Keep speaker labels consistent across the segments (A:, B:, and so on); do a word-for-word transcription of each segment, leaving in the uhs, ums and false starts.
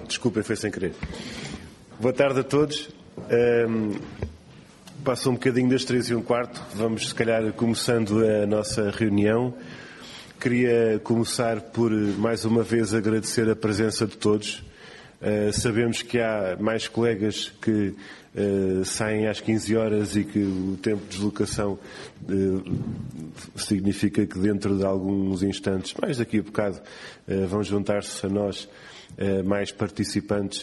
A: Desculpem, foi sem querer. Boa tarde a todos. Um, Passou um bocadinho das três e um quarto. Vamos, se calhar, começando a nossa reunião. Queria começar por, mais uma vez, agradecer a presença de todos. Uh, sabemos que há mais colegas que uh, saem às quinze horas e que o tempo de deslocação uh, significa que dentro de alguns instantes, mais daqui a bocado, uh, vão juntar-se a nós uh, mais participantes.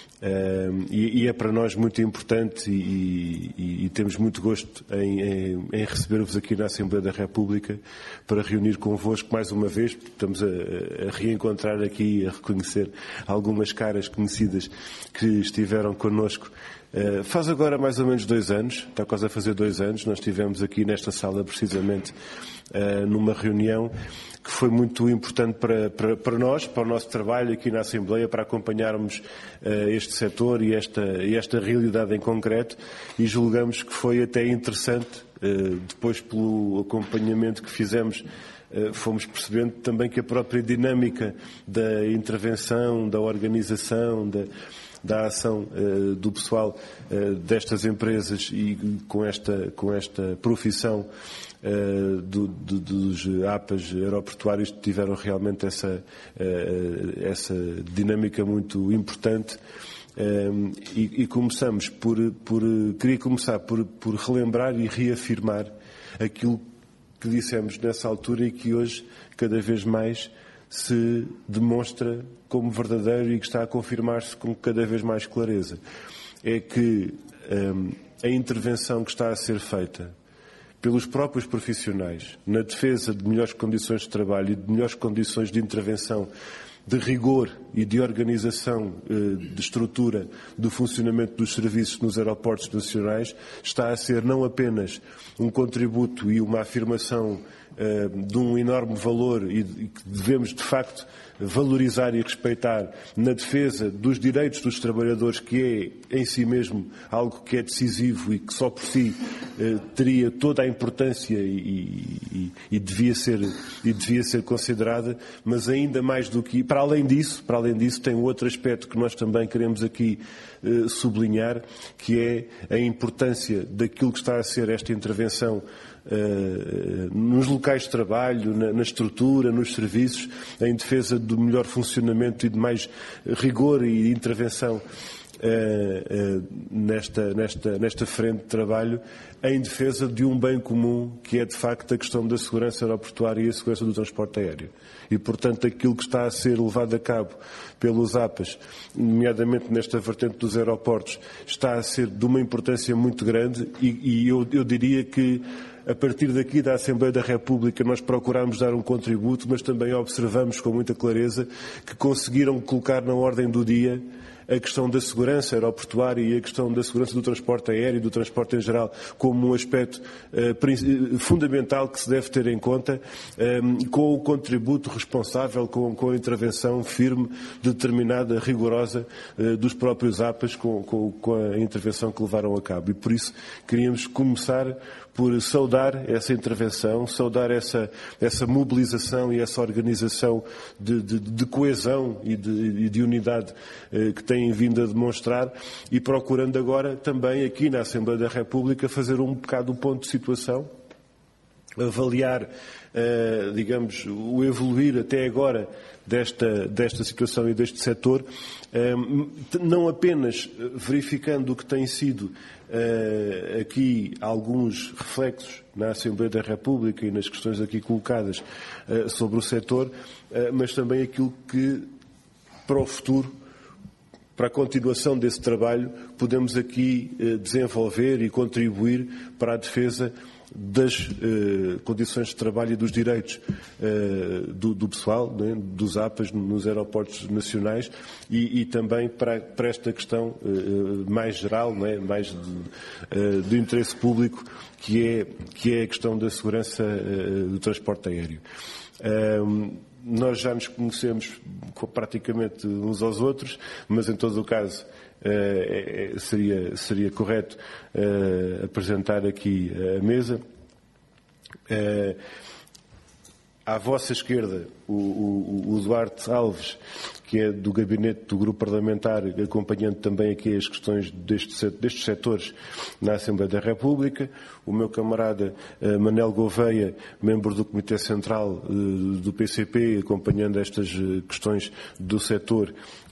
A: Uh, e, e é para nós muito importante e, e, e temos muito gosto em, em, em receber-vos aqui na Assembleia da República para reunir convosco mais uma vez. Estamos a, a reencontrar aqui, a reconhecer algumas caras conhecidas que estiveram connosco. Uh, faz agora mais ou menos dois anos, está quase a fazer dois anos, nós estivemos aqui nesta sala precisamente uh, numa reunião que foi muito importante para, para, para nós, para o nosso trabalho aqui na Assembleia, para acompanharmos uh, este setor e esta, e esta realidade em concreto, e julgamos que foi até interessante, uh, depois pelo acompanhamento que fizemos, uh, fomos percebendo também que a própria dinâmica da intervenção, da organização, da da ação uh, do pessoal uh, destas empresas e com esta, com esta profissão uh, do, do, dos A P As aeroportuários tiveram realmente essa, uh, essa dinâmica muito importante. Um, e, e começamos por, por, queria começar por, por relembrar e reafirmar aquilo que dissemos nessa altura e que hoje cada vez mais se demonstra como verdadeiro e que está a confirmar-se com cada vez mais clareza. É que um, a intervenção que está a ser feita pelos próprios profissionais na defesa de melhores condições de trabalho e de melhores condições de intervenção, de rigor e de organização, de estrutura do funcionamento dos serviços nos aeroportos nacionais, está a ser não apenas um contributo e uma afirmação de um enorme valor e que devemos, de facto, valorizar e respeitar na defesa dos direitos dos trabalhadores, que é em si mesmo algo que é decisivo e que só por si eh, teria toda a importância e, e, e, devia ser, e devia ser considerada, mas ainda mais do que, para além disso, para além disso, tem outro aspecto que nós também queremos aqui eh, sublinhar, que é a importância daquilo que está a ser esta intervenção Uh, nos locais de trabalho, na, na estrutura, nos serviços, em defesa do melhor funcionamento e de mais rigor e intervenção uh, uh, nesta, nesta, nesta frente de trabalho, em defesa de um bem comum que é de facto a questão da segurança aeroportuária e a segurança do transporte aéreo. E, portanto, aquilo que está a ser levado a cabo pelos A P As, nomeadamente nesta vertente dos aeroportos, está a ser de uma importância muito grande e, e eu, eu diria que a partir daqui da Assembleia da República nós procuramos dar um contributo, mas também observamos com muita clareza que conseguiram colocar na ordem do dia a questão da segurança aeroportuária e a questão da segurança do transporte aéreo e do transporte em geral como um aspecto uh, fundamental que se deve ter em conta, um, com o contributo responsável, com, com a intervenção firme, determinada, rigorosa uh, dos próprios A P As com, com, com a intervenção que levaram a cabo. E por isso queríamos começar por saudar essa intervenção, saudar essa, essa mobilização e essa organização de, de, de coesão e de, e de unidade eh, que têm vindo a demonstrar e procurando agora também aqui na Assembleia da República fazer um bocado o ponto de situação, avaliar, eh, digamos, o evoluir até agora desta, desta situação e deste setor, eh, não apenas verificando o que tem sido Uh, aqui alguns reflexos na Assembleia da República e nas questões aqui colocadas uh, sobre o setor, uh, mas também aquilo que, para o futuro, para a continuação desse trabalho, podemos aqui uh, desenvolver e contribuir para a defesa das uh, condições de trabalho e dos direitos uh, do, do pessoal, né, dos A P As nos aeroportos nacionais e, e também para, para esta questão uh, mais geral, né, mais de, uh, do interesse público, que é, que é a questão da segurança uh, do transporte aéreo. Uh, nós já nos conhecemos praticamente uns aos outros, mas em todo o caso Uh, seria, seria correto uh, apresentar aqui a mesa. Uh, À vossa esquerda, o, o, o Duarte Alves, que é do gabinete do grupo parlamentar, acompanhando também aqui as questões deste, destes setores na Assembleia da República. O meu camarada uh, Manel Gouveia, membro do Comitê Central uh, do P C P, acompanhando estas uh, questões do setor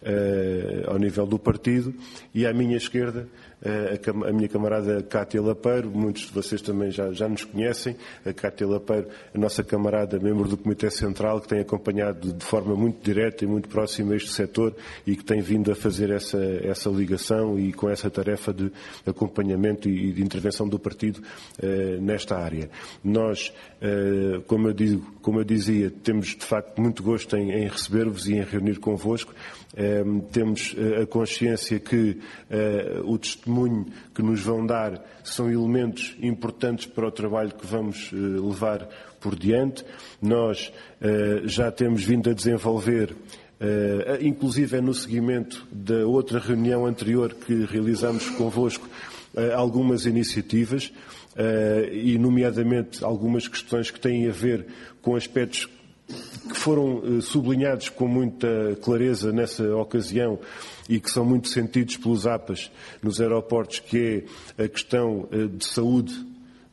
A: uh, ao nível do partido. E à minha esquerda, uh, a, a minha camarada Cátia Lapeiro, muitos de vocês também já, já nos conhecem, a Cátia Lapeiro, a nossa camarada, membro do Comitê Central, que tem acompanhado de forma muito direta e muito próxima este setor e que tem vindo a fazer essa, essa ligação e com essa tarefa de acompanhamento e de intervenção do partido uh, nesta área. Nós, uh, como, eu digo, como eu dizia, temos de facto muito gosto em, em receber-vos e em reunir convosco. Um, temos uh, a consciência que uh, o testemunho que nos vão dar são elementos importantes para o trabalho que vamos uh, levar por diante. Nós uh, já temos vindo a desenvolver, uh, inclusive é no seguimento da outra reunião anterior que realizamos convosco, uh, algumas iniciativas, uh, e nomeadamente algumas questões que têm a ver com aspectos que foram sublinhados com muita clareza nessa ocasião e que são muito sentidos pelos A P As nos aeroportos, que é a questão de saúde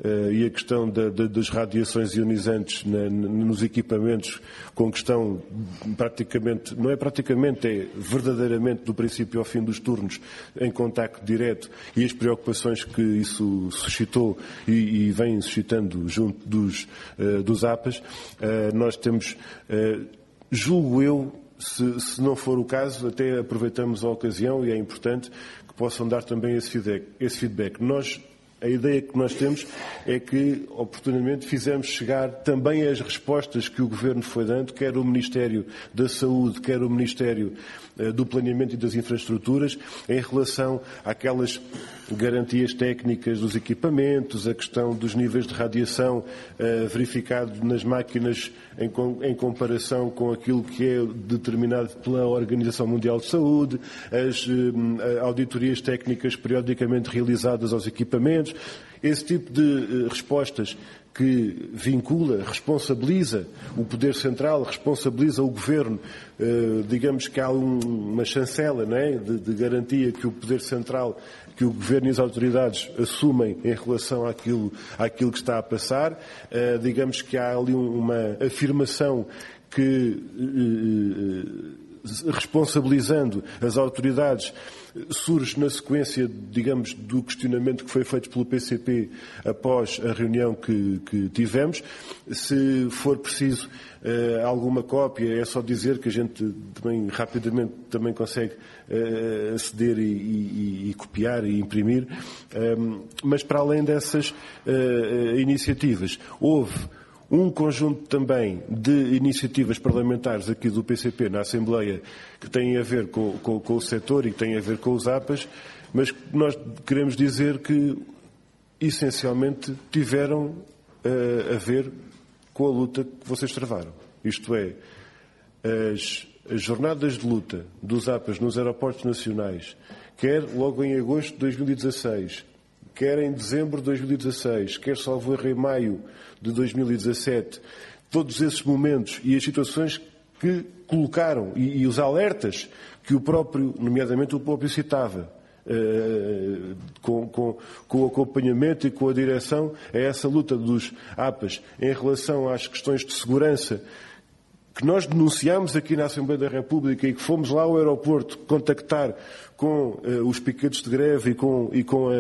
A: e a questão da, da, das radiações ionizantes na, nos equipamentos, com questão praticamente, não é praticamente, é verdadeiramente do princípio ao fim dos turnos, em contacto direto, e as preocupações que isso suscitou e, e vem suscitando junto dos, uh, dos A P As. Uh, nós temos, uh, julgo eu, se, se não for o caso, até aproveitamos a ocasião, e é importante que possam dar também esse feedback. Esse feedback. Nós, a ideia que nós temos é que, oportunamente, fizemos chegar também as respostas que o Governo foi dando, quer o Ministério da Saúde, quer o Ministério do Planeamento e das Infraestruturas, em relação àquelas garantias técnicas dos equipamentos, a questão dos níveis de radiação uh, verificado nas máquinas em, em comparação com aquilo que é determinado pela Organização Mundial de Saúde, as uh, auditorias técnicas periodicamente realizadas aos equipamentos, esse tipo de uh, respostas que vincula, responsabiliza o Poder Central, responsabiliza o Governo, eh, digamos que há um, uma chancela, não é, de, de garantia que o Poder Central, que o Governo e as autoridades assumem em relação àquilo, àquilo que está a passar. Eh, digamos que há ali uma afirmação que, eh, responsabilizando as autoridades, surge na sequência, digamos, do questionamento que foi feito pelo P C P após a reunião que, que tivemos. Se for preciso uh, alguma cópia, é só dizer que a gente também rapidamente também consegue uh, aceder e, e, e copiar e imprimir. Um, mas para além dessas uh, iniciativas, houve um conjunto também de iniciativas parlamentares aqui do P C P na Assembleia que têm a ver com, com, com o setor e que têm a ver com os A P As, mas nós queremos dizer que essencialmente tiveram uh, a ver com a luta que vocês travaram. Isto é, as, as jornadas de luta dos A P As nos aeroportos nacionais, quer logo em agosto de dois mil e dezasseis, quer em dezembro de dois mil e dezasseis, quer salvo erro em maio de dois mil e dezassete, todos esses momentos e as situações que colocaram e, e os alertas que o próprio, nomeadamente o próprio citava, uh, com, com, com o acompanhamento e com a direção a essa luta dos A P As em relação às questões de segurança que nós denunciámos aqui na Assembleia da República e que fomos lá ao aeroporto contactar com uh, os piquetes de greve e com, e com a,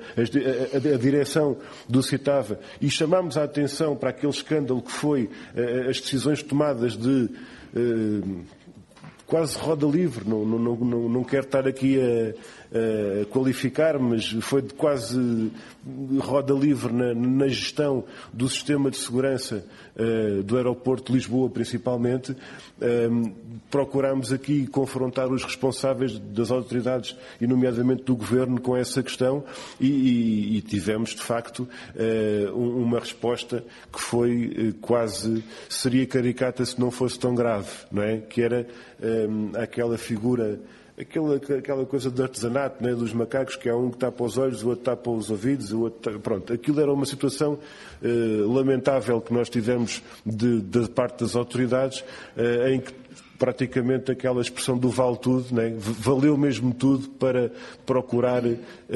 A: a, a, a direção do CITAVA e chamámos a atenção para aquele escândalo que foi uh, as decisões tomadas de uh, quase roda livre, não, não, não, não quero estar aqui a, a qualificar, mas foi de quase roda livre na, na gestão do sistema de segurança uh, do aeroporto de Lisboa, principalmente. Um, procurámos aqui confrontar os responsáveis das autoridades e nomeadamente do Governo com essa questão e, e, e tivemos, de facto, uh, uma resposta que foi uh, quase, seria caricata se não fosse tão grave, não é? Que era uh, um, àquela figura, aquela, aquela coisa de artesanato, né, dos macacos, que há um que tapa os olhos, o outro tapa os ouvidos, o outro... Pronto, aquilo era uma situação uh, lamentável que nós tivemos de, de parte das autoridades, uh, em que praticamente aquela expressão do vale tudo, né? Valeu mesmo tudo para procurar uh,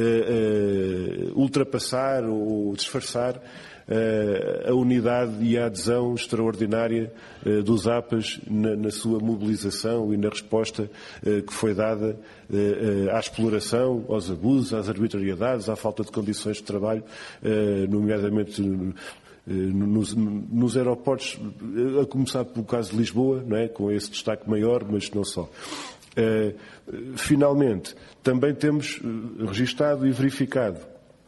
A: uh, ultrapassar ou disfarçar uh, a unidade e a adesão extraordinária uh, dos A P As na, na sua mobilização e na resposta uh, que foi dada uh, uh, à exploração, aos abusos, às arbitrariedades, à falta de condições de trabalho, uh, nomeadamente Nos, nos aeroportos, a começar pelo caso de Lisboa, não é? Com esse destaque maior, mas não só. Uh, finalmente, também temos registado e verificado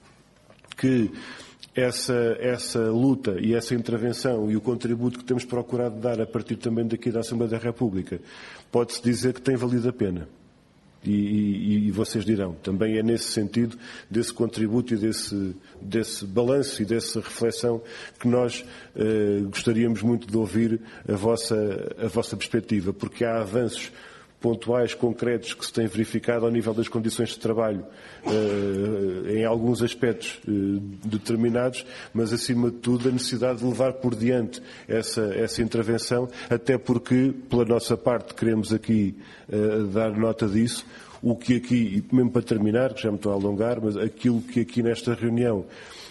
A: que essa, essa luta e essa intervenção e o contributo que temos procurado dar a partir também daqui da Assembleia da República, pode-se dizer que tem valido a pena. E, e, e vocês dirão, também é nesse sentido, desse contributo e desse, desse balanço e dessa reflexão que nós eh, gostaríamos muito de ouvir a vossa, a vossa perspectiva, porque há avanços pontuais, concretos, que se têm verificado ao nível das condições de trabalho eh, em alguns aspectos eh, determinados, mas acima de tudo a necessidade de levar por diante essa, essa intervenção, até porque, pela nossa parte, queremos aqui eh, dar nota disso, o que aqui, e mesmo para terminar, que já me estou a alongar, mas aquilo que aqui nesta reunião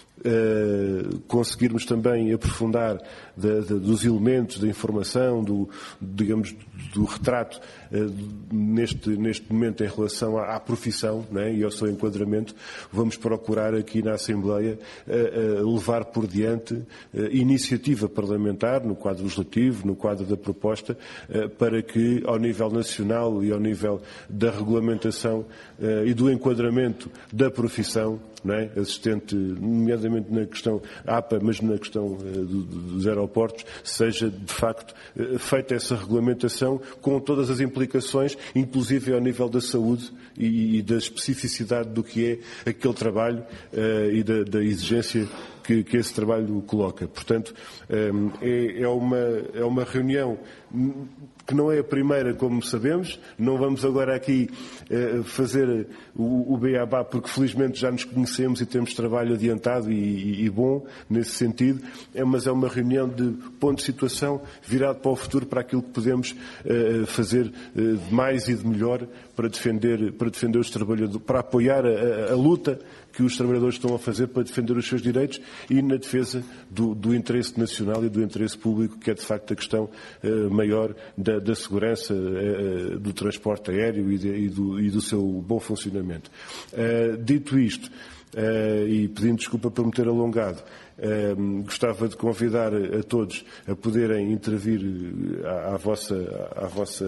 A: Uh, conseguirmos também aprofundar da, da, dos elementos da informação, do, digamos, do retrato uh, neste, neste momento em relação à, à profissão, né, e ao seu enquadramento, vamos procurar aqui na Assembleia uh, uh, levar por diante uh, iniciativa parlamentar no quadro legislativo, no quadro da proposta, uh, para que ao nível nacional e ao nível da regulamentação uh, e do enquadramento da profissão, não é, assistente, nomeadamente na questão A P A, mas na questão uh, dos aeroportos, seja de facto uh, feita essa regulamentação com todas as implicações, inclusive ao nível da saúde e, e da especificidade do que é aquele trabalho uh, e da, da exigência que, que esse trabalho coloca. Portanto, um, é, é, uma, é uma reunião que não é a primeira, como sabemos. Não vamos agora aqui uh, fazer o, o beabá, porque felizmente já nos conhecemos e temos trabalho adiantado e, e, e bom nesse sentido, é, mas é uma reunião de ponto de situação virado para o futuro, para aquilo que podemos uh, fazer uh, de mais e de melhor para defender, para defender os trabalhadores, para apoiar a, a, a luta que os trabalhadores estão a fazer para defender os seus direitos e na defesa do, do interesse nacional e do interesse público, que é de facto a questão uh, maior da, da segurança uh, do transporte aéreo e, de, e, do, e do seu bom funcionamento. Uh, dito isto, uh, e pedindo desculpa por me ter alongado, uh, gostava de convidar a todos a poderem intervir à, à vossa, à vossa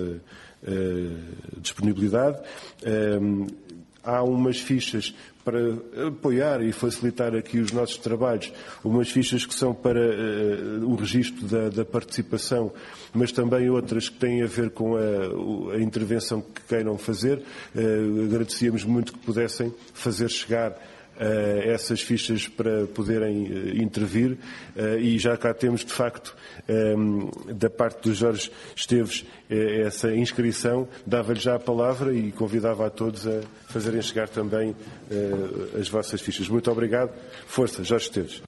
A: uh, disponibilidade. Uh, há umas fichas para apoiar e facilitar aqui os nossos trabalhos, umas fichas que são para uh, o registro da, da participação, mas também outras que têm a ver com a, a intervenção que queiram fazer. Uh, agradecíamos muito que pudessem fazer chegar Uh, essas fichas para poderem uh, intervir uh, e já cá temos de facto um, da parte do Jorge Esteves uh, essa inscrição, dava-lhe já a palavra e convidava a todos a fazerem chegar também uh, as vossas fichas. Muito obrigado. Força, Jorge Esteves.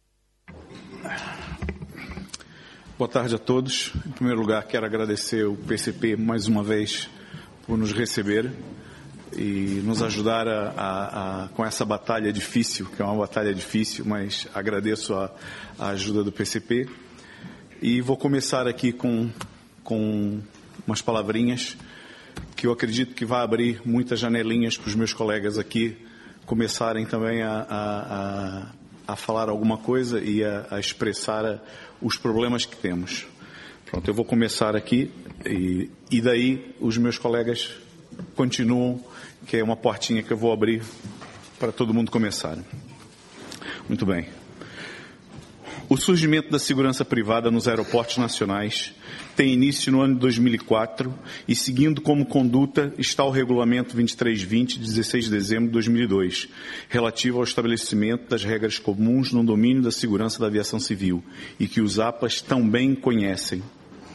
B: Boa tarde a todos. Em primeiro lugar, quero agradecer o P C P mais uma vez por nos receber e nos ajudar a, a, a, com essa batalha difícil, que é uma batalha difícil, mas agradeço a, a ajuda do P C P. E vou começar aqui com, com umas palavrinhas que eu acredito que vai abrir muitas janelinhas para os meus colegas aqui começarem também a, a, a, a falar alguma coisa e a, a expressar a, os problemas que temos. Pronto, eu vou começar aqui e, e daí os meus colegas continuam, que é uma portinha que eu vou abrir para todo mundo começar. Muito bem. O surgimento da segurança privada nos aeroportos nacionais tem início no ano de dois mil e quatro e, seguindo como conduta, está o Regulamento vinte e três vinte, de dezesseis de dezembro de dois mil e dois, relativo ao estabelecimento das regras comuns no domínio da segurança da aviação civil e que os A P As tão bem conhecem.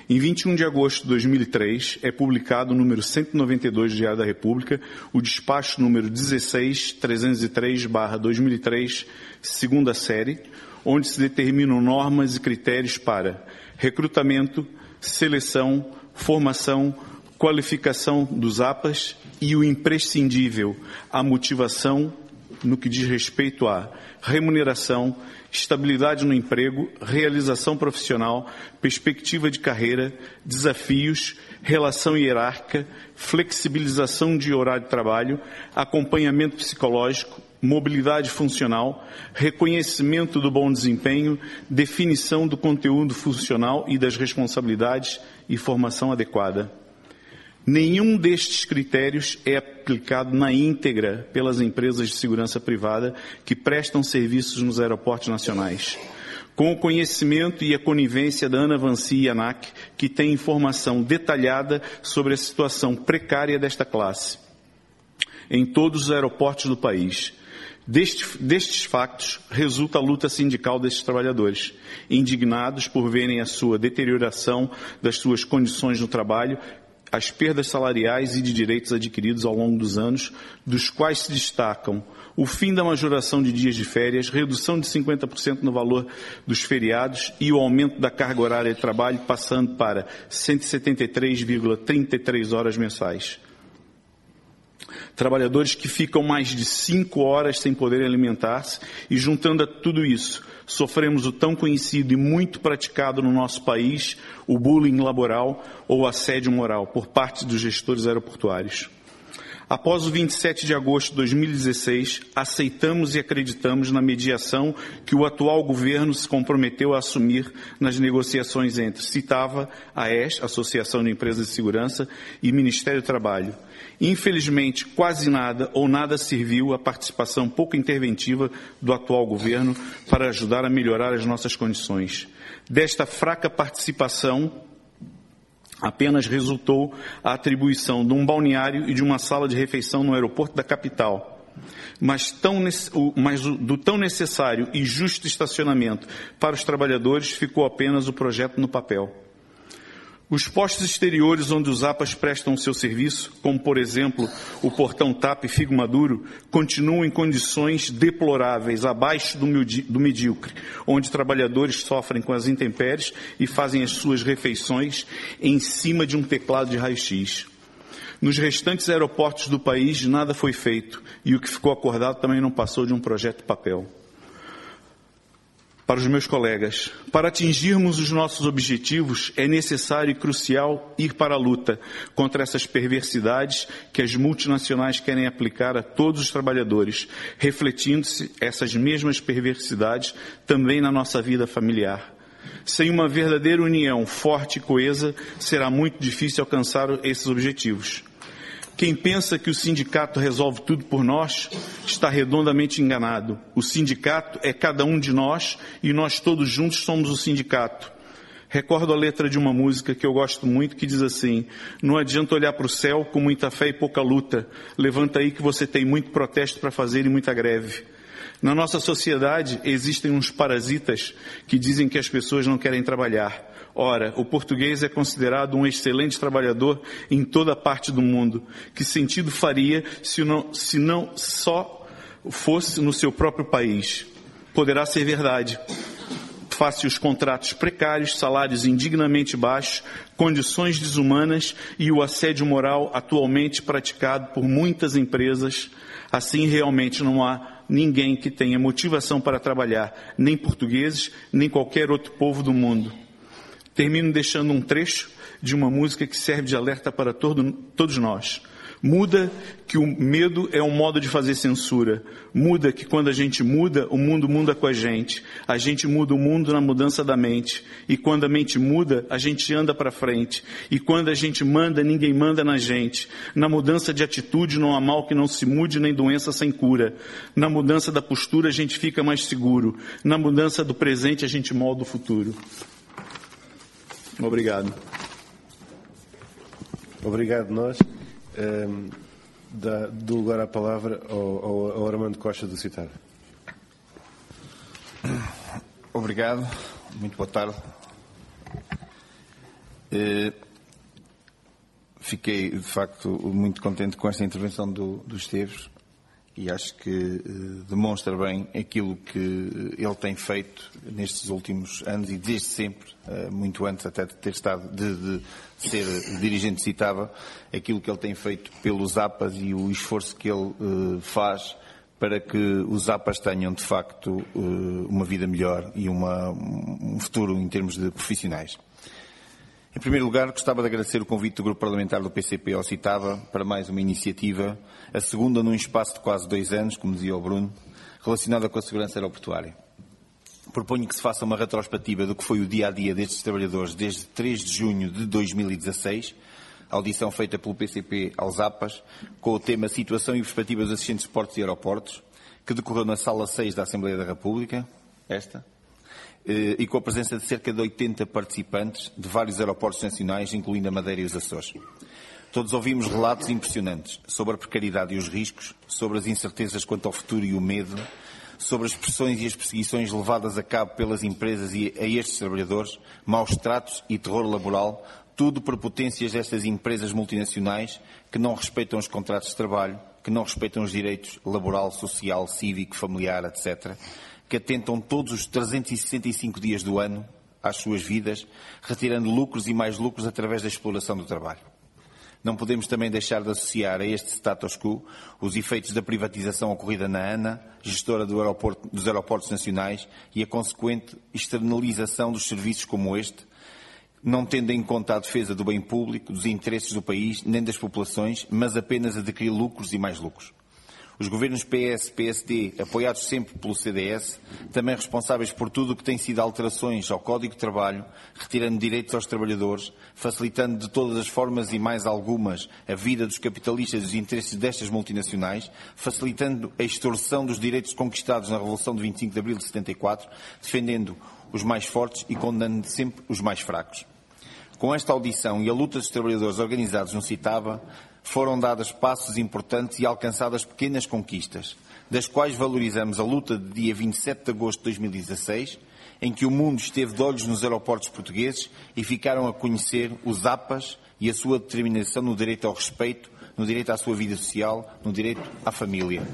B: Em vinte e um de agosto de dois mil e três, é publicado o número cento e noventa e dois do Diário da República, o despacho número dezesseis mil trezentos e três barra dois mil e três, segunda série, onde se determinam normas e critérios para recrutamento, seleção, formação, qualificação dos A P As e o imprescindível, a motivação no que diz respeito à remuneração, estabilidade no emprego, realização profissional, perspectiva de carreira, desafios, relação hierárquica, flexibilização de horário de trabalho, acompanhamento psicológico, mobilidade funcional, reconhecimento do bom desempenho, definição do conteúdo funcional e das responsabilidades e formação adequada. Nenhum destes critérios é aplicado na íntegra pelas empresas de segurança privada que prestam serviços nos aeroportos nacionais. Com o conhecimento e a conivência da Ana Vancy e ANAC, que tem informação detalhada sobre a situação precária desta classe em todos os aeroportos do país. Deste, destes factos resulta a luta sindical desses trabalhadores, indignados por verem a sua deterioração das suas condições no trabalho, as perdas salariais e de direitos adquiridos ao longo dos anos, dos quais se destacam o fim da majoração de dias de férias, redução de cinquenta por cento no valor dos feriados e o aumento da carga horária de trabalho, passando para cento e setenta e três vírgula trinta e três horas mensais. Trabalhadores que ficam mais de cinco horas sem poder alimentar-se e, juntando a tudo isso, sofremos o tão conhecido e muito praticado no nosso país, o bullying laboral ou assédio moral por parte dos gestores aeroportuários. Após o vinte e sete de agosto de dois mil e dezesseis, aceitamos e acreditamos na mediação que o atual governo se comprometeu a assumir nas negociações entre Citava, a A E S, Associação de Empresas de Segurança, e Ministério do Trabalho. Infelizmente, quase nada ou nada serviu a participação pouco interventiva do atual governo para ajudar a melhorar as nossas condições. Desta fraca participação, apenas resultou a atribuição de um balneário e de uma sala de refeição no aeroporto da capital. Mas, tão, mas do tão necessário e justo estacionamento para os trabalhadores ficou apenas o projeto no papel. Os postos exteriores onde os A P As prestam o seu serviço, como por exemplo o portão T A P e Figo Maduro, continuam em condições deploráveis, abaixo do, do medíocre, onde trabalhadores sofrem com as intempéries e fazem as suas refeições em cima de um teclado de raio-x. Nos restantes aeroportos do país nada foi feito e o que ficou acordado também não passou de um projeto de papel. Para os meus colegas, para atingirmos os nossos objetivos, é necessário e crucial ir para a luta contra essas perversidades que as multinacionais querem aplicar a todos os trabalhadores, refletindo-se essas mesmas perversidades também na nossa vida familiar. Sem uma verdadeira união forte e coesa, será muito difícil alcançar esses objetivos. Quem pensa que o sindicato resolve tudo por nós, está redondamente enganado. O sindicato é cada um de nós e nós todos juntos somos o sindicato. Recordo a letra de uma música que eu gosto muito que diz assim: não adianta olhar para o céu com muita fé e pouca luta. Levanta aí que você tem muito protesto para fazer e muita greve. Na nossa sociedade existem uns parasitas que dizem que as pessoas não querem trabalhar. Ora, o português é considerado um excelente trabalhador em toda parte do mundo. Que sentido faria se não, se não só fosse no seu próprio país? Poderá ser verdade. Face os contratos precários, salários indignamente baixos, condições desumanas e o assédio moral atualmente praticado por muitas empresas, assim realmente não há ninguém que tenha motivação para trabalhar, nem portugueses, nem qualquer outro povo do mundo. Termino deixando um trecho de uma música que serve de alerta para todo, todos nós. Muda que o medo é um modo de fazer censura. Muda que quando a gente muda, o mundo muda com a gente. A gente muda o mundo na mudança da mente. E quando a mente muda, a gente anda para frente. E quando a gente manda, ninguém manda na gente. Na mudança de atitude não há mal que não se mude, nem doença sem cura. Na mudança da postura a gente fica mais seguro. Na mudança do presente a gente molda o futuro. Obrigado.
A: Obrigado nós. Um, dá, dou agora a palavra ao, ao, ao Armando Costa do Citava.
C: Obrigado. Muito boa tarde. Fiquei, de facto, muito contente com esta intervenção do, do Esteves e acho que uh, demonstra bem aquilo que ele tem feito nestes últimos anos e desde sempre, uh, muito antes até de ter estado, de, de ser dirigente de Citava, aquilo que ele tem feito pelos A P As e o esforço que ele uh, faz para que os A P As tenham, de facto, uh, uma vida melhor e uma, um futuro em termos de profissionais. Em primeiro lugar, gostava de agradecer o convite do Grupo Parlamentar do P C P ao Citava para mais uma iniciativa, a segunda num espaço de quase dois anos, como dizia o Bruno, relacionada com a segurança aeroportuária. Proponho que se faça uma retrospectiva do que foi o dia-a-dia destes trabalhadores desde três de junho de dois mil e dezasseis, audição feita pelo P C P aos A P As, com o tema Situação e Perspectivas dos Assistentes de Portos e Aeroportos, que decorreu na Sala seis da Assembleia da República, esta, e com a presença de cerca de oitenta participantes de vários aeroportos nacionais, incluindo a Madeira e os Açores. Todos ouvimos relatos impressionantes sobre a precariedade e os riscos, sobre as incertezas quanto ao futuro e o medo, sobre as pressões e as perseguições levadas a cabo pelas empresas e a estes trabalhadores, maus tratos e terror laboral, tudo por potências destas empresas multinacionais que não respeitam os contratos de trabalho, que não respeitam os direitos laboral, social, cívico, familiar, etcétera, que atentam todos os trezentos e sessenta e cinco dias do ano às suas vidas, retirando lucros e mais lucros através da exploração do trabalho. Não podemos também deixar de associar a este status quo os efeitos da privatização ocorrida na ANA, gestora do aeroporto, dos aeroportos nacionais, e a consequente externalização dos serviços como este, não tendo em conta a defesa do bem público, dos interesses do país, nem das populações, mas apenas adquirir lucros e mais lucros. Os governos P S, P S D, apoiados sempre pelo C D S, também responsáveis por tudo o que tem sido alterações ao Código de Trabalho, retirando direitos aos trabalhadores, facilitando de todas as formas e mais algumas a vida dos capitalistas e os interesses destas multinacionais, facilitando a extorsão dos direitos conquistados na Revolução de vinte e cinco de abril de setenta e quatro, defendendo os mais fortes e condenando sempre os mais fracos. Com esta audição e a luta dos trabalhadores organizados no Citava, foram dados passos importantes e alcançadas pequenas conquistas, das quais valorizamos a luta de dia vinte e sete de agosto de dois mil e dezasseis, em que o mundo esteve de olhos nos aeroportos portugueses e ficaram a conhecer os A P As e a sua determinação no direito ao respeito, no direito à sua vida social, no direito à família.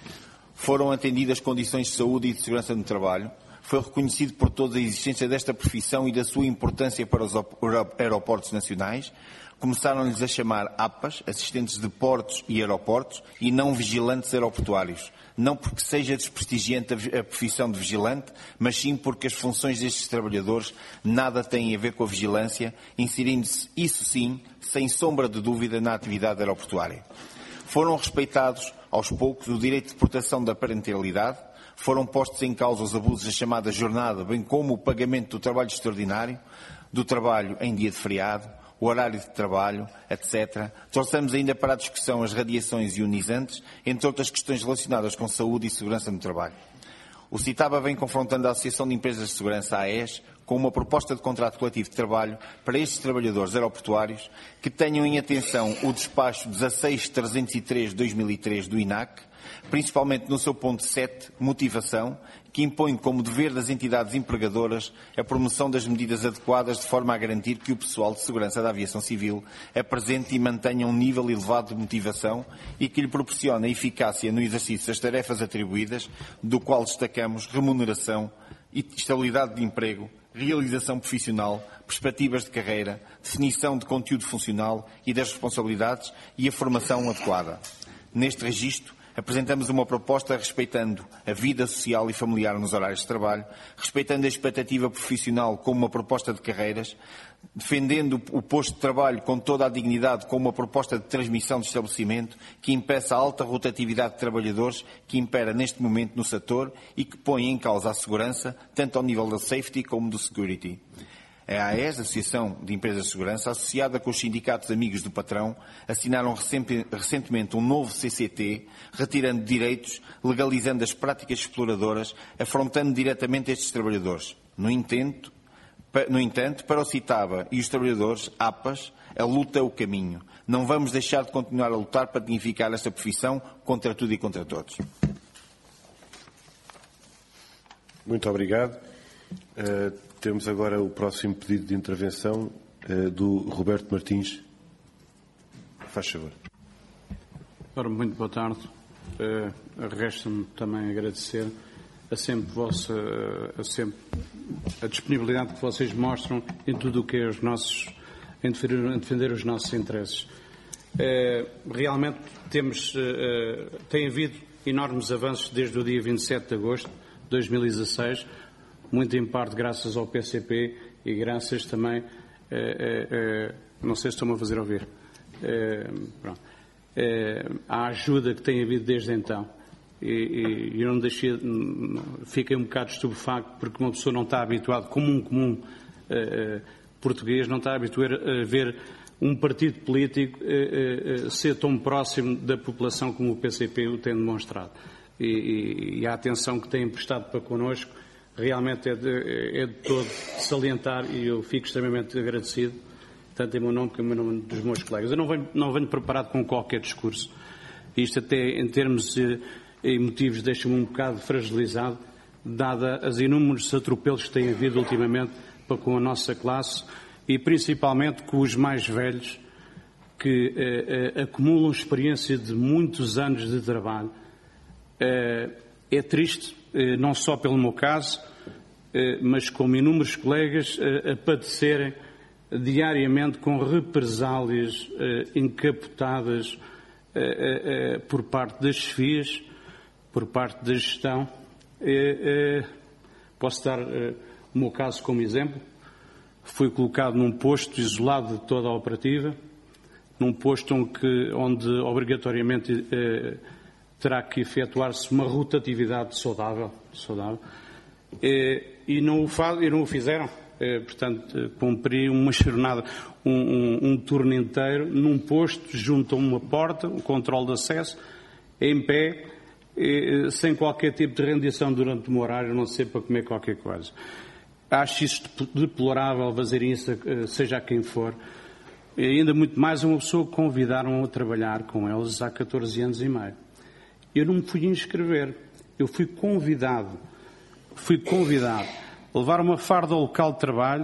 C: Foram atendidas condições de saúde e de segurança no trabalho, foi reconhecido por todos a existência desta profissão e da sua importância para os aeroportos nacionais. Começaram-lhes a chamar A P As, assistentes de portos e aeroportos, e não vigilantes aeroportuários. Não porque seja desprestigiante a profissão de vigilante, mas sim porque as funções destes trabalhadores nada têm a ver com a vigilância, inserindo-se, isso sim, sem sombra de dúvida, na atividade aeroportuária. Foram respeitados, aos poucos, o direito de proteção da parentalidade, foram postos em causa os abusos da chamada jornada, bem como o pagamento do trabalho extraordinário, do trabalho em dia de feriado, o horário de trabalho, etcétera. Trouxemos ainda para a discussão as radiações ionizantes, entre outras questões relacionadas com saúde e segurança no trabalho. O Citava vem confrontando a Associação de Empresas de Segurança, a AES, com uma proposta de contrato coletivo de trabalho para estes trabalhadores aeroportuários que tenham em atenção o despacho dezasseis mil trezentos e três de dois mil e três do I N A C, principalmente no seu ponto sete, motivação, que impõe como dever das entidades empregadoras a promoção das medidas adequadas de forma a garantir que o pessoal de segurança da aviação civil apresente e mantenha um nível elevado de motivação e que lhe proporcione a eficácia no exercício das tarefas atribuídas, do qual destacamos remuneração e estabilidade de emprego, realização profissional, perspectivas de carreira, definição de conteúdo funcional e das responsabilidades e a formação adequada. Neste registro, apresentamos uma proposta respeitando a vida social e familiar nos horários de trabalho, respeitando a expectativa profissional como uma proposta de carreiras, defendendo o posto de trabalho com toda a dignidade como uma proposta de transmissão de estabelecimento que impeça a alta rotatividade de trabalhadores que impera neste momento no setor e que põe em causa a segurança, tanto ao nível da safety como do security. A AES, a Associação de Empresas de Segurança, associada com os sindicatos amigos do patrão, assinaram recentemente um novo C C T, retirando direitos, legalizando as práticas exploradoras, afrontando diretamente estes trabalhadores. No entanto, no entanto, para o Citava e os trabalhadores, A P As, a luta é o caminho. Não vamos deixar de continuar a lutar para dignificar esta profissão contra tudo e contra todos.
A: Muito obrigado. Uh, temos agora o próximo pedido de intervenção do Roberto Martins. Faz favor.
D: Ora, muito boa tarde. Uh, Resta-me também agradecer a sempre, vossa, a sempre a disponibilidade que vocês mostram em tudo o que é os nossos, em defender, em defender os nossos interesses. Uh, realmente temos, uh, tem havido enormes avanços desde o dia vinte e sete de agosto de dois mil e dezasseis, muito em parte graças ao P C P e graças também, uh, uh, uh, não sei se estão-me a fazer ouvir, uh, pronto, uh, à ajuda que tem havido desde então. E, e eu não deixei, fiquei um bocado estupefacto porque uma pessoa não está habituada, como um comum uh, português, não está habituado a ver um partido político uh, uh, ser tão próximo da população como o P C P o tem demonstrado. E, e, e a atenção que têm prestado para connosco realmente é de, é de todo salientar e eu fico extremamente agradecido, tanto em meu nome como em nome dos meus colegas. Eu não venho, não venho preparado com qualquer discurso. Isto até em termos uh, emotivos deixa-me um bocado fragilizado, dada as inúmeros atropelos que têm havido ultimamente para com a nossa classe e principalmente com os mais velhos que eh, eh, acumulam experiência de muitos anos de trabalho. Eh, é triste, eh, não só pelo meu caso, eh, mas como inúmeros colegas eh, a padecerem diariamente com represálias eh, encapotadas eh, eh, por parte das chefias, por parte da gestão. Eh, eh, posso dar eh, o meu caso como exemplo. Fui colocado num posto isolado de toda a operativa, num posto onde, onde obrigatoriamente eh, terá que efetuar-se uma rotatividade saudável, saudável eh, e, não o faz, e não o fizeram. Eh, portanto, eh, cumpri uma jornada, um, um, um turno inteiro, num posto, junto a uma porta, um controle de acesso, em pé, eh, sem qualquer tipo de rendição durante o meu horário, não sei para comer qualquer coisa. Acho isto deplorável fazer isso, seja a quem for. E ainda muito mais uma pessoa que convidaram a trabalhar com eles há catorze anos e meio. Eu não me fui inscrever, eu fui convidado, fui convidado a levar uma farda ao local de trabalho,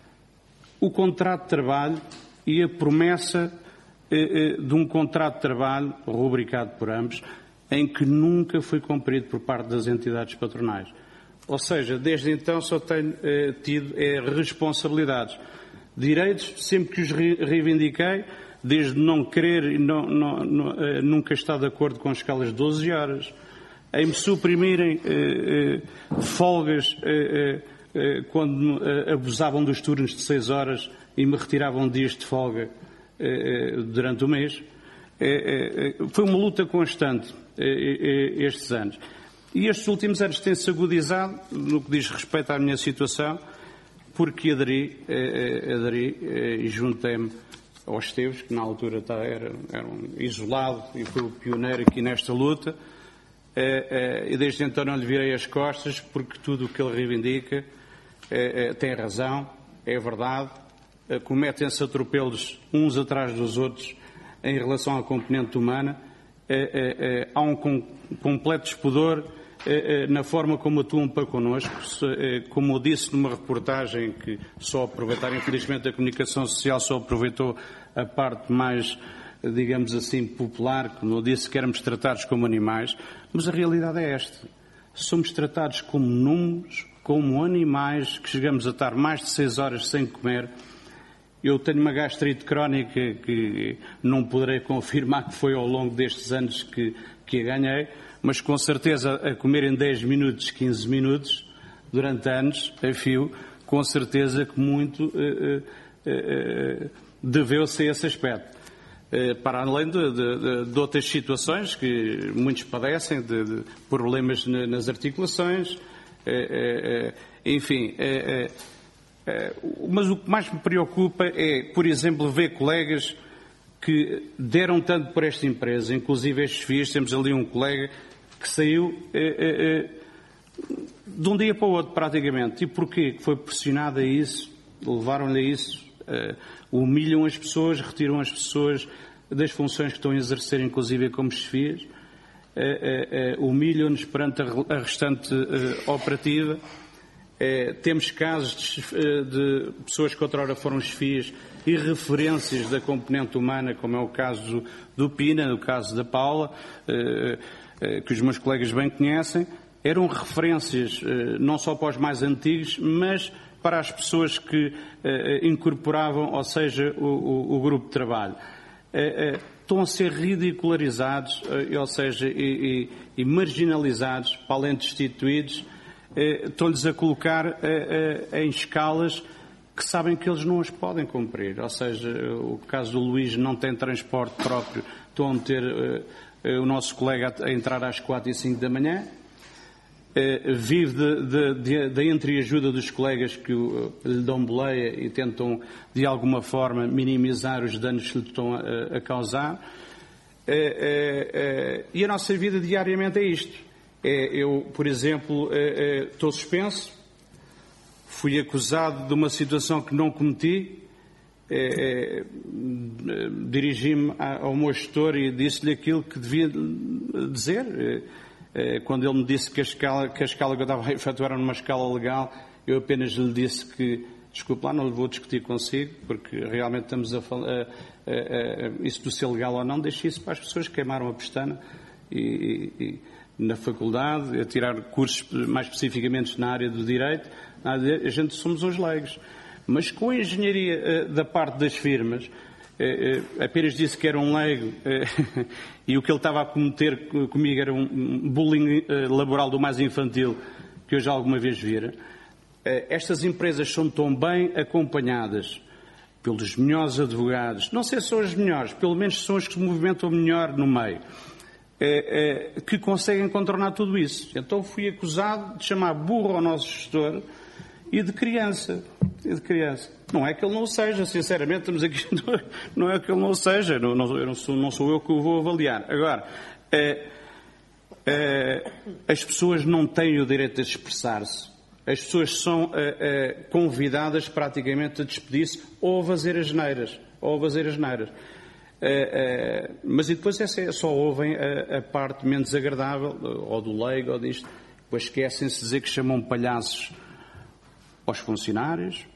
D: o contrato de trabalho e a promessa eh, eh, de um contrato de trabalho rubricado por ambos, em que nunca foi cumprido por parte das entidades patronais. Ou seja, desde então só tenho eh, tido eh, responsabilidades. Direitos, sempre que os re reivindiquei, desde não querer e não, não, não, eh, nunca estar de acordo com as escalas de doze horas, em me suprimirem eh, eh, folgas eh, eh, quando eh, abusavam dos turnos de seis horas e me retiravam dias de folga eh, durante o mês. Eh, eh, foi uma luta constante eh, eh, estes anos. E estes últimos anos têm-se agudizado no que diz respeito à minha situação, porque aderi, eh, aderi eh, e juntei-me aos Esteves, que na altura tá, era, era um isolado e foi o pioneiro aqui nesta luta, eh, eh, e desde então não lhe virei as costas, porque tudo o que ele reivindica eh, eh, tem razão, é verdade, eh, cometem-se atropelos uns atrás dos outros em relação à componente humana, eh, eh, eh, há um com, completo despudor na forma como atuam para connosco. Como eu disse numa reportagem que só aproveitaram, infelizmente a comunicação social só aproveitou a parte mais, digamos assim, popular, como eu disse que éramos tratados como animais, mas a realidade é esta. Somos tratados como números, como animais, que chegamos a estar mais de seis horas sem comer. Eu tenho uma gastrite crónica que não poderei confirmar que foi ao longo destes anos que, que a ganhei, mas com certeza a comer em dez minutos, quinze minutos, durante anos, a fio, com certeza que muito uh, uh, uh, deveu-se a esse aspecto. Uh, para além de, de, de outras situações que muitos padecem, de, de problemas na, nas articulações, uh, uh, uh, enfim. Uh, uh, uh, mas o que mais me preocupa é, por exemplo, ver colegas que deram tanto por esta empresa, inclusive estes fios, temos ali um colega que saiu eh, eh, de um dia para o outro praticamente. E porquê? Foi pressionado a isso, levaram-lhe a isso, eh, humilham as pessoas, retiram as pessoas das funções que estão a exercer, inclusive como chefias, eh, eh, humilham-nos perante a, a restante eh, operativa Eh, temos casos de, de pessoas que outrora foram chefias e referências da componente humana, como é o caso do, do Pina, o caso da Paula, eh, eh, que os meus colegas bem conhecem. Eram referências eh, não só para os mais antigos, mas para as pessoas que eh, incorporavam, ou seja, o, o, o grupo de trabalho. Eh, eh, estão a ser ridicularizados, eh, ou seja, e, e, e marginalizados, para além de destituídos, eh, estão-lhes a colocar eh, eh, em escalas que sabem que eles não as podem cumprir. Ou seja, o caso do Luís não tem transporte próprio, estão a meter eh, o nosso colega a entrar às quatro e cinco da manhã, eh, vive da entreajuda dos colegas que o, lhe dão boleia e tentam, de alguma forma, minimizar os danos que lhe estão a, a causar. Eh, eh, eh, e a nossa vida diariamente é isto. É, eu, por exemplo, eh, eh, estou suspenso, fui acusado de uma situação que não cometi, eh, eh, dirigi-me ao meu gestor e disse-lhe aquilo que devia dizer. Eh, eh, quando ele me disse que a, escala, que a escala que eu estava a efetuar era numa escala legal, eu apenas lhe disse que, desculpe lá, não lhe vou discutir consigo, porque realmente estamos a falar, isso do ser legal ou não, deixe isso para as pessoas que queimaram a pestana e, e na faculdade, a tirar cursos mais especificamente na área do direito. A gente somos uns leigos. Mas com a engenharia da parte das firmas, apenas disse que era um leigo e o que ele estava a cometer comigo era um bullying laboral do mais infantil que eu já alguma vez vira. Estas empresas são tão bem acompanhadas pelos melhores advogados, não sei se são os melhores, pelo menos são os que se movimentam melhor no meio, que conseguem contornar tudo isso. Então fui acusado de chamar burro ao nosso gestor e de criança. E de criança. Não é que ele não o seja, sinceramente, estamos aqui, não é que ele não o seja, não, não, eu não, sou, não sou eu que o vou avaliar. Agora, é, é, as pessoas não têm o direito de expressar-se. As pessoas são é, é, convidadas praticamente a despedir-se ou a fazer as neiras. Ou a fazer as neiras. É, é, mas e depois essa é, só ouvem a, a parte menos agradável, ou do leigo, ou disto. Depois esquecem-se de dizer que chamam palhaços aos funcionários,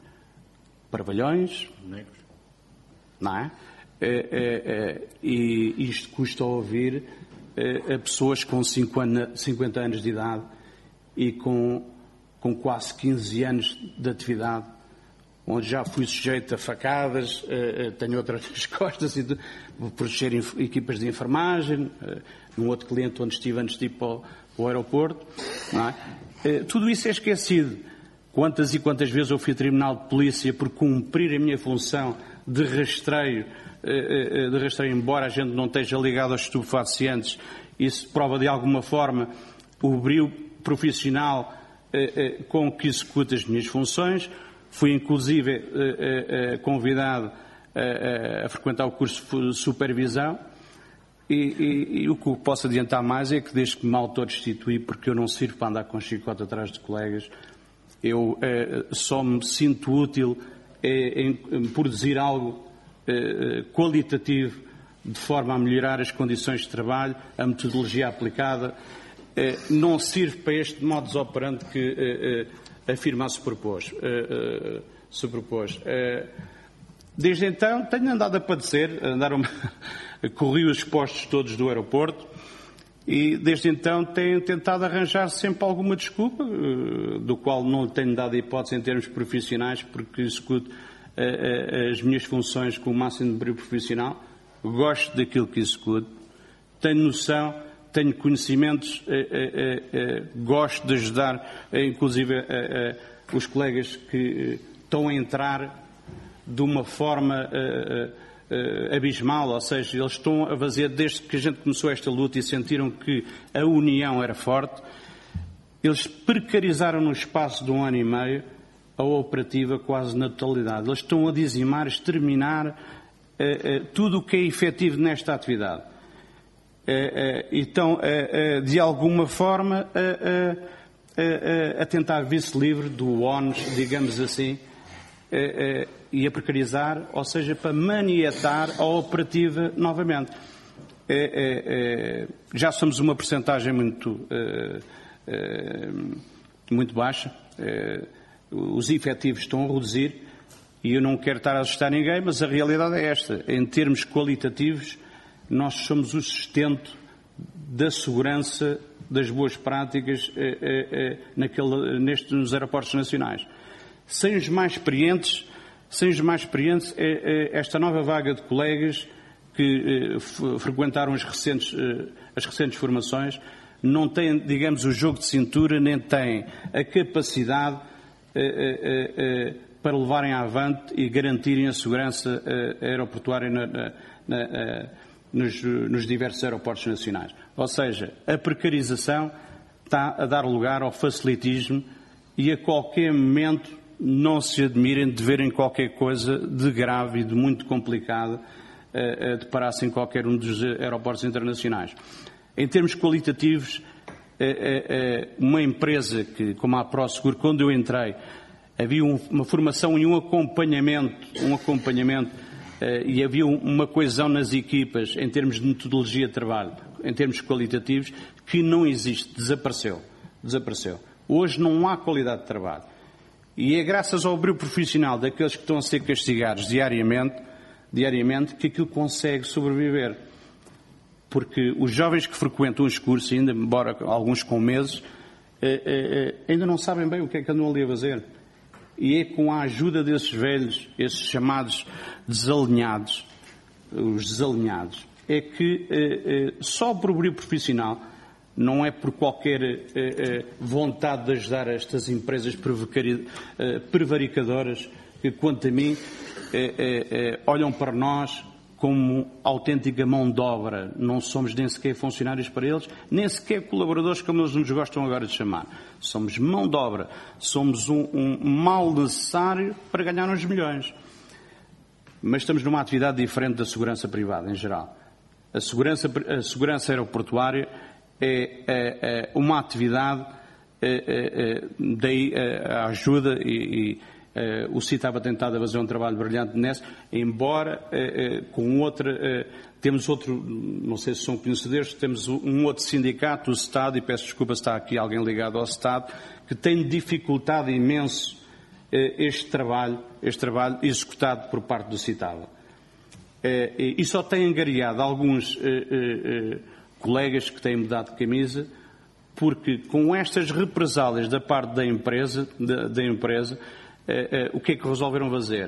D: parvalhões, negros, não é? É, é, é? E isto custa a ouvir é, a pessoas com cinquenta anos de idade e com, com quase quinze anos de atividade, onde já fui sujeito a facadas, é, tenho outras nas costas, e de, vou proteger equipas de enfermagem, é, num outro cliente onde estive antes de ir para o, para o aeroporto, não é? É, tudo isso é esquecido. Quantas e quantas vezes eu fui a tribunal de polícia por cumprir a minha função de rastreio, de rastreio, embora a gente não esteja ligado aos estupefacientes, isso prova de alguma forma o brio profissional com que executo as minhas funções. Fui inclusive convidado a frequentar o curso de supervisão e, e, e o que posso adiantar mais é que desde que me autodestituí, porque eu não sirvo para andar com chicote atrás de colegas, eu eh, só me sinto útil eh, em, em produzir algo eh, qualitativo de forma a melhorar as condições de trabalho, a metodologia aplicada. Eh, não serve para este modus operandi que eh, eh, a firma se propôs. Eh, eh, se propôs. Eh, desde então tenho andado a padecer, andaram corri os postos todos do aeroporto. E desde então tenho tentado arranjar sempre alguma desculpa, do qual não tenho dado hipótese em termos profissionais, porque executo as minhas funções com o máximo de brilho profissional, gosto daquilo que executo, tenho noção, tenho conhecimentos, gosto de ajudar, inclusive, os colegas que estão a entrar de uma forma Uh, abismal, ou seja, eles estão a fazer, desde que a gente começou esta luta e sentiram que a união era forte, eles precarizaram no espaço de um ano e meio a operativa quase na totalidade. Eles estão a dizimar, exterminar uh, uh, tudo o que é efetivo nesta atividade. Uh, uh, então, uh, uh, de alguma forma, uh, uh, uh, uh, a tentar ver-se livre do ónus, digamos assim, uh, uh, e a precarizar, ou seja, para maniatar a operativa novamente. É, é, é, já somos uma percentagem muito, é, é, muito baixa, Os efetivos estão a reduzir e eu não quero estar a assustar ninguém, mas a realidade é esta. Em termos qualitativos, nós somos o sustento da segurança, das boas práticas eh, eh, naquele, neste, nos aeroportos nacionais. Sem os mais experientes, sem os mais experientes eh, eh, esta nova vaga de colegas que eh, frequentaram as recentes, eh, as recentes formações não têm, digamos, o jogo de cintura, nem têm a capacidade eh, eh, eh, para levarem avante e garantirem a segurança eh, aeroportuária na, na, na, nos, nos diversos aeroportos nacionais. Ou seja, a precarização está a dar lugar ao facilitismo e a qualquer momento não se admirem de verem qualquer coisa de grave e de muito complicado a, a deparar-se em qualquer um dos aeroportos internacionais. Em termos qualitativos, uma empresa que, como a ProSeguro, quando eu entrei, havia uma formação e um acompanhamento, um acompanhamento e havia uma coesão nas equipas em termos de metodologia de trabalho, em termos qualitativos, que não existe, desapareceu. Desapareceu. Hoje não há qualidade de trabalho. E é graças ao brilho profissional daqueles que estão a ser castigados diariamente, diariamente que aquilo consegue sobreviver. Porque os jovens que frequentam os cursos, ainda embora alguns com meses, eh, eh, ainda não sabem bem o que é que andam ali a fazer. E é com a ajuda desses velhos, esses chamados desalinhados, os desalinhados, é que eh, eh, só por brilho profissional, não é por qualquer eh, eh, vontade de ajudar estas empresas eh, prevaricadoras que, quanto a mim, eh, eh, eh, olham para nós como autêntica mão de obra. Não somos nem sequer funcionários para eles, nem sequer colaboradores, como eles nos gostam agora de chamar. Somos mão de obra. Somos um, um mal necessário para ganhar uns milhões. Mas estamos numa atividade diferente da segurança privada, em geral. A segurança, a segurança aeroportuária é, é, é uma atividade, é, é, daí a ajuda e... e Uh, o C I T estava tentado a fazer um trabalho brilhante nesse, embora uh, uh, com outra, uh, temos outro, não sei se são conhecedores, temos um outro sindicato, o Estado, e peço desculpa se está aqui alguém ligado ao Estado, que tem dificultado imenso uh, este trabalho, este trabalho executado por parte do C I T A B. Uh, e, e só tem angariado alguns uh, uh, uh, colegas que têm mudado de camisa, porque com estas represálias da parte da empresa, da, da empresa, Uh, uh, o que é que resolveram fazer?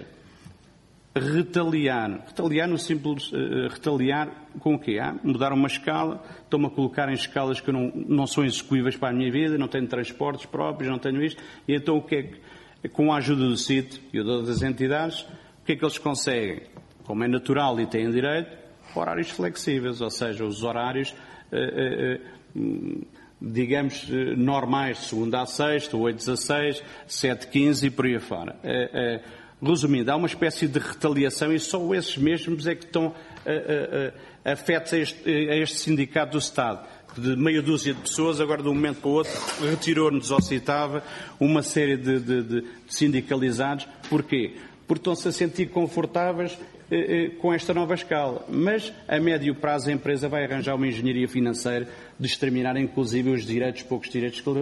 D: Retaliar. Retaliar no simples... Uh, retaliar com o quê? Ah, mudar uma escala, estão-me a colocar em escalas que não, não são execuíveis para a minha vida, não tenho transportes próprios, não tenho isto, e então o que é que, com a ajuda do C I T e das entidades, o que é que eles conseguem? Como é natural e têm direito, horários flexíveis, ou seja, os horários... Uh, uh, uh, digamos, normais, de segunda a sexta, oito a seis, sete a quinze e por aí afora. Uh, uh, resumindo, há uma espécie de retaliação e só esses mesmos é que estão uh, uh, uh, afetos a este, a este sindicato do Estado. De meia dúzia de pessoas, agora de um momento para o outro, retirou-nos ao CITAVA uma série de, de, de sindicalizados. Porquê? Porque estão-se a sentir confortáveis com esta nova escala. Mas, a médio prazo, a empresa vai arranjar uma engenharia financeira de exterminar, inclusive, os direitos, poucos direitos que, uh, uh,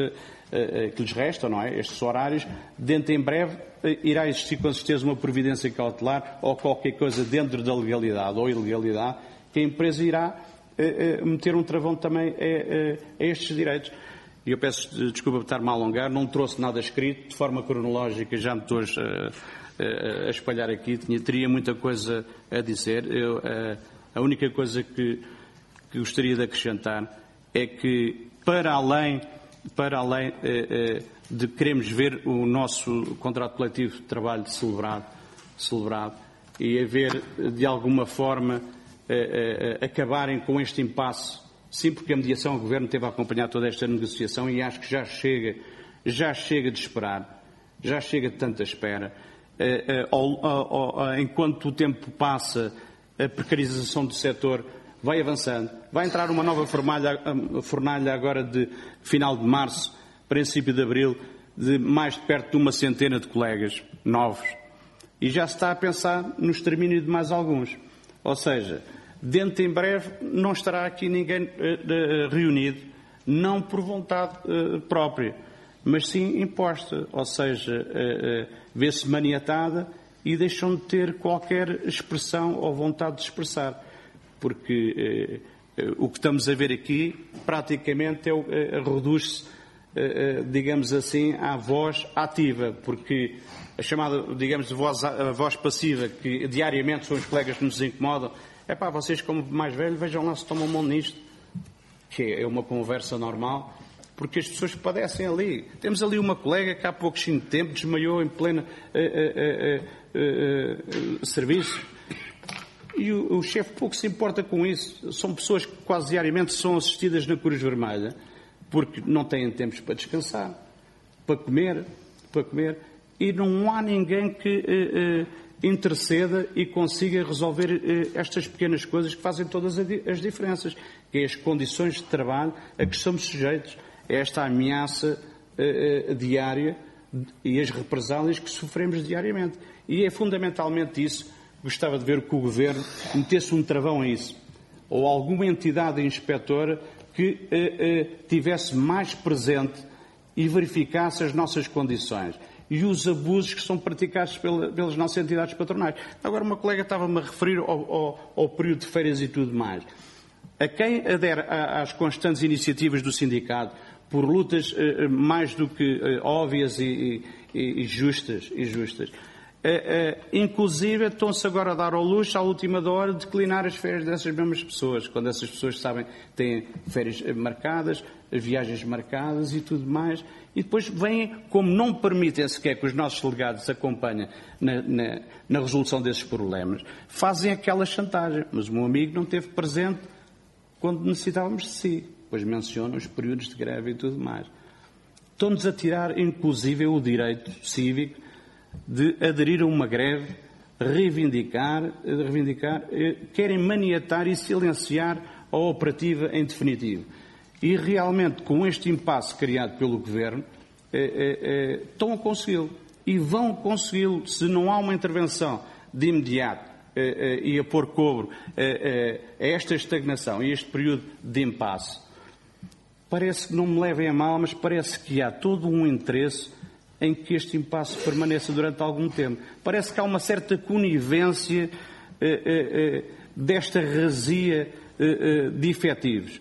D: uh, que lhes restam, não é? Estes horários. Dentro, em breve, uh, irá existir, com certeza, uma providência cautelar ou qualquer coisa dentro da legalidade ou ilegalidade, que a empresa irá uh, uh, meter um travão também a, a, a estes direitos. E eu peço desculpa por estar-me a alongar, não trouxe nada escrito, de forma cronológica, já me estou a, a, a espalhar aqui, tinha, teria muita coisa a dizer. Eu, a, a única coisa que, que gostaria de acrescentar é que, para além, para além eh, eh, de queremos ver o nosso contrato coletivo de trabalho celebrado, celebrado e haver, de alguma forma, eh, eh, acabarem com este impasse. Sim, porque a mediação, o Governo teve a acompanhar toda esta negociação e acho que já chega, já chega de esperar, já chega de tanta espera. Uh, uh, uh, uh, uh, enquanto o tempo passa, a precarização do setor vai avançando. Vai entrar uma nova fornalha, uh, fornalha agora de final de março, princípio de abril, de mais de perto de uma centena de colegas novos. E já se está a pensar no extermínio de mais alguns. Ou seja, dentro em breve não estará aqui ninguém uh, uh, reunido, não por vontade uh, própria, mas sim imposta, ou seja, vê-se maniatada e deixam de ter qualquer expressão ou vontade de expressar, porque o que estamos a ver aqui praticamente é, é, reduz-se, digamos assim, à voz ativa, porque a chamada, digamos, de voz, a voz passiva, que diariamente são os colegas que nos incomodam, é pá, vocês como mais velhos, vejam lá se tomam mão nisto, que é uma conversa normal, porque as pessoas padecem ali. Temos ali uma colega que há pouquinho tempo desmaiou em pleno uh, uh, uh, uh, serviço, e o, o chefe pouco se importa com isso. São pessoas que quase diariamente são assistidas na Cruz Vermelha, porque não têm tempos para descansar, para comer, para comer, e não há ninguém que uh, uh, interceda e consiga resolver uh, estas pequenas coisas que fazem todas as diferenças, que é as condições de trabalho a que estamos sujeitos, a esta ameaça uh, uh, diária e as represálias que sofremos diariamente. E é fundamentalmente isso. Gostava de ver que o Governo metesse um travão a isso, ou alguma entidade inspetora que uh, uh, tivesse mais presente e verificasse as nossas condições e os abusos que são praticados pela, pelas nossas entidades patronais. Agora, uma colega estava-me a referir ao, ao, ao período de férias e tudo mais. A quem adere às constantes iniciativas do sindicato, por lutas uh, mais do que uh, óbvias e, e, e justas, e justas Uh, uh, inclusive estão-se agora a dar ao luxo, à última hora, de declinar as férias dessas mesmas pessoas, quando essas pessoas sabem têm férias marcadas, viagens marcadas e tudo mais, e depois vêm, como não permitem sequer que os nossos delegados acompanhem na, na, na resolução desses problemas, fazem aquela chantagem. Mas o meu amigo não esteve presente quando necessitávamos de si, pois mencionam os períodos de greve e tudo mais. Estão-nos a tirar, inclusive, o direito cívico de aderir a uma greve, reivindicar, reivindicar, querem maniatar e silenciar a operativa em definitivo. E realmente, com este impasse criado pelo Governo, eh, eh, estão a consegui-lo. E vão consegui-lo se não há uma intervenção de imediato eh, eh, e a pôr cobro eh, eh, a esta estagnação e este período de impasse. Parece que não me levem a mal, mas parece que há todo um interesse em que este impasse permaneça durante algum tempo. Parece que há uma certa conivência eh, eh, desta razia eh, de efetivos,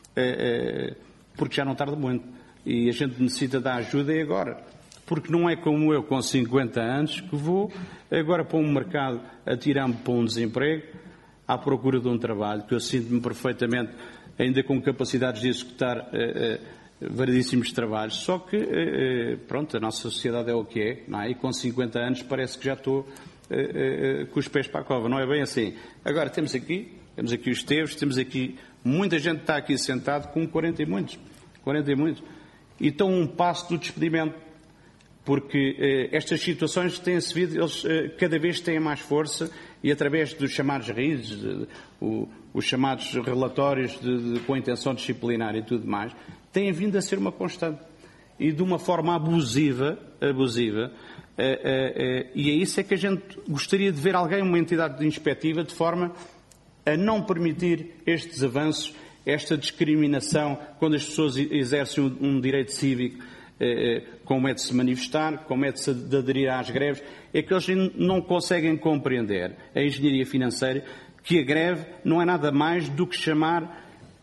D: eh, eh, porque já não tarda muito. E a gente necessita da ajuda e agora. Porque não é como eu, com cinquenta anos, que vou agora para um mercado atirar-me para um desemprego, à procura de um trabalho, que eu sinto-me perfeitamente, ainda com capacidades de executar eh, eh, variedíssimos trabalhos, só que, pronto, a nossa sociedade é o que é, não é? E com cinquenta anos parece que já estou eh, eh, com os pés para a cova, não é bem assim. Agora, temos aqui, temos aqui os Esteves, temos aqui, muita gente está aqui sentado com quarenta e muitos, quarenta e muitos, e estão a um passo do despedimento, porque eh, estas situações têm-se vindo, eles eh, cada vez têm mais força e através dos chamados R I Ds, de, de, o, os chamados relatórios de, de, com intenção disciplinar e tudo mais, têm vindo a ser uma constante e de uma forma abusiva, abusiva, uh, uh, uh, e é isso é que a gente gostaria de ver alguém, uma entidade inspectiva, de forma a não permitir estes avanços, esta discriminação, quando as pessoas exercem um, um direito cívico, uh, uh, como é de se manifestar, como é de, se, de aderir às greves, é que eles não conseguem compreender a engenharia financeira, que a greve não é nada mais do que chamar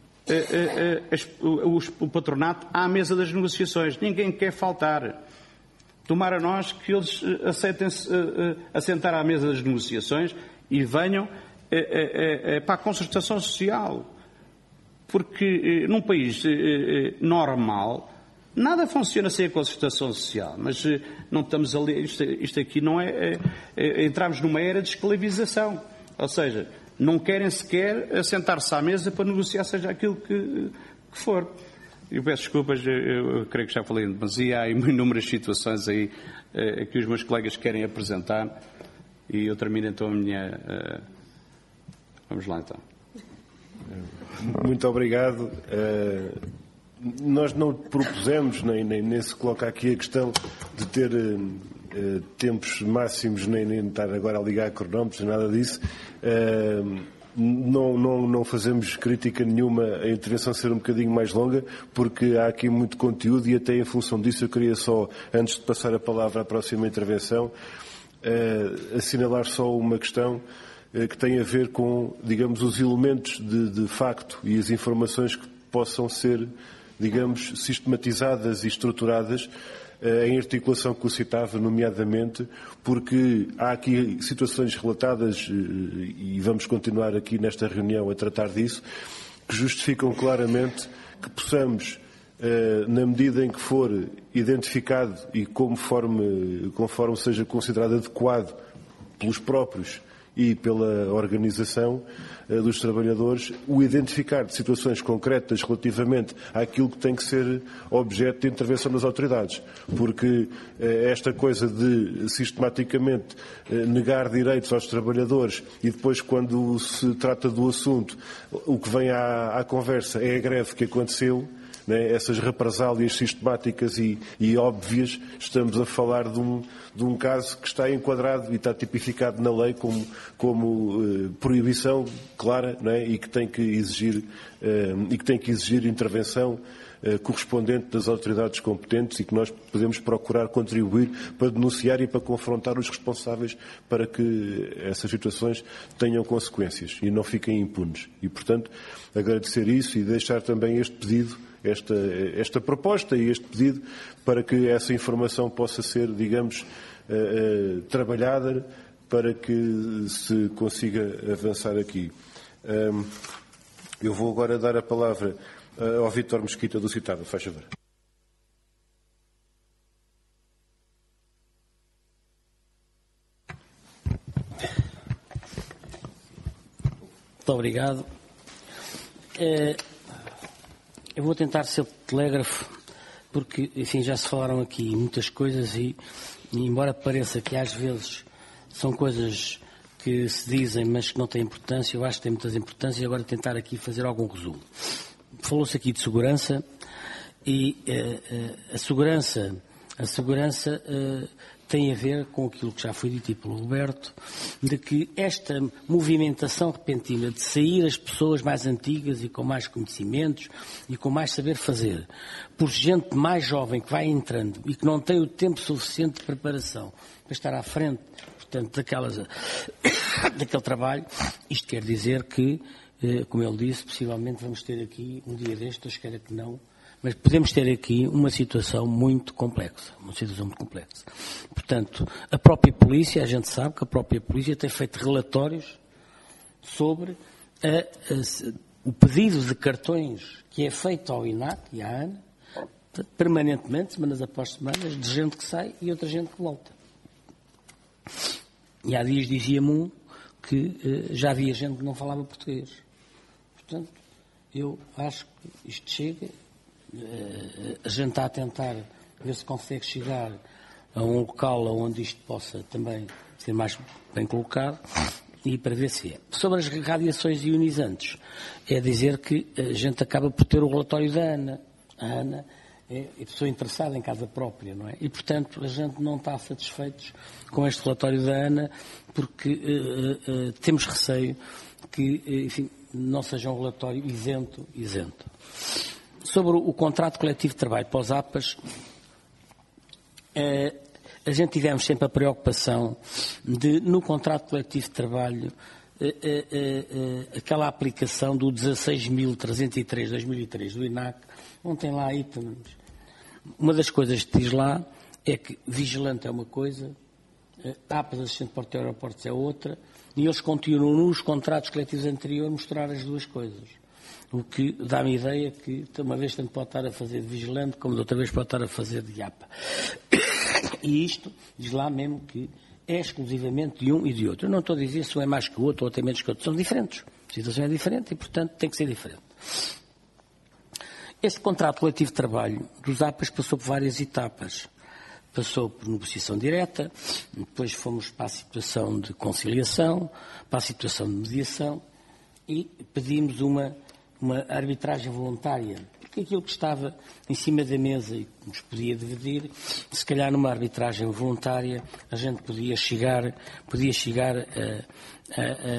D: Uh, uh, uh, o, o patronato à mesa das negociações. Ninguém quer faltar. Tomara nós que eles uh, aceitem-se uh, uh, assentar à mesa das negociações e venham uh, uh, uh, para a concertação social. Porque uh, num país uh, uh, normal nada funciona sem a concertação social. Mas uh, não estamos ali. Isto, isto aqui não é. Uh, uh, entramos numa era de escravização. Ou seja, não querem sequer assentar-se à mesa para negociar seja aquilo que, que for. Eu peço desculpas, eu, eu creio que já falei em demasia, há inúmeras situações aí eh, que os meus colegas querem apresentar e eu termino então a minha... Eh, vamos lá então.
A: Muito obrigado. Uh, nós não propusemos, nem, nem, nem se coloca aqui a questão de ter... Uh, Uh, tempos máximos, nem, nem estar agora a ligar cronómetros, nada disso. Uh, não, não, não fazemos crítica nenhuma a intervenção ser um bocadinho mais longa, porque há aqui muito conteúdo e até em função disso eu queria só, antes de passar a palavra à próxima intervenção, uh, assinalar só uma questão uh, que tem a ver com, digamos, os elementos de, de facto e as informações que possam ser, digamos, sistematizadas e estruturadas em articulação que o citava, nomeadamente, porque há aqui situações relatadas, e vamos continuar aqui nesta reunião a tratar disso, que justificam claramente que possamos, na medida em que for identificado e conforme, conforme seja considerado adequado pelos próprios e pela organização uh, dos trabalhadores, o identificar de situações concretas relativamente àquilo que tem que ser objeto de intervenção das autoridades. Porque uh, esta coisa de sistematicamente uh, negar direitos aos trabalhadores e depois, quando se trata do assunto, o que vem à, à conversa é a greve que aconteceu, né, essas represálias sistemáticas e, e óbvias, estamos a falar de um, de um caso que está enquadrado e está tipificado na lei como, como uh, proibição clara, né, e que tem que exigir, uh, e que tem que exigir intervenção uh, correspondente das autoridades competentes e que nós podemos procurar contribuir para denunciar e para confrontar os responsáveis para que essas situações tenham consequências e não fiquem impunes. E, portanto, agradecer isso e deixar também este pedido, Esta, esta proposta e este pedido para que essa informação possa ser, digamos, uh, uh, trabalhada para que se consiga avançar aqui. Um, eu vou agora dar a palavra uh, ao Vítor Mesquita do Citado. Faz favor.
E: Muito obrigado. Uh... Eu vou tentar ser telégrafo, porque, enfim, já se falaram aqui muitas coisas e, e, embora pareça que às vezes são coisas que se dizem, mas que não têm importância, eu acho que têm muitas importâncias, e agora tentar aqui fazer algum resumo. Falou-se aqui de segurança e uh, uh, a segurança, a segurança uh, tem a ver com aquilo que já foi dito pelo Roberto, de que esta movimentação repentina de sair as pessoas mais antigas e com mais conhecimentos e com mais saber fazer, por gente mais jovem que vai entrando e que não tem o tempo suficiente de preparação para estar à frente, portanto, daquelas, daquele trabalho, isto quer dizer que, como ele disse, possivelmente vamos ter aqui, um dia destes, quer que não, mas podemos ter aqui uma situação muito complexa, uma situação muito complexa. Portanto, a própria polícia, a gente sabe que a própria polícia tem feito relatórios sobre a, a, o pedido de cartões que é feito ao I N A C e à ANA, permanentemente, semanas após semanas, de gente que sai e outra gente que volta. E há dias dizia-me um que eh, já havia gente que não falava português. Portanto, eu acho que isto chega... A gente está a tentar ver se consegue chegar a um local onde isto possa também ser mais bem colocado e para ver se é. Sobre as radiações ionizantes, é dizer que a gente acaba por ter o relatório da ANA. A ANA é a pessoa interessada em casa própria, não é? E, portanto, a gente não está satisfeitos com este relatório da ANA porque uh, uh, temos receio que, uh, enfim, não seja um relatório isento, isento. Sobre o contrato coletivo de trabalho para os A P As, eh, a gente tivemos sempre a preocupação de, no contrato coletivo de trabalho, eh, eh, eh, aquela aplicação do dezasseis mil trezentos e três de dois mil e três do I N A C, onde tem lá itens. Uma das coisas que diz lá é que vigilante é uma coisa, eh, A P As, assistente de porto e aeroportos é outra, e eles continuam nos contratos coletivos anteriores a mostrar as duas coisas. O que dá-me a ideia que, uma vez, tanto pode estar a fazer de vigilante, como de outra vez pode estar a fazer de A P A. E isto diz lá mesmo que é exclusivamente de um e de outro. Eu não estou a dizer se um é mais que o outro ou tem menos que o outro. São diferentes. A situação é diferente e, portanto, tem que ser diferente. Este contrato coletivo de trabalho dos A P As passou por várias etapas. Passou por negociação direta, depois fomos para a situação de conciliação, para a situação de mediação e pedimos uma... uma arbitragem voluntária, porque aquilo que estava em cima da mesa e que nos podia dividir, se calhar numa arbitragem voluntária a gente podia chegar, podia chegar a, a, a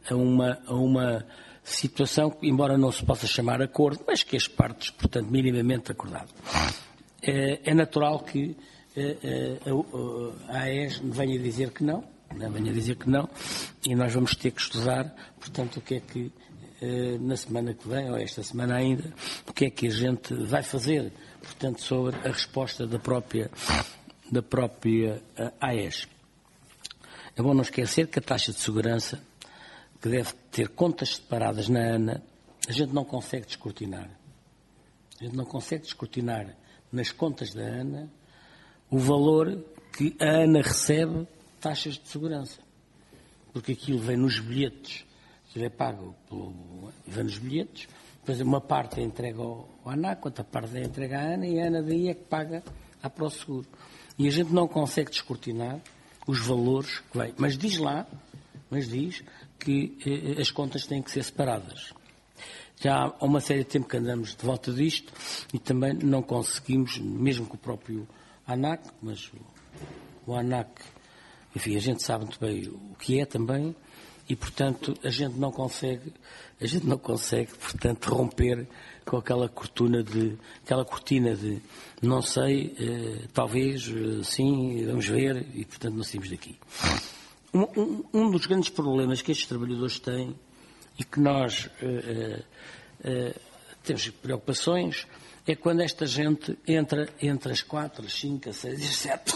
E: a uma, a uma situação que, embora não se possa chamar acordo, mas que as partes, portanto, minimamente acordado. É, é natural que a, a, a AES venha dizer que não, né, venha dizer que não, e nós vamos ter que estudar, portanto, o que é que na semana que vem, ou esta semana ainda, o que é que a gente vai fazer, portanto, sobre a resposta da própria, da própria AES. É bom não esquecer que a taxa de segurança, que deve ter contas separadas na ANA, a gente não consegue descortinar. A gente não consegue descortinar nas contas da ANA o valor que a ANA recebe taxas de segurança. Porque aquilo vem nos bilhetes, aquilo é pago pelo, vem nos bilhetes, depois uma parte é entregue ao, ao ANAC, outra parte é entregue à ANA, e a ANA daí é que paga à ProSeguro. E a gente não consegue descortinar os valores que vêm. Mas diz lá, mas diz que eh, as contas têm que ser separadas. Já há uma série de tempo que andamos de volta disto e também não conseguimos, mesmo com o próprio ANAC, mas o, o ANAC, enfim, a gente sabe muito bem o que é também e, portanto, a gente não consegue, a gente não consegue, portanto, romper com aquela cortina de, aquela cortina de não sei, eh, talvez, eh, sim, vamos ver e, portanto, não saímos daqui. Um, um, um dos grandes problemas que estes trabalhadores têm e que nós uh, uh, uh, temos preocupações é quando esta gente entra entre as quatro, as cinco, as seis e as sete.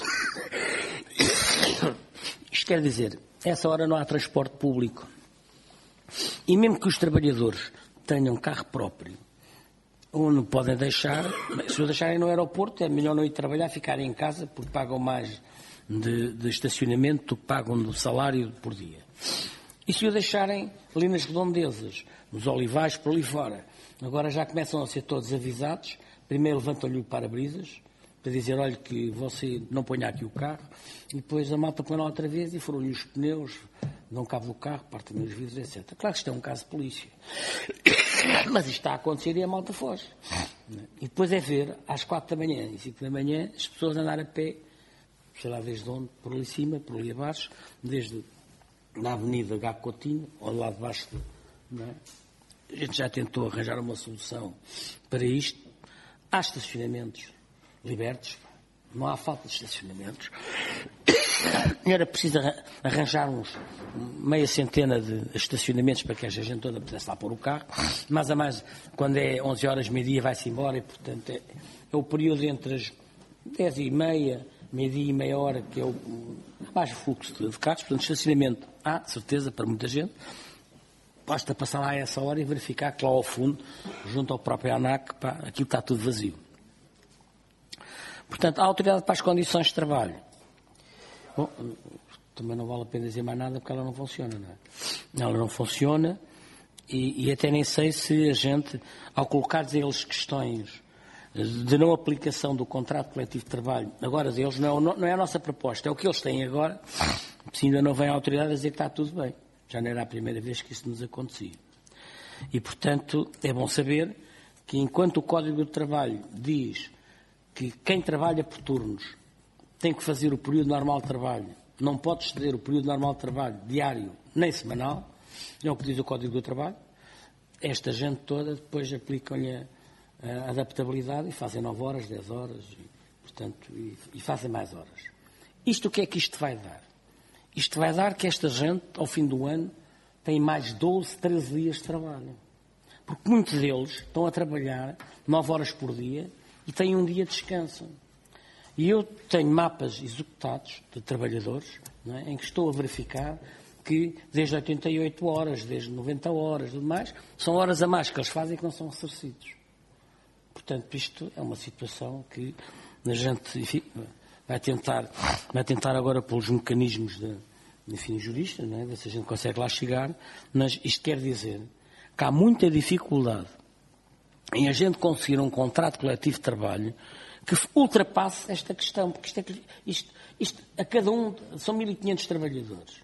E: Isto quer dizer, a essa hora não há transporte público. E mesmo que os trabalhadores tenham carro próprio, ou não podem deixar, se o deixarem no aeroporto, é melhor não ir trabalhar, ficarem em casa, porque pagam mais De, de estacionamento do que pagam do salário por dia. E se o deixarem ali nas redondezas, nos olivais, por ali fora, agora já começam a ser todos avisados, primeiro levantam-lhe o para-brisas, para dizer, olha, que você não ponha aqui o carro, e depois a malta põe lá outra vez e foram-lhe os pneus, dão cabo do carro, partem os vidros, etcétera. Claro que isto é um caso de polícia. Mas isto está a acontecer e a malta foge. E depois é ver, às quatro da manhã e cinco da manhã, as pessoas andar a pé, sei lá desde onde, por ali cima, por ali abaixo, desde na Avenida Gago Coutinho, ou lá de baixo, não é? A gente já tentou arranjar uma solução para isto. Há estacionamentos libertos, não há falta de estacionamentos. Era preciso arranjar uns meia centena de estacionamentos para que a gente toda pudesse lá pôr o carro, mas a mais, quando é onze horas, meio-dia, vai-se embora, e portanto é, é o período entre as dez e meia, meio-dia e meia hora, que é o mais fluxo de carros, portanto, estacionamento há, de certeza, para muita gente. Basta passar lá a essa hora e verificar que lá ao fundo, junto ao próprio ANAC, pá, aquilo está tudo vazio. Portanto, a autoridade para as condições de trabalho. Bom, também não vale a pena dizer mais nada porque ela não funciona, não é? Ela não funciona e, e até nem sei se a gente, ao colocar eles questões de não aplicação do contrato coletivo de trabalho, agora deles não, não é a nossa proposta, é o que eles têm agora, se ainda não vem a autoridade a dizer que está tudo bem. Já não era a primeira vez que isso nos acontecia. E, portanto, é bom saber que enquanto o Código de Trabalho diz que quem trabalha por turnos tem que fazer o período normal de trabalho, não pode exceder o período normal de trabalho diário nem semanal, é o que diz o Código do Trabalho, esta gente toda depois aplicam-lhe a a adaptabilidade e fazem nove horas, dez horas, e, portanto, e, e fazem mais horas. Isto o que é que isto vai dar? Isto vai dar que esta gente, ao fim do ano, tem mais doze, treze dias de trabalho. Porque muitos deles estão a trabalhar nove horas por dia e têm um dia de descanso. E eu tenho mapas executados de trabalhadores, não é, em que estou a verificar que desde oitenta e oito horas, desde noventa horas, tudo mais, são horas a mais que eles fazem que não são ressarcidos. Portanto, isto é uma situação que a gente, enfim, vai tentar, vai tentar agora pelos mecanismos de, enfim, jurista, não é? Ver se a gente consegue lá chegar, mas isto quer dizer que há muita dificuldade em a gente conseguir um contrato coletivo de trabalho que ultrapasse esta questão, porque isto, é, isto, isto a cada um, são mil e quinhentos trabalhadores.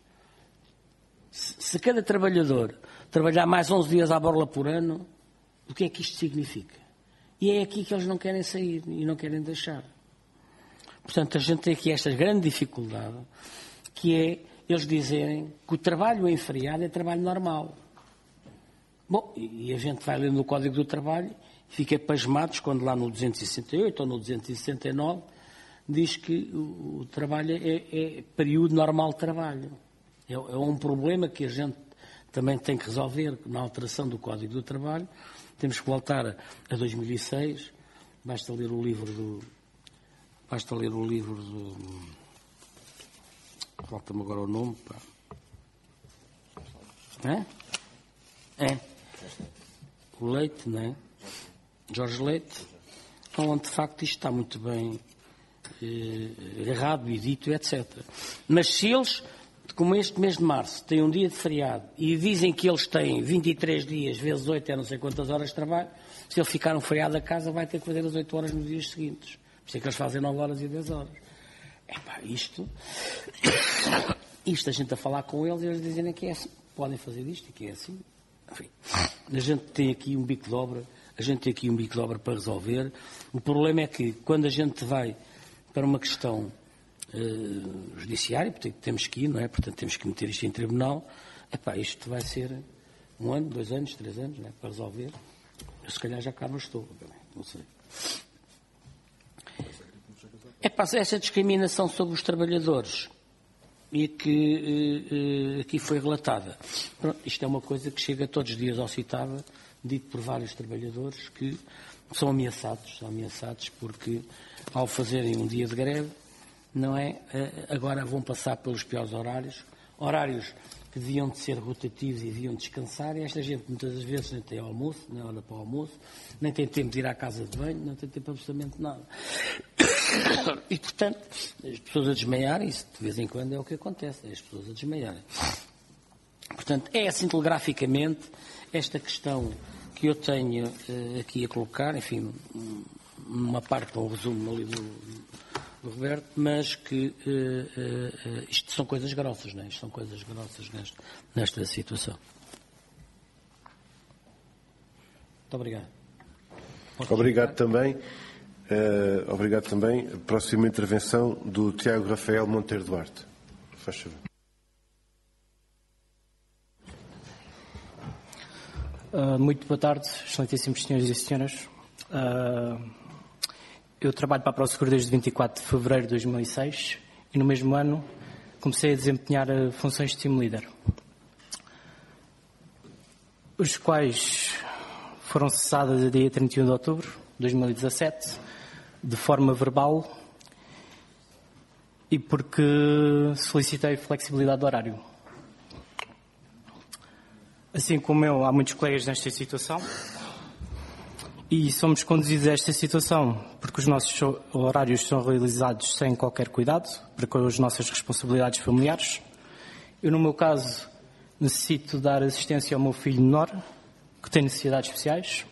E: Se, se cada trabalhador trabalhar mais onze dias à borla por ano, o que é que isto significa? E é aqui que eles não querem sair e não querem deixar. Portanto, a gente tem aqui esta grande dificuldade, que é eles dizerem que o trabalho em feriado é trabalho normal. Bom, e a gente vai lendo o Código do Trabalho e fica pasmados quando lá no duzentos e sessenta e oito ou no duzentos e sessenta e nove diz que o, o trabalho é, é período normal de trabalho. É, é um problema que a gente também tem que resolver na alteração do Código do Trabalho. Temos que voltar a dois mil e seis. Basta ler o livro do... Basta ler o livro do... Falta-me agora o nome. Pá. É? É. O Leite, não é? Jorge Leite. Onde, de facto, isto está muito bem eh, errado e dito, etcétera. Mas se eles... Como este mês de março tem um dia de feriado e dizem que eles têm vinte e três dias vezes oito é não sei quantas horas de trabalho, se ele ficar um feriado a casa vai ter que fazer as oito horas nos dias seguintes. Por isso é que eles fazem nove horas e dez horas. Epá, isto, isto a gente a falar com eles e eles dizem que é assim. Podem fazer isto e que é assim. Enfim, a gente tem aqui um bico de obra, a gente tem aqui um bico de obra para resolver. O problema é que quando a gente vai para uma questão Uh, judiciário, portanto temos que ir, não é? Portanto temos que meter isto em tribunal. Epá, isto vai ser um ano, dois anos, três anos, não é? Para resolver. Eu se calhar já cá não estou, não sei. Epá, essa discriminação sobre os trabalhadores e que uh, uh, aqui foi relatada. Pronto, isto é uma coisa que chega todos os dias ao CITAVA, dito por vários trabalhadores que são ameaçados, são ameaçados porque ao fazerem um dia de greve, não é? Agora vão passar pelos piores horários, horários que deviam de ser rotativos e deviam descansar, e esta gente muitas das vezes nem tem almoço, nem hora para o almoço, nem tem tempo de ir à casa de banho, não tem tempo absolutamente nada. E, portanto, as pessoas a desmaiarem, isso de vez em quando é o que acontece, as pessoas a desmaiarem. Portanto, é assim telegraficamente esta questão que eu tenho uh, aqui a colocar, enfim, uma parte para um resumo ali do, do Roberto, mas que uh, uh, uh, isto são coisas grossas, não é? Isto são coisas grossas nesta, nesta situação. Muito obrigado. Pode
A: obrigado também. Uh, obrigado também. A próxima intervenção do Tiago Rafael Monteiro Duarte. Faz favor.
F: Uh, muito boa tarde, excelentíssimos senhores e senhoras. Uh, eu trabalho para a ProSeguro desde vinte e quatro de fevereiro de dois mil e seis e no mesmo ano comecei a desempenhar uh, funções de team leader, os quais foram cessadas a dia trinta e um de outubro de dois mil e dezassete, de forma verbal e porque solicitei flexibilidade de horário. Assim como eu, há muitos colegas nesta situação e somos conduzidos a esta situação porque os nossos horários são realizados sem qualquer cuidado, para com as nossas responsabilidades familiares. Eu, no meu caso, necessito dar assistência ao meu filho menor, que tem necessidades especiais,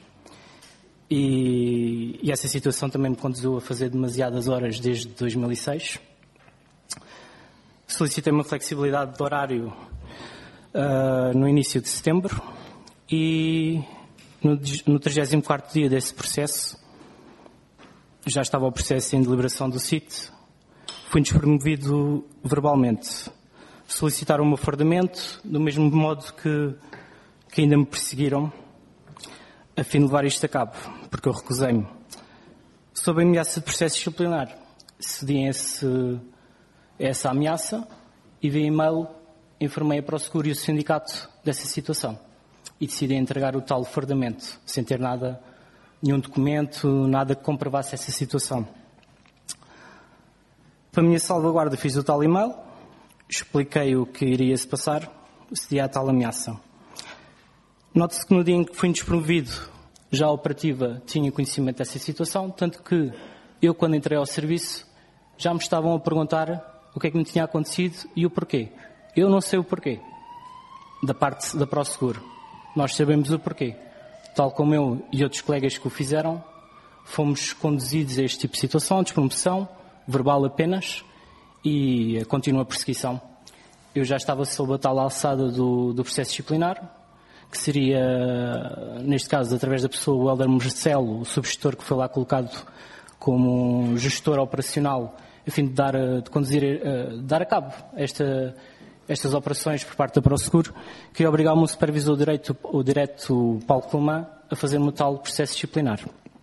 F: e, e essa situação também me conduziu a fazer demasiadas horas desde dois mil e seis. Solicitei uma flexibilidade de horário Uh, no início de setembro e no, no trigésimo quarto dia desse processo, já estava o processo em deliberação do C I T, fui-nos promovido verbalmente. Solicitaram o meu afardamento, do mesmo modo que, que ainda me perseguiram, a fim de levar isto a cabo, porque eu recusei-me. Sob a ameaça de processo disciplinar, cedi esse, essa ameaça e via e-mail informei a ProSeguro e o sindicato dessa situação e decidi entregar o tal fardamento, sem ter nada, nenhum documento, nada que comprovasse essa situação. Para a minha salvaguarda fiz o tal e-mail, expliquei o que iria se passar, cedi à tal ameaça. Note-se que no dia em que fui despromovido, já a operativa tinha conhecimento dessa situação, tanto que eu, quando entrei ao serviço, já me estavam a perguntar o que é que me tinha acontecido e o porquê. Eu não sei o porquê, da parte da ProSeguro. Nós sabemos o porquê. Tal como eu e outros colegas que o fizeram, fomos conduzidos a este tipo de situação, despromoção, verbal apenas, e a contínua perseguição. Eu já estava sob a tal alçada do, do processo disciplinar, que seria, neste caso, através da pessoa, o Helder Marcelo, o subgestor que foi lá colocado como um gestor operacional, a fim de dar, de conduzir, de dar a cabo esta estas operações por parte da ProSeguro, queria obrigar o meu supervisor direito, o direto Paulo Clemã, a fazer um tal processo disciplinar.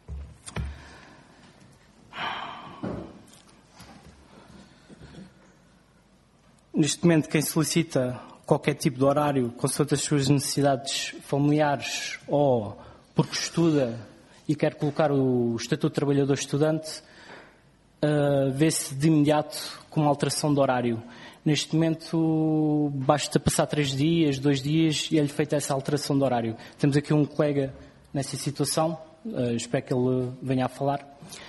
F: Neste momento, quem solicita qualquer tipo de horário, consoante as suas necessidades familiares ou porque estuda e quer colocar o Estatuto de Trabalhador Estudante, uh, vê-se de imediato com uma alteração de horário. Neste momento, basta passar três dias, dois dias e é-lhe feita essa alteração de horário. Temos aqui um colega nessa situação, uh, espero que ele venha a falar.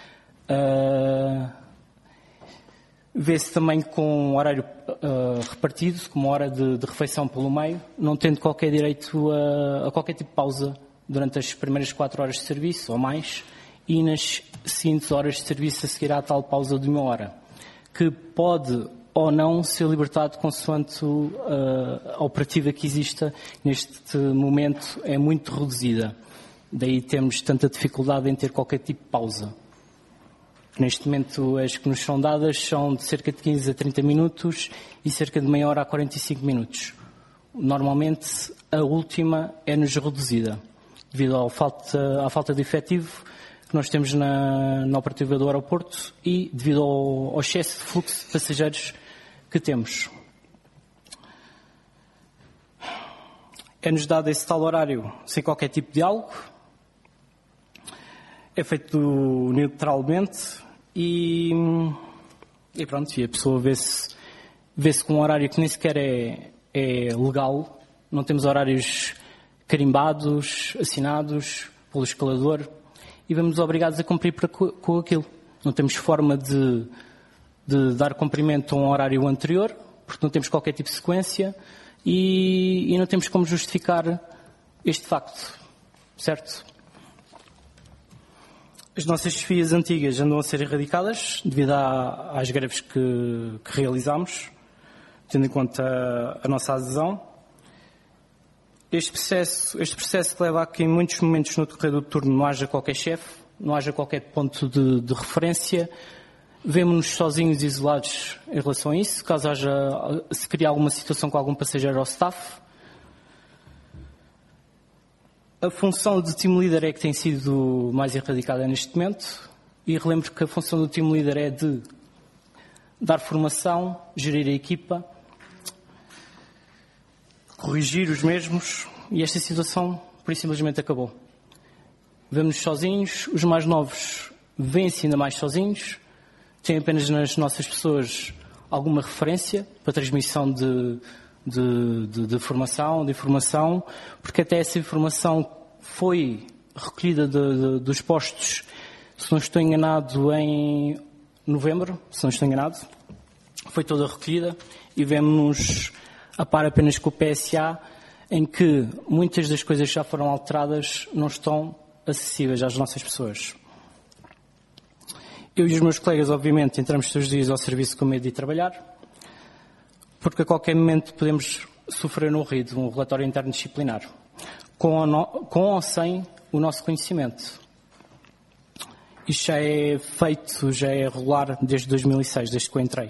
F: Uh, Vê-se também com um horário uh, repartido, com uma hora de, de refeição pelo meio, não tendo qualquer direito a, a qualquer tipo de pausa durante as primeiras quatro horas de serviço ou mais, e nas seguintes horas de serviço a seguir à tal pausa de uma hora, que pode ou não ser libertado consoante uh, a operativa que exista. Neste momento é muito reduzida, daí temos tanta dificuldade em ter qualquer tipo de pausa. Neste momento, as que nos são dadas são de cerca de quinze a trinta minutos e cerca de meia hora a quarenta e cinco minutos. Normalmente, a última é-nos reduzida, devido ao falta, à falta de efetivo que nós temos na, na operativa do aeroporto e devido ao, ao excesso de fluxo de passageiros que temos. É-nos dado esse tal horário sem qualquer tipo de diálogo. É feito neutralmente. E, e pronto, e a pessoa vê-se vê-se com um horário que nem sequer é, é legal. Não temos horários carimbados, assinados pelo escalador e vamos obrigados a cumprir para, com aquilo. Não temos forma de, de dar cumprimento a um horário anterior, porque não temos qualquer tipo de sequência e, e não temos como justificar este facto, certo? As nossas chefias antigas andam a ser erradicadas devido à, às greves que, que realizamos, tendo em conta a, a nossa adesão. Este processo, este processo que leva a que em muitos momentos no decorrer do turno não haja qualquer chefe, não haja qualquer ponto de, de referência. Vemo-nos sozinhos e isolados em relação a isso, caso haja, se criar alguma situação com algum passageiro ou staff. A função de team leader é que tem sido mais erradicada neste momento e relembro que a função do team leader é de dar formação, gerir a equipa, corrigir os mesmos e esta situação por isso simplesmente acabou. Vemos-nos sozinhos, os mais novos vêm-se ainda mais sozinhos, têm apenas nas nossas pessoas alguma referência para transmissão de De, de, de formação, de informação, porque até essa informação foi recolhida de, de, dos postos, se não estou enganado, em novembro, se não estou enganado, foi toda recolhida e vemos-nos a par apenas com o P S A, em que muitas das coisas que já foram alteradas não estão acessíveis às nossas pessoas. Eu e os meus colegas, obviamente, entramos todos os dias ao serviço com medo de ir trabalhar, porque a qualquer momento podemos sofrer um R I D, um relatório interno disciplinar, com ou, no, com ou sem o nosso conhecimento. Isto já é feito, já é regular desde dois mil e seis, desde que eu entrei.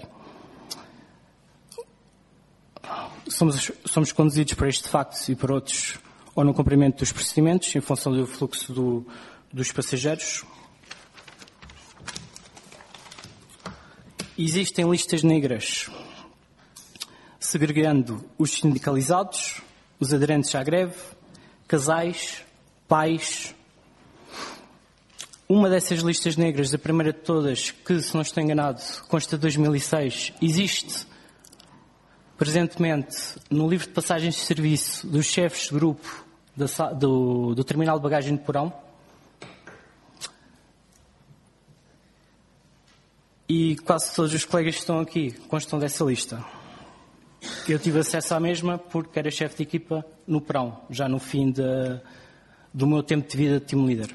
F: Somos, somos conduzidos por este facto e por outros, ou no cumprimento dos procedimentos, em função do fluxo do, dos passageiros. Existem listas negras segregando os sindicalizados, os aderentes à greve, casais, pais. Uma dessas listas negras, a primeira de todas, que, se não estou enganado, consta de dois mil e seis, existe presentemente no livro de passagens de serviço dos chefes de grupo da, do, do terminal de bagagem de Porão. E quase todos os colegas que estão aqui constam dessa lista. Eu tive acesso à mesma porque era chefe de equipa no Porão, já no fim de, do meu tempo de vida de team leader.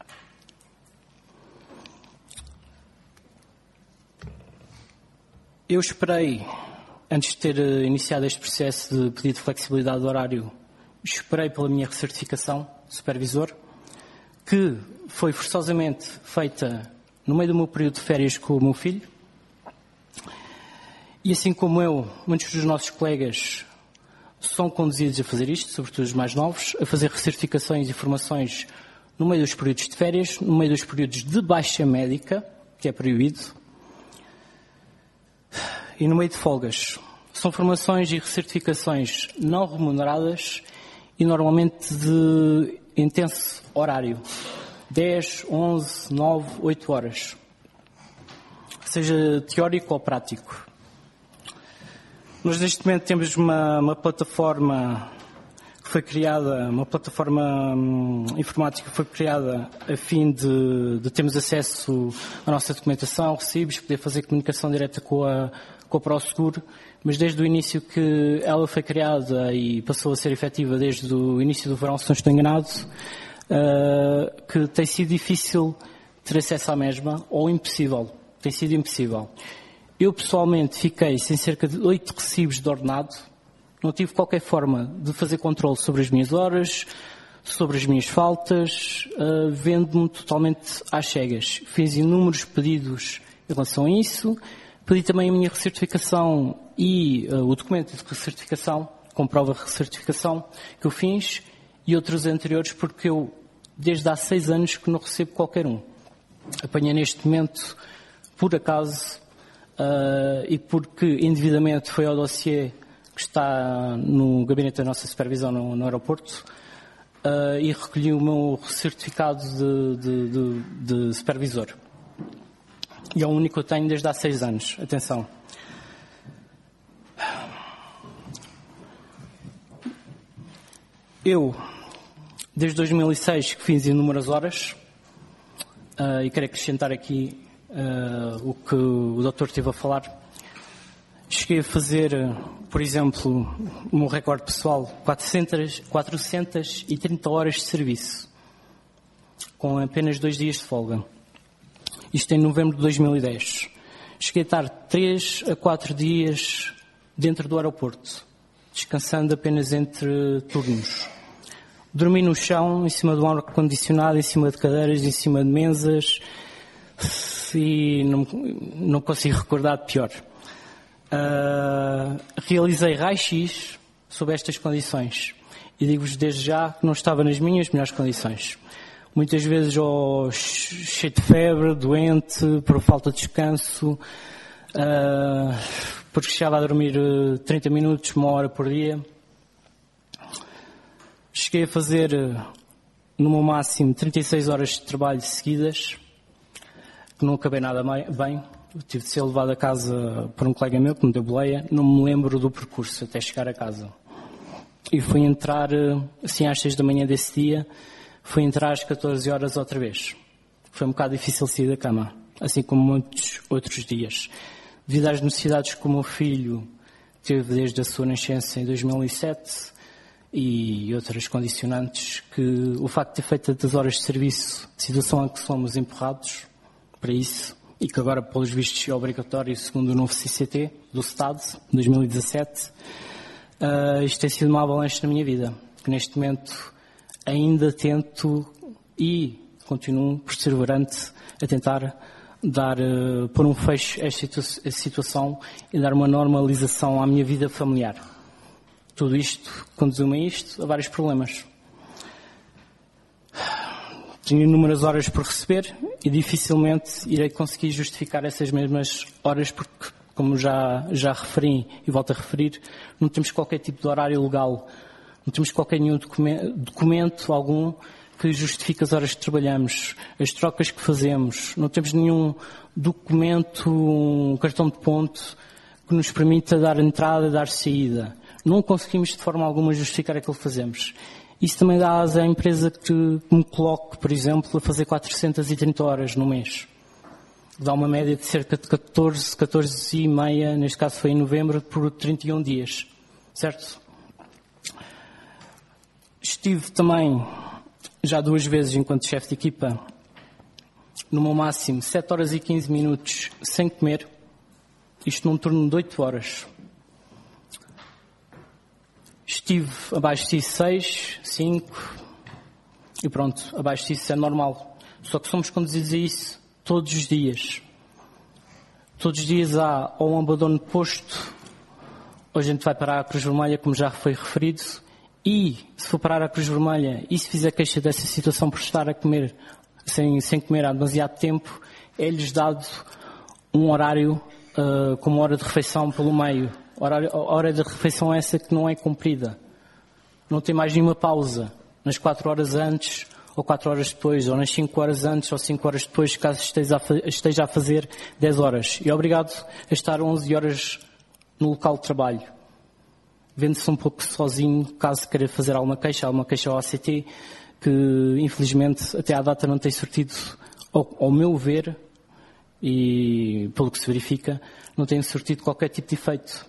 F: Eu esperei, antes de ter iniciado este processo de pedido de flexibilidade do horário, esperei pela minha recertificação de supervisor, que foi forçosamente feita no meio do meu período de férias com o meu filho. E assim como eu, muitos dos nossos colegas são conduzidos a fazer isto, sobretudo os mais novos, a fazer recertificações e formações no meio dos períodos de férias, no meio dos períodos de baixa médica, que é proibido, e no meio de folgas. São formações e recertificações não remuneradas e normalmente de intenso horário. dez, onze, nove, oito horas. Seja teórico ou prático. Nós neste momento temos uma, uma plataforma que foi criada, uma plataforma hum, informática que foi criada a fim de, de termos acesso à nossa documentação, recibos, poder fazer comunicação direta com a, com a ProSeguro, mas desde o início que ela foi criada e passou a ser efetiva desde o início do verão, se não estou enganado, uh, que tem sido difícil ter acesso à mesma, ou impossível, tem sido impossível. Eu, pessoalmente, fiquei sem cerca de oito recibos de ordenado. Não tive qualquer forma de fazer controle sobre as minhas horas, sobre as minhas faltas, uh, vendo-me totalmente às cegas. Fiz inúmeros pedidos em relação a isso. Pedi também a minha recertificação e uh, o documento de recertificação, com prova de recertificação, que eu fiz, e outros anteriores, porque eu, desde há seis anos, que não recebo qualquer um. Apanhei neste momento, por acaso, Uh, e porque indevidamente foi ao dossiê que está no gabinete da nossa supervisão no, no aeroporto uh, e recolhi o meu certificado de, de, de, de supervisor. E é o único que eu tenho desde há seis anos. Atenção. Eu, desde dois mil e seis, que fiz inúmeras horas, uh, e quero acrescentar aqui Uh, o que o doutor esteve a falar. Cheguei a fazer, uh, por exemplo, o meu recorde pessoal, quatrocentas, quatrocentas e trinta horas de serviço, com apenas dois dias de folga. Isto em novembro de dois mil e dez. Cheguei a estar três a quatro dias dentro do aeroporto, descansando apenas entre turnos. Dormi no chão, em cima do ar-condicionado, em cima de cadeiras, em cima de mesas, e não, não consigo recordar de pior. Uh, realizei raio-x sob estas condições e digo-vos desde já que não estava nas minhas melhores condições. Muitas vezes oh, cheio de febre, doente, por falta de descanso, uh, porque chegava a dormir trinta minutos, uma hora por dia. Cheguei a fazer, no meu máximo, trinta e seis horas de trabalho seguidas, que não acabei nada bem. Eu tive de ser levado a casa por um colega meu que me deu boleia. Não me lembro do percurso até chegar a casa. E fui entrar, assim, às seis da manhã desse dia, fui entrar às catorze horas outra vez. Foi um bocado difícil sair da cama, assim como muitos outros dias. Devido às necessidades que o meu filho teve desde a sua nascença em dois mil e sete e outras condicionantes, que o facto de ter feito das horas de serviço, situação em que somos empurrados para isso, e que agora, pelos vistos, é obrigatório, segundo o novo C C T do Estado, dois mil e dezassete, uh, isto tem sido uma avalanche na minha vida, que neste momento ainda tento e continuo perseverante a tentar dar, uh, pôr um fecho a esta situa- situação e dar uma normalização à minha vida familiar. Tudo isto conduziu-me a isto, a vários problemas. Tenho inúmeras horas por receber e dificilmente irei conseguir justificar essas mesmas horas porque, como já, já referi e volto a referir, não temos qualquer tipo de horário legal, não temos qualquer nenhum documento, documento algum que justifique as horas que trabalhamos, as trocas que fazemos, não temos nenhum documento, um cartão de ponto que nos permita dar entrada e dar saída. Não conseguimos de forma alguma justificar aquilo que fazemos. Isso também dá asa à empresa que me coloque, por exemplo, a fazer quatrocentas e trinta horas no mês. Dá uma média de cerca de catorze, catorze e meia, neste caso foi em novembro, por trinta e um dias. Certo? Estive também, já duas vezes enquanto chefe de equipa, no meu máximo sete horas e quinze minutos sem comer. Isto num turno de oito horas. Estive abaixo disso seis, cinco e pronto, abaixo disso é normal. Só que somos conduzidos a isso todos os dias. Todos os dias há ou um abandono de posto, ou a gente vai parar à Cruz Vermelha, como já foi referido, e se for parar à Cruz Vermelha e se fizer queixa dessa situação por estar a comer sem, sem comer há demasiado tempo, é-lhes dado um horário uh, com uma hora de refeição pelo meio. Horário, a hora de refeição é essa que não é cumprida. Não tem mais nenhuma pausa. Nas quatro horas antes, ou quatro horas depois, ou nas cinco horas antes, ou cinco horas depois, caso esteja a, esteja a fazer dez horas. E é obrigado a estar onze horas no local de trabalho. Vende-se um pouco sozinho, caso queira fazer alguma queixa, alguma queixa ao A C T, que infelizmente até à data não tem surtido, ao, ao meu ver, e pelo que se verifica, não tem surtido qualquer tipo de efeito.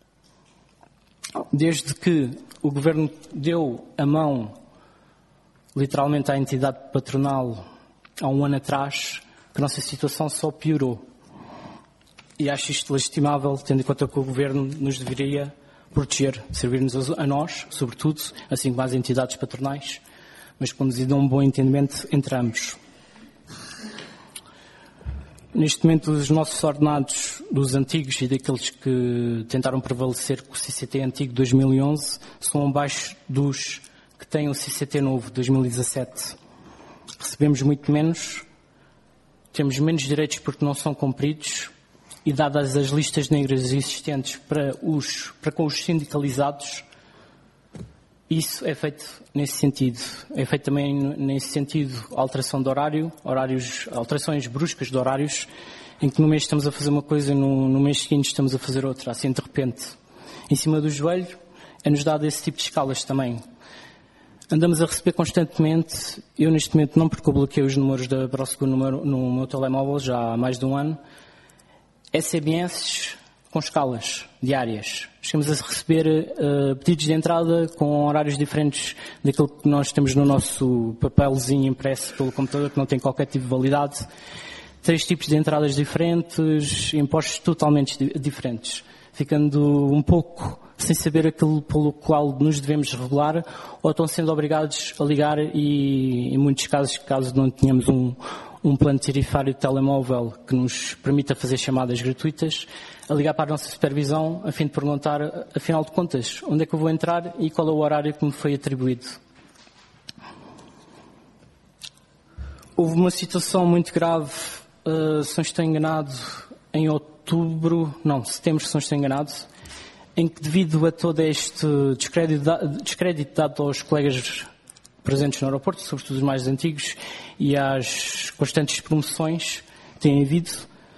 F: Desde que o Governo deu a mão, literalmente, à entidade patronal há um ano atrás, que a nossa situação só piorou. E acho isto legitimável, tendo em conta que o Governo nos deveria proteger, servir-nos a nós, sobretudo, assim como às entidades patronais, mas conduzido a um bom entendimento entre ambos. Neste momento, os nossos ordenados dos antigos e daqueles que tentaram prevalecer com o C C T antigo de dois mil e onze são abaixo dos que têm o C C T novo de dois mil e dezassete. Recebemos muito menos, temos menos direitos porque não são cumpridos e, dadas as listas negras existentes para, os, para com os sindicalizados, isso é feito nesse sentido. É feito também nesse sentido alteração de horário, horários, alterações bruscas de horários, em que no mês estamos a fazer uma coisa, no, no mês seguinte estamos a fazer outra, assim de repente. Em cima do joelho é-nos dado esse tipo de escalas também. Andamos a receber constantemente, eu neste momento não, porque eu bloqueei os números da Prosegur no, no meu telemóvel já há mais de um ano, S M S com escalas diárias. Chegamos a receber uh, pedidos de entrada com horários diferentes daquilo que nós temos no nosso papelzinho impresso pelo computador, que não tem qualquer tipo de validade. Três tipos de entradas diferentes, impostos totalmente diferentes, ficando um pouco sem saber aquilo pelo qual nos devemos regular, ou estão sendo obrigados a ligar e, em muitos casos, caso não tenhamos um, um plano tarifário de telemóvel que nos permita fazer chamadas gratuitas, a ligar para a nossa supervisão a fim de perguntar, afinal de contas, onde é que eu vou entrar e qual é o horário que me foi atribuído. Houve uma situação muito grave, uh, se não estou enganado, em outubro, não, setembro, se não estou enganado, em que, devido a todo este descrédito, descrédito dado aos colegas presentes no aeroporto, sobretudo os mais antigos, e às constantes promoções que têm havido,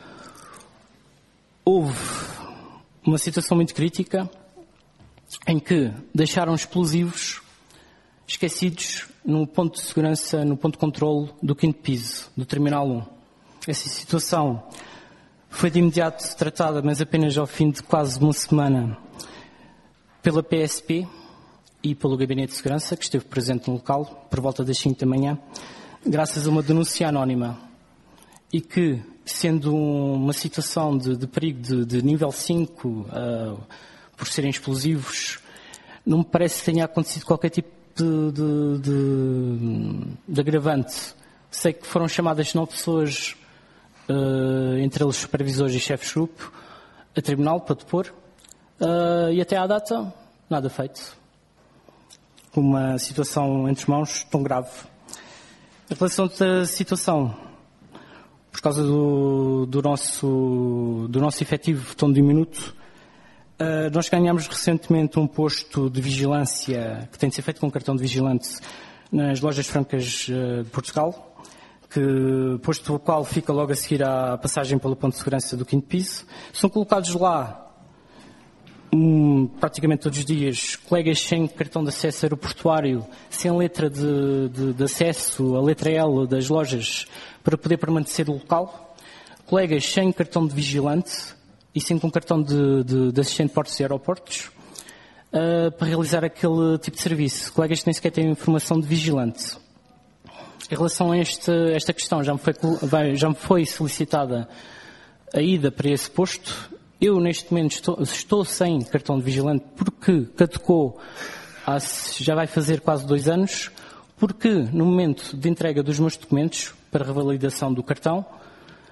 F: houve uma situação muito crítica em que deixaram explosivos esquecidos no ponto de segurança, no ponto de controle do quinto piso, do Terminal um. Essa situação foi de imediato tratada, mas apenas ao fim de quase uma semana, pela P S P e pelo Gabinete de Segurança, que esteve presente no local, por volta das cinco da manhã, graças a uma denúncia anónima. E que, sendo uma situação de, de perigo de, de nível cinco, uh, por serem explosivos, não me parece que tenha acontecido qualquer tipo de, de, de, de agravante. Sei que foram chamadas nove pessoas, uh, entre eles supervisores e chefes de grupo, a tribunal para depor, uh, e até à data, nada feito. Com uma situação entre mãos tão grave. Em relação à situação, por causa do, do, nosso, do nosso efetivo tão diminuto, uh, nós ganhámos recentemente um posto de vigilância que tem de ser feito com um cartão de vigilante nas lojas francas uh, de Portugal, que, posto o qual fica logo a seguir à passagem pelo ponto de segurança do quinto piso. São colocados lá Um, praticamente todos os dias, colegas sem cartão de acesso aeroportuário, sem letra de, de, de acesso, a letra L das lojas, para poder permanecer no local, colegas sem cartão de vigilante e sem com cartão de, de, de assistente de portos e aeroportos, uh, para realizar aquele tipo de serviço, colegas que nem sequer têm informação de vigilante. Em relação a este, esta questão, já me, foi, já me foi solicitada a ida para esse posto. Eu, neste momento, estou, estou sem cartão de vigilante porque caducou, há, já vai fazer quase dois anos, porque no momento de entrega dos meus documentos para revalidação do cartão,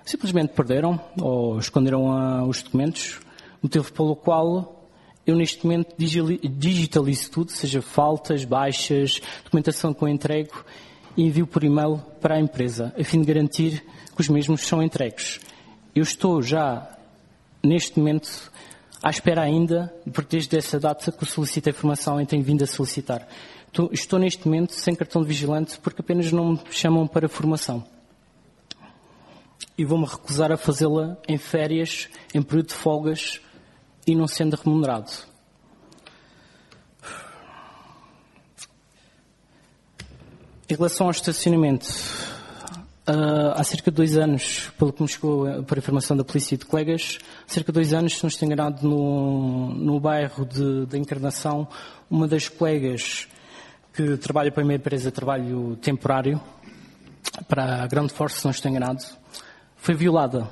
F: simplesmente perderam ou esconderam a, os documentos, motivo pelo qual eu neste momento digitalizo tudo, seja faltas, baixas, documentação que eu entrego e envio por e-mail para a empresa, a fim de garantir que os mesmos são entregues. Eu estou já, neste momento, à espera ainda, porque desde essa data que eu solicitei a informação e tenho vindo a solicitar. Estou, estou neste momento sem cartão de vigilante porque apenas não me chamam para formação. E vou-me recusar a fazê-la em férias, em período de folgas e não sendo remunerado. Em relação ao estacionamento, uh, há cerca de dois anos, pelo que me chegou por informação da polícia e de colegas, há cerca de dois anos, se não estou enganado, no, no bairro de, de Encarnação, uma das colegas que trabalha para uma empresa de trabalho temporário, para a Ground Force, se não estou enganado, foi violada.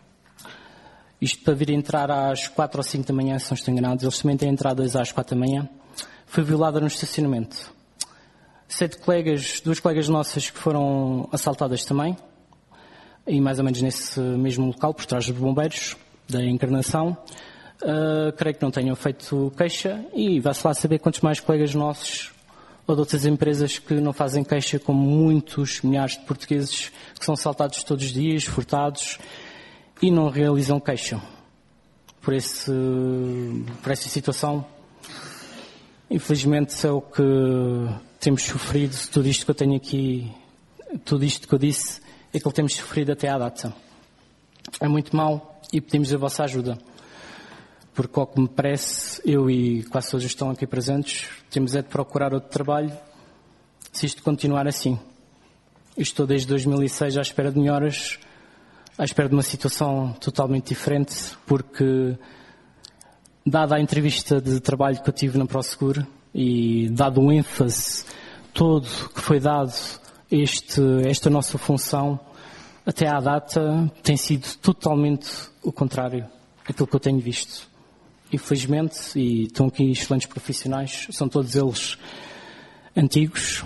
F: Isto para vir entrar às quatro ou cinco da manhã, se não estou enganado, eles também têm entrado às quatro da manhã, foi violada no estacionamento. Sete colegas, duas colegas nossas que foram assaltadas também, e mais ou menos nesse mesmo local, por trás dos bombeiros, da Encarnação. Uh, creio que não tenham feito queixa e vai-se lá saber quantos mais colegas nossos ou de outras empresas que não fazem queixa, como muitos milhares de portugueses que são assaltados todos os dias, furtados, e não realizam queixa por, esse, por essa situação. Infelizmente é o que temos sofrido, tudo isto que eu tenho aqui, tudo isto que eu disse, é que temos sofrido até à data. É muito mau e pedimos a vossa ajuda. Porque, ao que me parece, eu e quase todos estão aqui presentes, temos é de procurar outro trabalho se isto continuar assim. Eu estou desde dois mil e seis à espera de melhoras, à espera de uma situação totalmente diferente, porque, dada a entrevista de trabalho que eu tive na Prosegur e dado o ênfase todo que foi dado a este, esta nossa função, até à data tem sido totalmente o contrário daquilo que eu tenho visto. Infelizmente, e estão aqui excelentes profissionais, são todos eles antigos,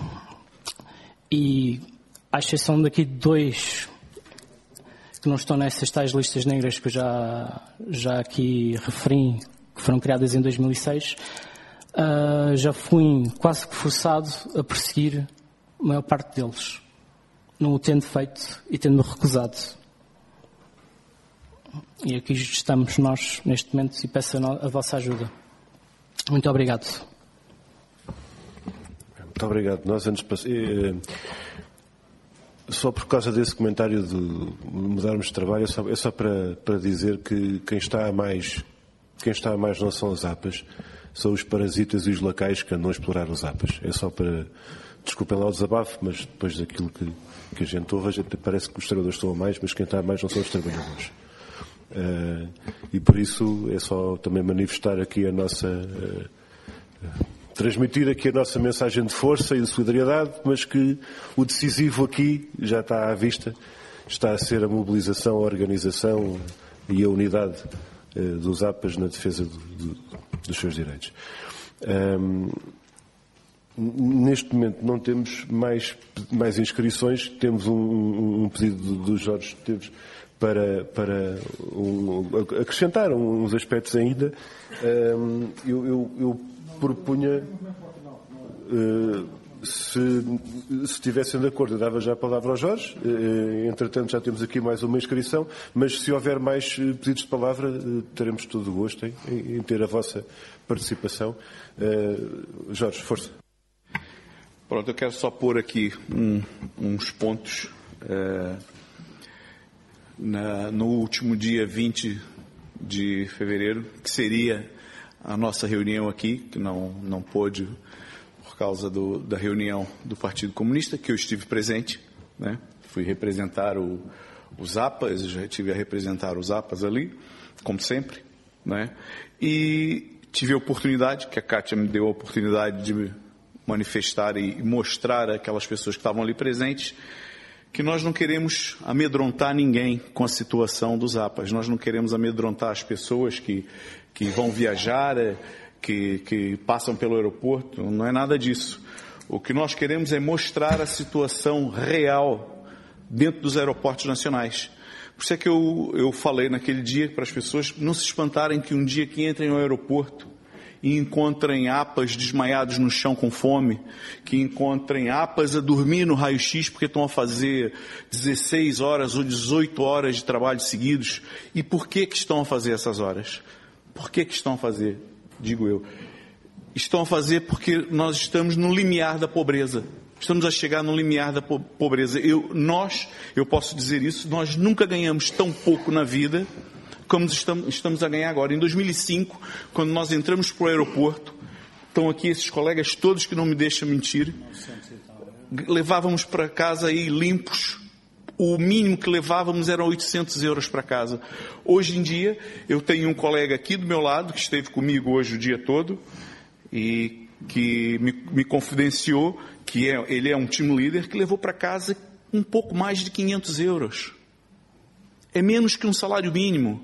F: e à exceção daqui de dois que não estão nessas tais listas negras que eu já, já aqui referi, que foram criadas em dois mil e seis, uh, já fui quase que forçado a perseguir a maior parte deles, não o tendo feito e tendo-me recusado. E aqui estamos nós, neste momento, e peço a, a vossa ajuda. Muito obrigado.
A: Muito obrigado. Nós antes eh, só por causa desse comentário de mudarmos de trabalho, é só, é só para, para dizer que quem está a mais, quem está a mais não são os APAs, são os parasitas e os lacaios que andam a explorar os APAs. É só para, desculpem lá o desabafo, mas depois daquilo que, que a gente ouve, a gente parece que os trabalhadores estão a mais, mas quem está a mais não são os trabalhadores. Uh, e por isso é só também manifestar aqui a nossa uh, uh, transmitir aqui a nossa mensagem de força e de solidariedade, mas que o decisivo aqui já está à vista, está a ser a mobilização, a organização e a unidade uh, dos APAs na defesa do, do, dos seus direitos. Um, neste momento não temos mais, mais inscrições, temos um, um, um pedido do, do Jorge Esteves para, para um, acrescentar uns aspectos ainda. Um, eu, eu, eu propunha, uh, se, se estivessem de acordo, eu dava já a palavra ao Jorge, uh, entretanto já temos aqui mais uma inscrição, mas se houver mais pedidos de palavra, uh, teremos todo o gosto em, em ter a vossa participação. Uh, Jorge, força.
B: Pronto, eu quero só pôr aqui um, uns pontos. Uh, Na, no último dia vinte de fevereiro, que seria a nossa reunião aqui, que não, não pôde por causa do, da reunião do Partido Comunista, que eu estive presente, né? Fui representar o, os APAs, já estive a representar os APAs ali, como sempre, né? E tive a oportunidade, que a Kátia me deu a oportunidade de manifestar e mostrar àquelas pessoas que estavam ali presentes, que nós não queremos amedrontar ninguém com a situação dos APAs. Nós não queremos amedrontar as pessoas que, que vão viajar, que, que passam pelo aeroporto. Não é nada disso. O que nós queremos é mostrar a situação real dentro dos aeroportos nacionais. Por isso é que eu, eu falei naquele dia para as pessoas não se espantarem que um dia que entrem ao aeroporto e encontrem apas desmaiados no chão com fome, que encontrem apas a dormir no raio-x porque estão a fazer dezesseis horas ou dezoito horas de trabalho seguidos. E por que que estão a fazer essas horas? Por que que estão a fazer? Digo eu. Estão a fazer porque nós estamos no limiar da pobreza. Estamos a chegar no limiar da pobreza. Eu, nós, eu posso dizer isso, nós nunca ganhamos tão pouco na vida como estamos, estamos a ganhar agora. Em dois mil e cinco, quando nós entramos para o aeroporto, estão aqui esses colegas todos que não me deixam mentir, levávamos para casa aí limpos, o mínimo que levávamos eram oitocentos euros para casa. Hoje em dia, eu tenho um colega aqui do meu lado, que esteve comigo hoje o dia todo, e que me, me confidenciou que é, ele é um team leader que levou para casa um pouco mais de quinhentos euros. É menos que um salário mínimo.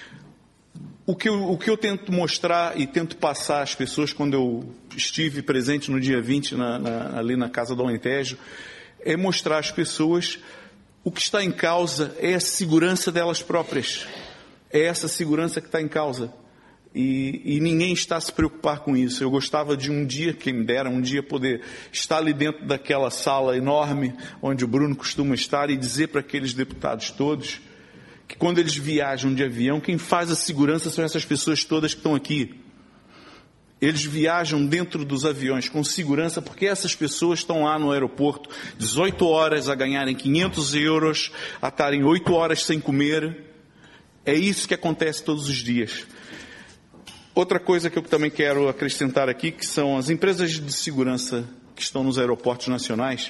B: O que, eu, o que eu tento mostrar e tento passar às pessoas quando eu estive presente no dia vinte na, na, ali na Casa do Alentejo, é mostrar às pessoas o que está em causa é a segurança delas próprias. É essa segurança que está em causa. E, e ninguém está a se preocupar com isso. Eu gostava de um dia, quem me dera, um dia poder estar ali dentro daquela sala enorme onde o Bruno costuma estar e dizer para aqueles deputados todos que quando eles viajam de avião, quem faz a segurança são essas pessoas todas que estão aqui. Eles viajam dentro dos aviões com segurança porque essas pessoas estão lá no aeroporto dezoito horas a ganharem quinhentos euros, a estarem oito horas sem comer. É isso que acontece todos os dias. Outra coisa que eu também quero acrescentar aqui, que são as empresas de segurança que estão nos aeroportos nacionais,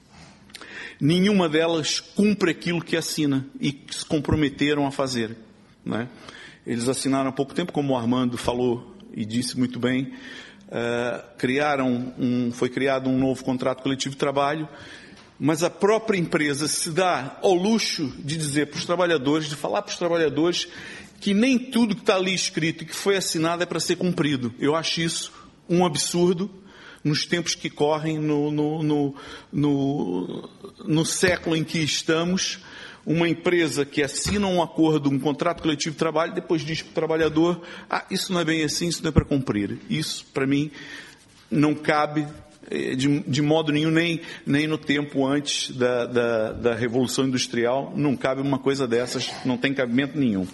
B: nenhuma delas cumpre aquilo que assina e se comprometeram a fazer, né? Eles assinaram há pouco tempo, como o Armando falou e disse muito bem, uh, criaram um, foi criado um novo contrato coletivo de trabalho, mas a própria empresa se dá ao luxo de dizer para os trabalhadores, de falar para os trabalhadores que nem tudo que está ali escrito e que foi assinado é para ser cumprido. Eu acho isso um absurdo nos tempos que correm, no, no, no, no, no século em que estamos. Uma empresa que assina um acordo, um contrato coletivo de trabalho, depois diz para o trabalhador, ah, isso não é bem assim, isso não é para cumprir. Isso, para mim, não cabe de, de modo nenhum, nem, nem no tempo antes da, da, da Revolução Industrial, não cabe uma coisa dessas, não tem cabimento nenhum.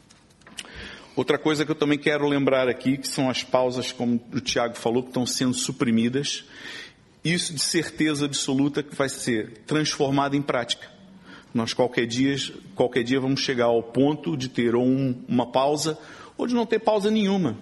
B: Outra coisa que eu também quero lembrar aqui, que são as pausas, como o Tiago falou, que estão sendo suprimidas. Isso de certeza absoluta que vai ser transformado em prática. Nós qualquer dia, qualquer dia vamos chegar ao ponto de ter ou um, uma pausa, ou de não ter pausa nenhuma.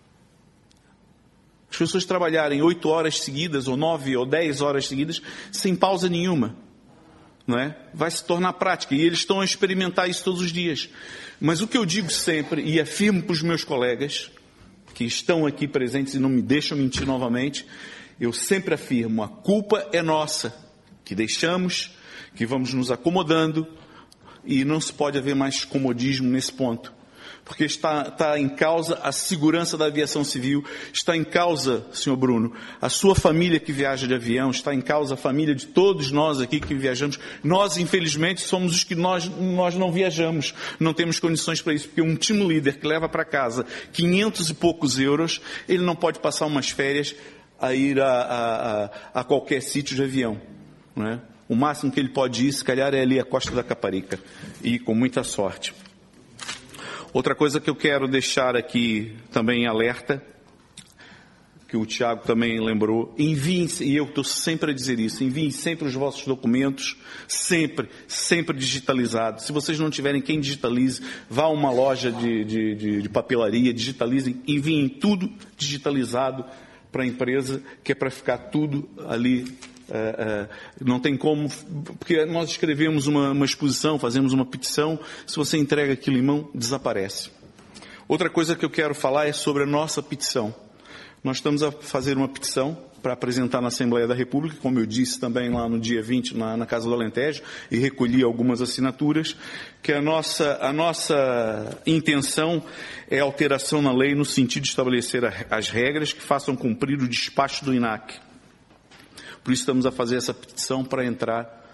B: As pessoas trabalharem oito horas seguidas, ou nove, ou dez horas seguidas, sem pausa nenhuma. Não é? Vai se tornar prática, e eles estão a experimentar isso todos os dias. Mas o que eu digo sempre, e afirmo para os meus colegas, que estão aqui presentes e não me deixam mentir novamente, eu sempre afirmo, a culpa é nossa, que deixamos, que vamos nos acomodando, e não se pode haver mais comodismo nesse ponto. Porque está, está em causa a segurança da aviação civil, está em causa, senhor Bruno, a sua família que viaja de avião, está em causa a família de todos nós aqui que viajamos. Nós, infelizmente, somos os que nós, nós não viajamos, não temos condições para isso, porque um team leader que leva para casa quinhentos e poucos euros, ele não pode passar umas férias a ir a, a, a, a qualquer sítio de avião, não é? O máximo que ele pode ir, se calhar, é ali a Costa da Caparica, e com muita sorte. Outra coisa que eu quero deixar aqui também em alerta, que o Tiago também lembrou, enviem, e eu estou sempre a dizer isso, enviem sempre os vossos documentos, sempre, sempre digitalizados. Se vocês não tiverem quem digitalize, vá a uma loja de, de, de, de papelaria, digitalizem, enviem tudo digitalizado para a empresa, que é para ficar tudo ali. Uh, uh, não tem como, porque nós escrevemos uma, uma exposição, fazemos uma petição, se você entrega aquilo em mão, desaparece. Outra coisa que eu quero falar é sobre a nossa petição. Nós estamos a fazer uma petição para apresentar na Assembleia da República, como eu disse também lá no dia vinte, na, na Casa do Alentejo, e recolhi algumas assinaturas, que a nossa, a nossa intenção é a alteração na lei no sentido de estabelecer a, as regras que façam cumprir o despacho do I N A C. Por isso estamos a fazer essa petição para entrar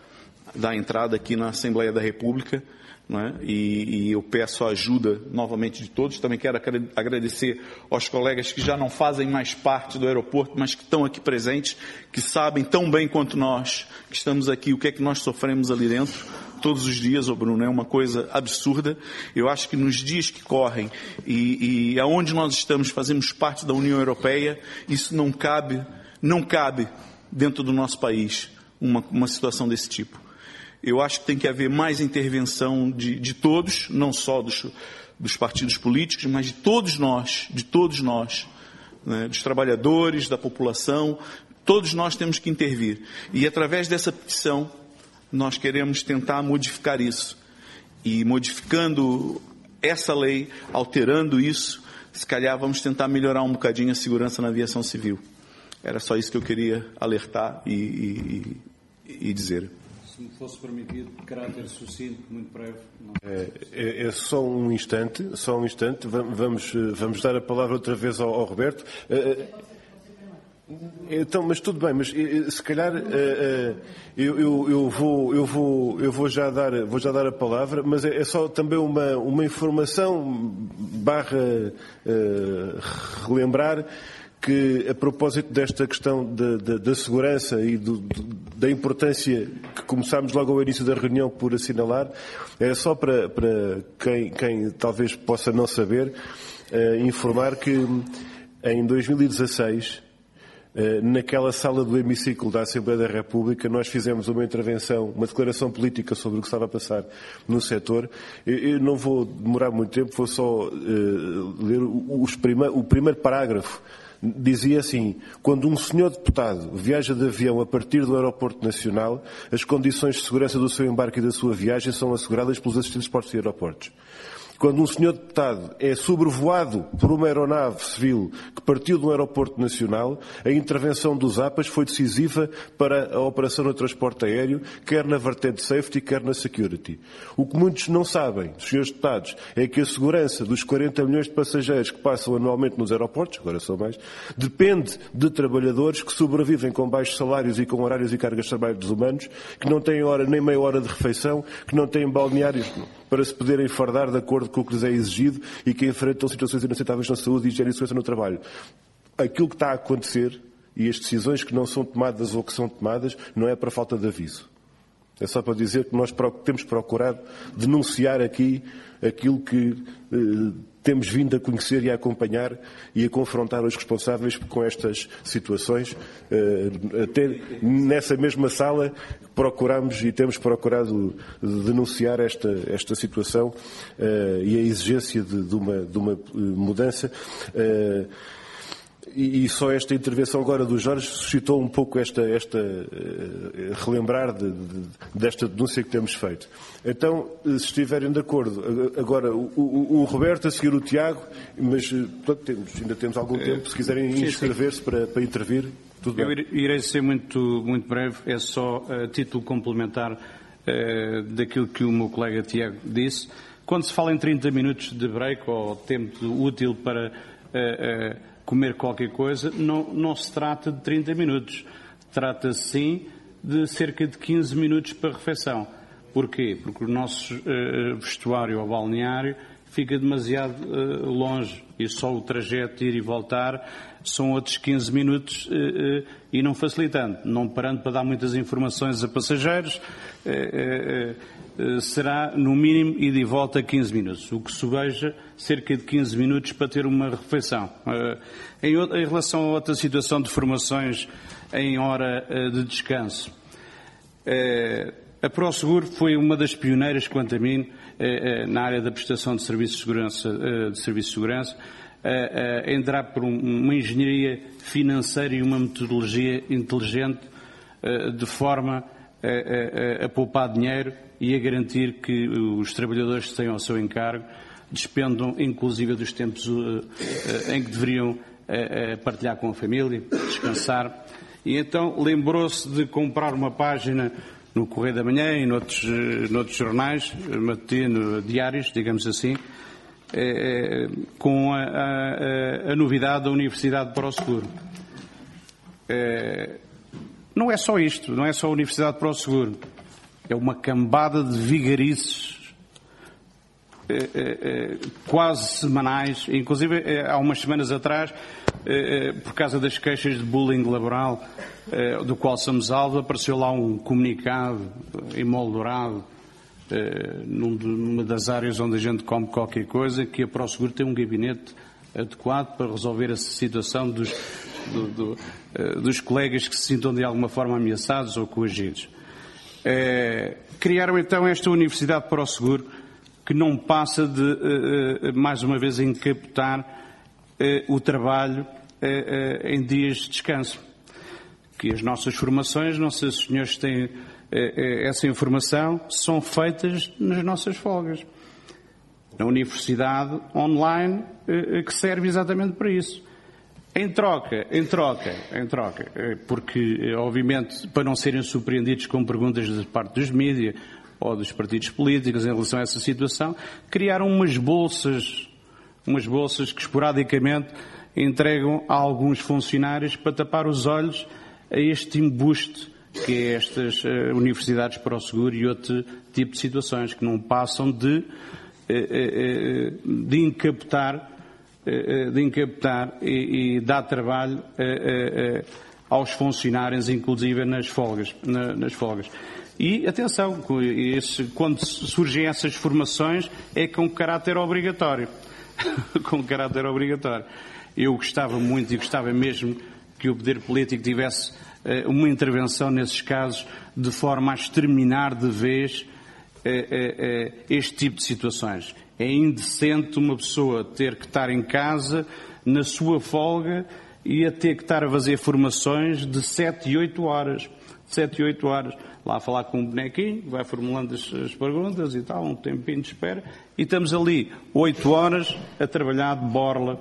B: dar entrada aqui na Assembleia da República, não é? e, e eu peço a ajuda novamente de todos. Também quero agradecer aos colegas que já não fazem mais parte do aeroporto, mas que estão aqui presentes, que sabem tão bem quanto nós que estamos aqui o que é que nós sofremos ali dentro todos os dias, ô Bruno, é uma coisa absurda. Eu acho que nos dias que correm e, e aonde nós estamos, fazemos parte da União Europeia, isso não cabe, não cabe dentro do nosso país uma, uma situação desse tipo. Eu acho que tem que haver mais intervenção de, de todos, não só dos, dos partidos políticos, mas de todos nós, de todos nós, né, dos trabalhadores, da população, todos nós temos que intervir. E através dessa petição, nós queremos tentar modificar isso. E modificando essa lei, alterando isso, se calhar vamos tentar melhorar um bocadinho a segurança na aviação civil. Era só isso que eu queria alertar e, e, e dizer.
D: Se me fosse permitido, caráter sucinto, muito breve. Não...
A: É, é, é só um instante, só um instante. Vamos, vamos dar a palavra outra vez ao, ao Roberto. Então, mas tudo bem, mas se calhar eu, eu, eu, vou, eu, vou, eu vou, já dar, vou já dar a palavra, mas é, é só também uma, uma informação barra uh, relembrar que, a propósito desta questão da, da, da segurança e do, da importância que começámos logo ao início da reunião por assinalar, era só para, para quem, quem talvez possa não saber, uh, informar que em dois mil e dezasseis, naquela sala do hemiciclo da Assembleia da República, nós fizemos uma intervenção, uma declaração política sobre o que estava a passar no setor. Eu não vou demorar muito tempo, vou só uh, ler os prima, o primeiro parágrafo. Dizia assim: quando um senhor deputado viaja de avião a partir do aeroporto nacional, as condições de segurança do seu embarque e da sua viagem são asseguradas pelos assistentes de portos e aeroportos. Quando um senhor deputado é sobrevoado por uma aeronave civil que partiu de um aeroporto nacional, a intervenção dos A P As foi decisiva para a operação no transporte aéreo, quer na vertente safety, quer na security. O que muitos não sabem, os senhores deputados, é que a segurança dos quarenta milhões de passageiros que passam anualmente nos aeroportos, agora são mais, depende de trabalhadores que sobrevivem com baixos salários e com horários e cargas de trabalho desumanos, que não têm hora nem meia hora de refeição, que não têm balneários para se poderem fardar de acordo com o que lhes é exigido e que enfrentam situações inaceitáveis na saúde, higiene e segurança no trabalho. Aquilo que está a acontecer e as decisões que não são tomadas ou que são tomadas não é para falta de aviso. É só para dizer que nós temos procurado denunciar aqui aquilo que eh, temos vindo a conhecer e a acompanhar e a confrontar os responsáveis com estas situações. Eh, até nessa mesma sala procuramos e temos procurado denunciar esta, esta situação eh, e a exigência de, de, uma, de uma mudança. Eh, E só esta intervenção agora do Jorge suscitou um pouco esta, esta uh, relembrar de, de, desta denúncia que temos feito. Então, se estiverem de acordo, agora o, o, o Roberto, a seguir o Tiago, mas portanto, temos, ainda temos algum tempo, se quiserem inscrever-se para, para intervir, tudo bem.
D: Eu irei ser muito, muito breve, é só a uh, título complementar uh, daquilo que o meu colega Tiago disse. Quando se fala em trinta minutos de break ou tempo útil para uh, uh, comer qualquer coisa, não, não se trata de trinta minutos. Trata-se, sim, de cerca de quinze minutos para refeição. Porquê? Porque o nosso uh, vestuário ao balneário fica demasiado uh, longe e só o trajeto de ir e voltar são outros quinze minutos uh, uh, e não facilitando, não parando para dar muitas informações a passageiros, uh, uh, uh, será no mínimo ida e volta quinze minutos, o que sobeja cerca de quinze minutos para ter uma refeição. Uh, em, em relação a outra situação de formações em hora uh, de descanso, uh, a ProSeguro foi uma das pioneiras, quanto a mim, na área da prestação de serviços de segurança, de serviços de segurança, a entrar por uma engenharia financeira e uma metodologia inteligente, de forma a, a, a poupar dinheiro e a garantir que os trabalhadores que tenham ao seu encargo despendam, inclusive, dos tempos em que deveriam partilhar com a família, descansar. E então lembrou-se de comprar uma página no Correio da Manhã e noutros, noutros jornais, matutino, diários, digamos assim, eh, com a, a, a novidade da Universidade de ProSeguro. Eh, não é só isto, não é só a Universidade de ProSeguro. é uma cambada de vigarices eh, eh, quase semanais, inclusive eh, há umas semanas atrás, eh, por causa das queixas de bullying laboral, eh, do qual somos alvo, apareceu lá um comunicado emoldurado eh, numa das áreas onde a gente come qualquer coisa, que a ProSeguro tem um gabinete adequado para resolver essa situação dos, do, do, uh, dos colegas que se sintam de alguma forma ameaçados ou coagidos. Uh, criaram então esta Universidade de ProSeguro, que não passa de, uh, uh, mais uma vez, encapotar uh, o trabalho uh, uh, em dias de descanso. Que as nossas formações, não sei se os senhores têm uh, uh, essa informação, são feitas nas nossas folgas. Na universidade online, que serve exatamente para isso. Em troca, em troca, em troca, porque, obviamente, para não serem surpreendidos com perguntas da parte dos mídias ou dos partidos políticos em relação a essa situação, criaram umas bolsas, umas bolsas que esporadicamente entregam a alguns funcionários para tapar os olhos a este embuste que é estas uh, universidades ProSeguro e outro tipo de situações que não passam de de encapotar, de encapotar e, e dar trabalho aos funcionários, inclusive nas folgas. Nas folgas. E, atenção, esse, quando surgem essas formações, é com caráter obrigatório. com caráter obrigatório. Eu gostava muito e gostava mesmo que o poder político tivesse uma intervenção nesses casos, de forma a exterminar de vez este tipo de situações. É indecente uma pessoa ter que estar em casa, na sua folga, e a ter que estar a fazer formações de sete e oito horas. sete e oito horas. Lá a falar com um bonequinho, vai formulando as, as perguntas e tal, um tempinho de espera, e estamos ali oito horas a trabalhar de borla,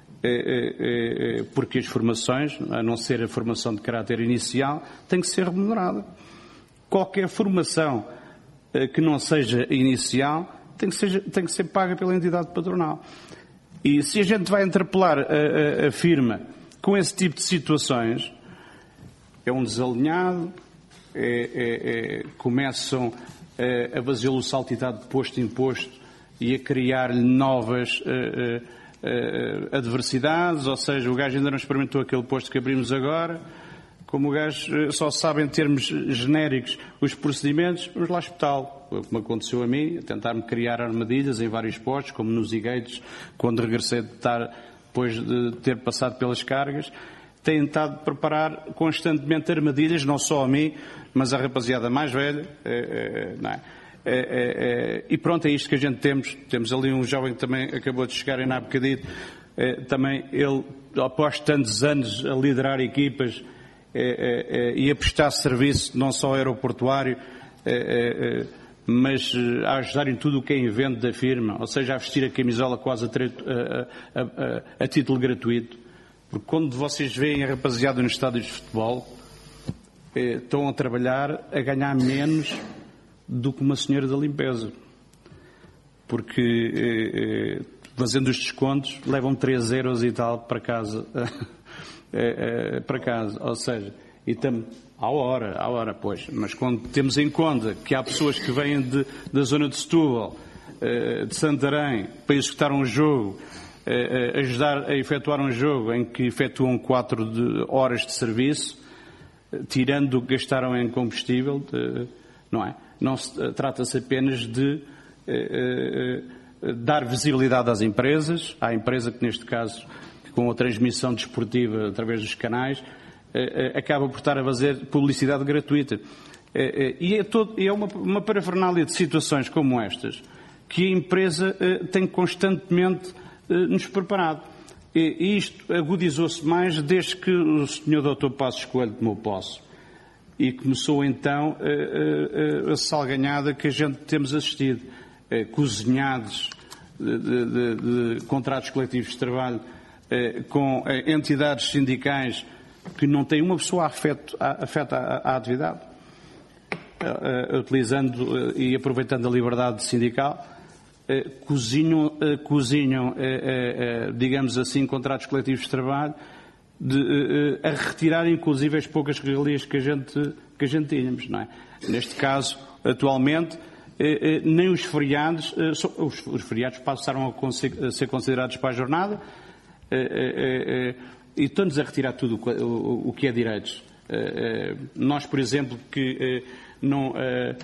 D: porque as formações, a não ser a formação de caráter inicial, tem que ser remunerada. Qualquer formação que não seja inicial, tem que ser, tem que ser paga pela entidade patronal. E se a gente vai interpelar a, a, a firma com esse tipo de situações, é um desalinhado, é, é, é, começam a, a fazê-lo saltitar de posto em posto e a criar-lhe novas a, a, a, adversidades, ou seja, o gajo ainda não experimentou aquele posto que abrimos agora. Como o gajo só sabe em termos genéricos os procedimentos, vamos lá espetá-lo. Como aconteceu a mim, a tentar-me criar armadilhas em vários postos, como nos Igueiros, quando regressei de estar, depois de ter passado pelas cargas, têm estado a preparar constantemente armadilhas, não só a mim, mas a rapaziada mais velha. É, é, não é? É, é, é, e pronto, é isto que a gente temos. Temos ali um jovem que também acabou de chegar ainda há bocadinho. É, também ele, após tantos anos a liderar equipas, É, é, é, e a prestar serviço não só aeroportuário, é, é, mas a ajudar em tudo o que é invento da firma, ou seja, a vestir a camisola quase a, a, a, a, a título gratuito. Porque quando vocês veem a rapaziada nos estádios de futebol, é, estão a trabalhar a ganhar menos do que uma senhora da limpeza. Porque é, é, fazendo os descontos levam três euros e tal para casa. É, é, para casa, ou seja, e estamos à hora, à hora, pois, mas quando temos em conta que há pessoas que vêm de, da zona de Setúbal, é, de Santarém, para executar um jogo, é, ajudar a efetuar um jogo em que efetuam quatro de, horas de serviço, tirando o que gastaram em combustível, de, não é? Não se, trata-se apenas de é, é, dar visibilidade às empresas, à empresa que neste caso, com a transmissão desportiva através dos canais, eh, acaba por estar a fazer publicidade gratuita. Eh, eh, e é, todo, é uma, uma parafernália de situações como estas que a empresa eh, tem constantemente eh, nos preparado. E, e isto agudizou-se mais desde que o senhor doutor Passos Coelho tomou posse. E começou então eh, eh, a salganhada que a gente temos assistido. Eh, cozinhados de, de, de, de contratos coletivos de trabalho, com entidades sindicais que não têm uma pessoa afeto, afeta à atividade, utilizando e aproveitando a liberdade sindical, cozinham, cozinham digamos assim, contratos coletivos de trabalho, de, a retirar inclusive as poucas regalias que a gente, que a gente tínhamos, não é? Neste caso, atualmente, nem os feriados, os feriados passaram a ser considerados para a jornada e estão-nos a retirar tudo o que é direitos. Nós, por exemplo, que não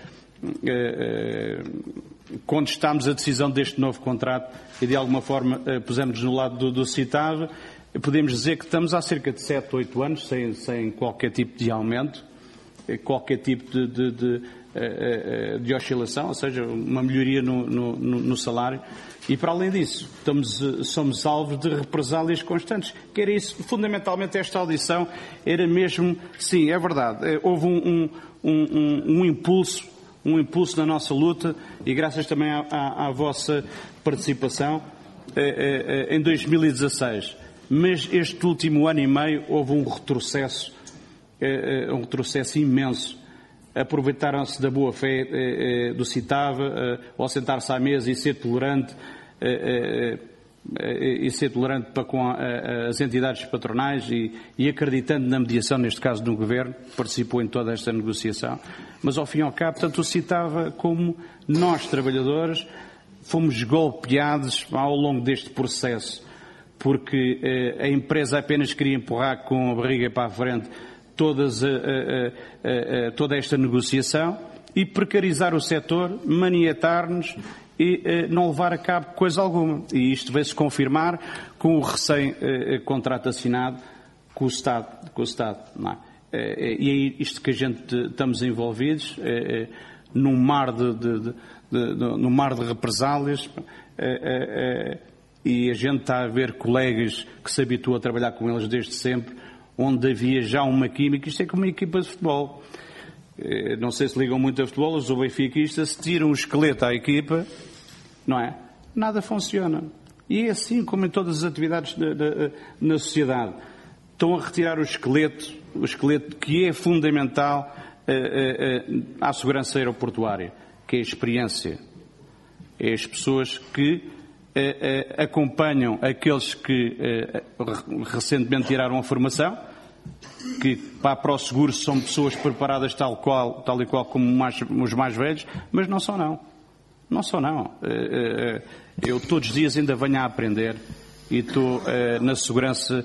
D: contestámos a decisão deste novo contrato e de alguma forma pusemos no lado do, do CITAV, podemos dizer que estamos há cerca de sete, oito anos sem, sem qualquer tipo de aumento, qualquer tipo de, de, de, de oscilação, ou seja, uma melhoria no, no, no salário. E para além disso, estamos, somos alvos de represálias constantes. Que era isso, fundamentalmente esta audição era mesmo, sim, é verdade, houve um, um, um, um impulso, um impulso na nossa luta e graças também à, à, à vossa participação em dois mil e dezasseis. Mas este último ano e meio houve um retrocesso, um retrocesso imenso. Aproveitaram-se da boa-fé do CITAV ao sentar-se à mesa e ser tolerante, e ser tolerante para com as entidades patronais e, e acreditando na mediação, neste caso do Governo, participou em toda esta negociação. Mas ao fim e ao cabo, tanto o CITAV como nós, trabalhadores, fomos golpeados ao longo deste processo, porque a empresa apenas queria empurrar com a barriga para a frente todas a, a, a, a, toda esta negociação e precarizar o setor, maniatar-nos e a, não levar a cabo coisa alguma. E isto veio-se confirmar com o recém-contrato assinado com o Estado. Com o Estado, não é? E é isto que a gente estamos envolvidos, é, é, num mar de, de, de, de, de, num mar de represálias, é, é, e a gente está a ver colegas que se habituam a trabalhar com eles desde sempre, onde havia já uma química. Isto é como uma equipa de futebol. Não sei se ligam muito a futebol, os benfiquistas, se tiram o esqueleto à equipa, não é? Nada funciona. E é assim como em todas as atividades de, de, na sociedade. Estão a retirar o esqueleto, o esqueleto que é fundamental uh, uh, uh, à segurança aeroportuária, que é a experiência. É as pessoas que uh, uh, acompanham aqueles que uh, recentemente tiraram a formação, que para o seguro são pessoas preparadas tal, qual, tal e qual como mais, os mais velhos, mas não são não. Não são não. Eu todos os dias ainda venho a aprender e estou na segurança,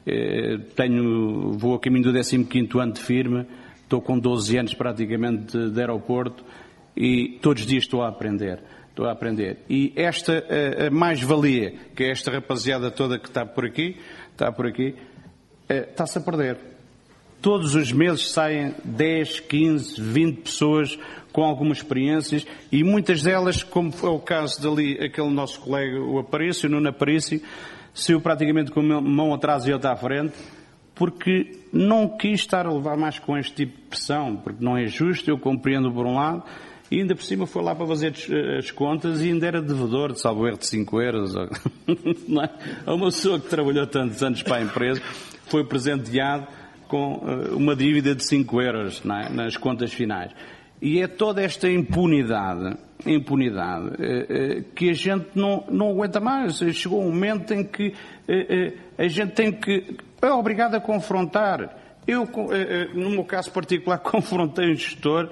D: tenho, vou a caminho do décimo quinto ano de firma, estou com doze anos praticamente de, de aeroporto e todos os dias estou a aprender. Estou a aprender. E esta a, a mais-valia, que é esta rapaziada toda que está por aqui, está por aqui, está-se a perder. Todos os meses saem dez, quinze, vinte pessoas com algumas experiências e muitas delas, como foi o caso dali, aquele nosso colega, o Aparício, o Nuno Aparício, saiu praticamente com uma mão atrás e outra à frente, porque não quis estar a levar mais com este tipo de pressão, porque não é justo, eu compreendo por um lado, e ainda por cima foi lá para fazer as contas e ainda era devedor de salvo erro de cinco euros. Não é? Uma pessoa que trabalhou tantos anos para a empresa foi presenteado com uma dívida de cinco euros, não é? Nas contas finais. E é toda esta impunidade, impunidade que a gente não, não aguenta mais. Chegou um momento em que a gente tem que, é obrigado a confrontar. Eu, no meu caso particular, confrontei um gestor.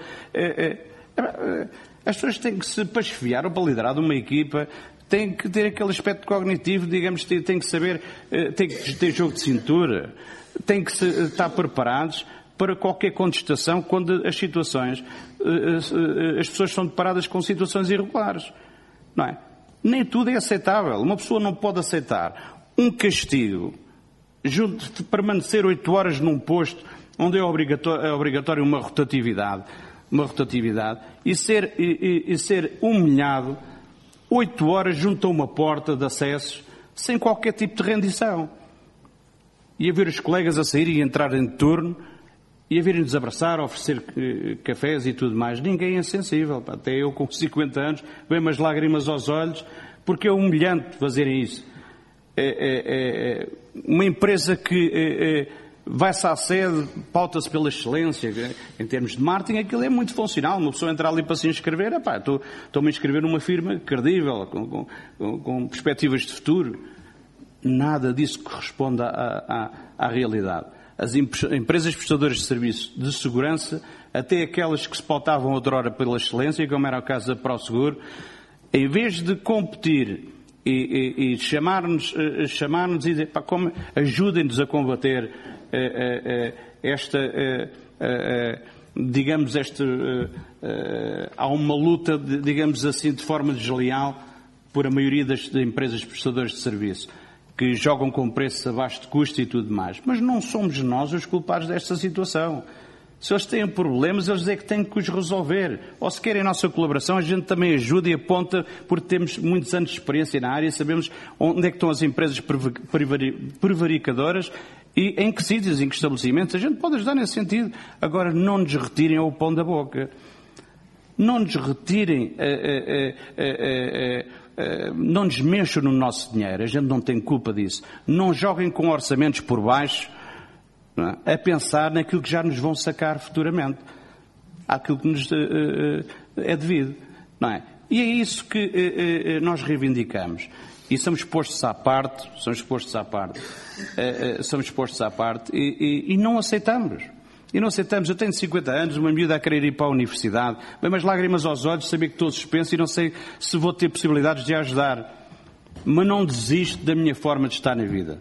D: As pessoas têm que se pacificar ou para liderar uma equipa, têm que ter aquele aspecto cognitivo, digamos, têm que saber, têm que ter jogo de cintura, têm que estar preparados para qualquer contestação quando as situações, as pessoas são deparadas com situações irregulares. Não é? Nem tudo é aceitável. Uma pessoa não pode aceitar um castigo, junto de permanecer oito horas num posto onde é obrigatório, é obrigatório uma rotatividade, uma rotatividade, e ser, e, e ser humilhado oito horas junto a uma porta de acessos sem qualquer tipo de rendição. E a ver os colegas a sair e entrarem de turno e a virem-nos abraçar, oferecer uh, cafés e tudo mais. Ninguém é sensível. Pá. Até eu com cinquenta anos, vem umas lágrimas aos olhos, porque é humilhante fazerem isso. É, é, é, uma empresa que é, é, vai-se à sede, pauta-se pela excelência. Em termos de marketing, aquilo é muito funcional. Uma pessoa entrar ali para se inscrever, epá, estou, estou-me a inscrever numa firma credível, com, com, com perspectivas de futuro. Nada disso corresponde à, à, à realidade. As empresas prestadoras de serviços de segurança até aquelas que se pautavam outrora pela excelência, como era o caso da ProSeguro, em vez de competir e, e, e chamar-nos, chamar-nos e dizer, pá, como, ajudem-nos a combater uh, uh, uh, esta, uh, uh, digamos, esta, uh, uh, há uma luta, de, digamos assim, de forma desleal por a maioria das, das empresas prestadoras de serviço, que jogam com preços abaixo de custo e tudo mais. Mas não somos nós os culpados desta situação. Se eles têm problemas, eles é que têm que os resolver. Ou se querem a nossa colaboração, a gente também ajuda e aponta, porque temos muitos anos de experiência na área e sabemos onde é que estão as empresas prevaricadoras e em que sítios, em que estabelecimentos. A gente pode ajudar nesse sentido. Agora, não nos retirem ao pão da boca. Não nos retirem, uh, uh, uh, uh, uh, não nos mexam no nosso dinheiro. A gente não tem culpa disso. Não joguem com orçamentos por baixo, a pensar naquilo que já nos vão sacar futuramente, àquilo que nos uh, uh, é devido, não é? E é isso que uh, uh, nós reivindicamos. E somos postos à parte, somos postos à parte, uh, uh, somos postos à parte e, e, e não aceitamos. E não aceitamos. Eu tenho cinquenta anos, uma miúda a querer ir para a universidade, bem, mas lágrimas aos olhos, saber que estou suspenso e não sei se vou ter possibilidades de a ajudar. Mas não desisto da minha forma de estar na vida.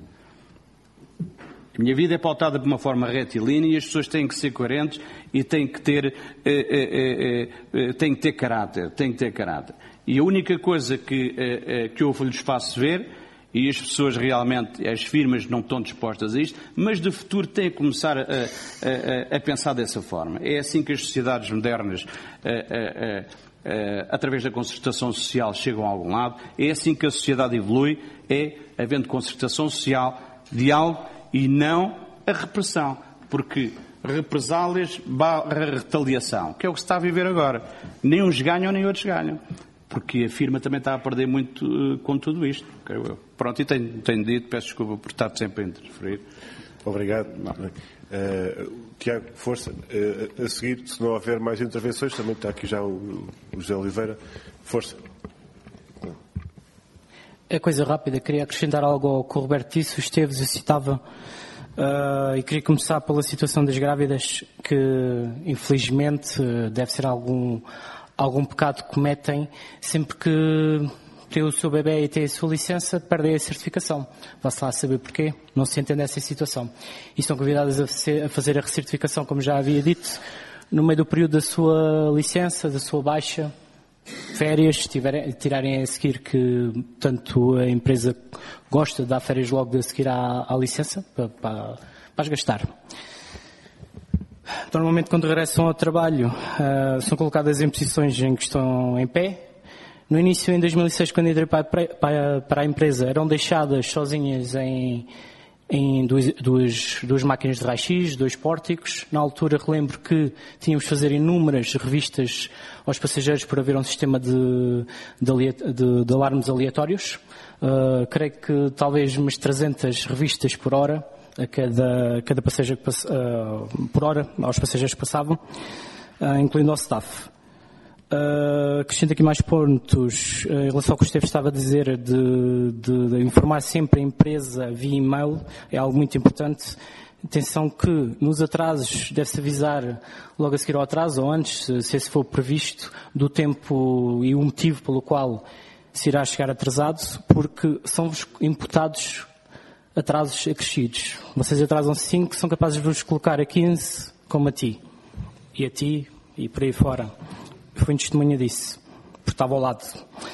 D: A minha vida é pautada por uma forma retilínea e as pessoas têm que ser coerentes e têm que ter, eh, eh, eh, têm que ter caráter, têm que ter caráter. E a única coisa que, eh, que eu lhes faço ver, e as pessoas realmente, as firmas não estão dispostas a isto, mas de futuro têm que começar a, a, a pensar dessa forma. É assim que as sociedades modernas, a, a, a, através da concertação social, chegam a algum lado. É assim que a sociedade evolui, é havendo concertação social, diálogo, e não a repressão, porque represálias barra retaliação, que é o que se está a viver agora. Nem uns ganham, nem outros ganham, porque a firma também está a perder muito uh, com tudo isto, creio eu. Pronto, e tenho, tenho dito, peço desculpa por estar sempre a interferir.
A: Obrigado. Uh, Tiago, força. Uh, a seguir, se não houver mais intervenções, também está aqui já o, o José Oliveira. Força.
F: É coisa rápida, queria acrescentar algo ao que o Roberto disse, o Esteves, eu citava, uh, e queria começar pela situação das grávidas, que infelizmente deve ser algum, algum pecado que cometem sempre que têm o seu bebê e têm a sua licença, perdem a certificação. Vá-se lá saber porquê, não se entende essa situação. E estão convidadas a fazer a recertificação, como já havia dito, no meio do período da sua licença, da sua baixa, férias, tiverem, tirarem a seguir, que tanto a empresa gosta de dar férias logo de seguir à, à licença, para, para, para as gastar. Normalmente, quando regressam ao trabalho, uh, são colocadas em posições em que estão em pé. No início, em dois mil e seis, quando entrei para, para, para a empresa, eram deixadas sozinhas em, em duas, duas, duas máquinas de raio-x, dois pórticos. Na altura, relembro que tínhamos de fazer inúmeras revistas aos passageiros por haver um sistema de, de, de, de alarmes aleatórios. Uh, creio que talvez umas trezentas revistas por hora a cada, a cada passageiro que, uh, por hora aos passageiros que passavam, uh, incluindo ao staff. Uh, acrescento aqui mais pontos uh, em relação ao que o Esteves estava a dizer de, de, de informar sempre a empresa via e-mail, é algo muito importante. Atenção que nos atrasos deve-se avisar logo a seguir ao atraso ou antes, se esse for previsto, do tempo e o motivo pelo qual se irá chegar atrasado, porque são-vos imputados atrasos acrescidos. Vocês atrasam cinco, são capazes de vos colocar a quinze, como a ti, e a ti, e por aí fora. Fui testemunha disso, porque estava ao lado.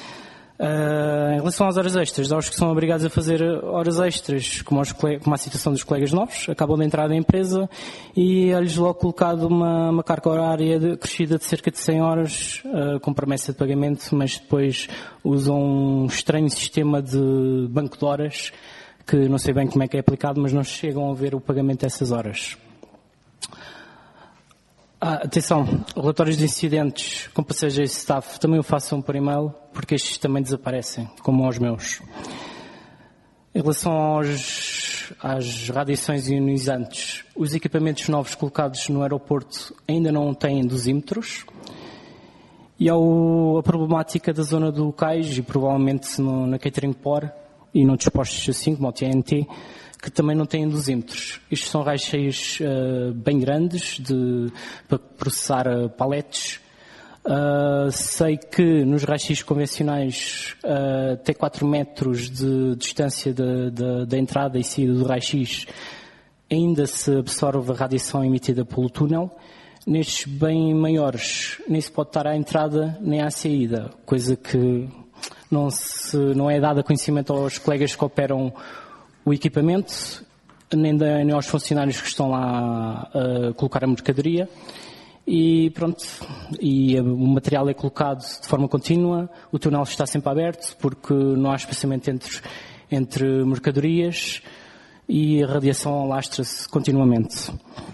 F: Uh, em relação às horas extras, aos que são obrigados a fazer horas extras, como, aos, como a situação dos colegas novos, acabam de entrar na empresa e é-lhes logo colocado uma, uma carga horária de, crescida de cerca de cem horas, uh, com promessa de pagamento, mas depois usam um estranho sistema de banco de horas, que não sei bem como é que é aplicado, mas não chegam a ver o pagamento dessas horas. Ah, atenção, relatórios de incidentes com passageiros e staff também o façam por e-mail, porque estes também desaparecem, como aos meus. Em relação aos, às radiações ionizantes, os equipamentos novos colocados no aeroporto ainda não têm dosímetros. E há a problemática da zona do cais, e provavelmente no, na catering por e não dispostos assim, como o T N T, que também não têm dosímetros. Estes são raios-x uh, bem grandes de, para processar uh, paletes. Uh, sei que nos raios-x convencionais uh, até quatro metros de distância da, da, da entrada e saída do raio-x ainda se absorve a radiação emitida pelo túnel. Nestes bem maiores nem se pode estar à entrada nem à saída, coisa que não, se, não é dada conhecimento aos colegas que operam o equipamento, nem, da, nem aos funcionários que estão lá a colocar a mercadoria. E pronto, e o material é colocado de forma contínua, o túnel está sempre aberto porque não há espaçamento entre, entre mercadorias e a radiação alastra-se continuamente.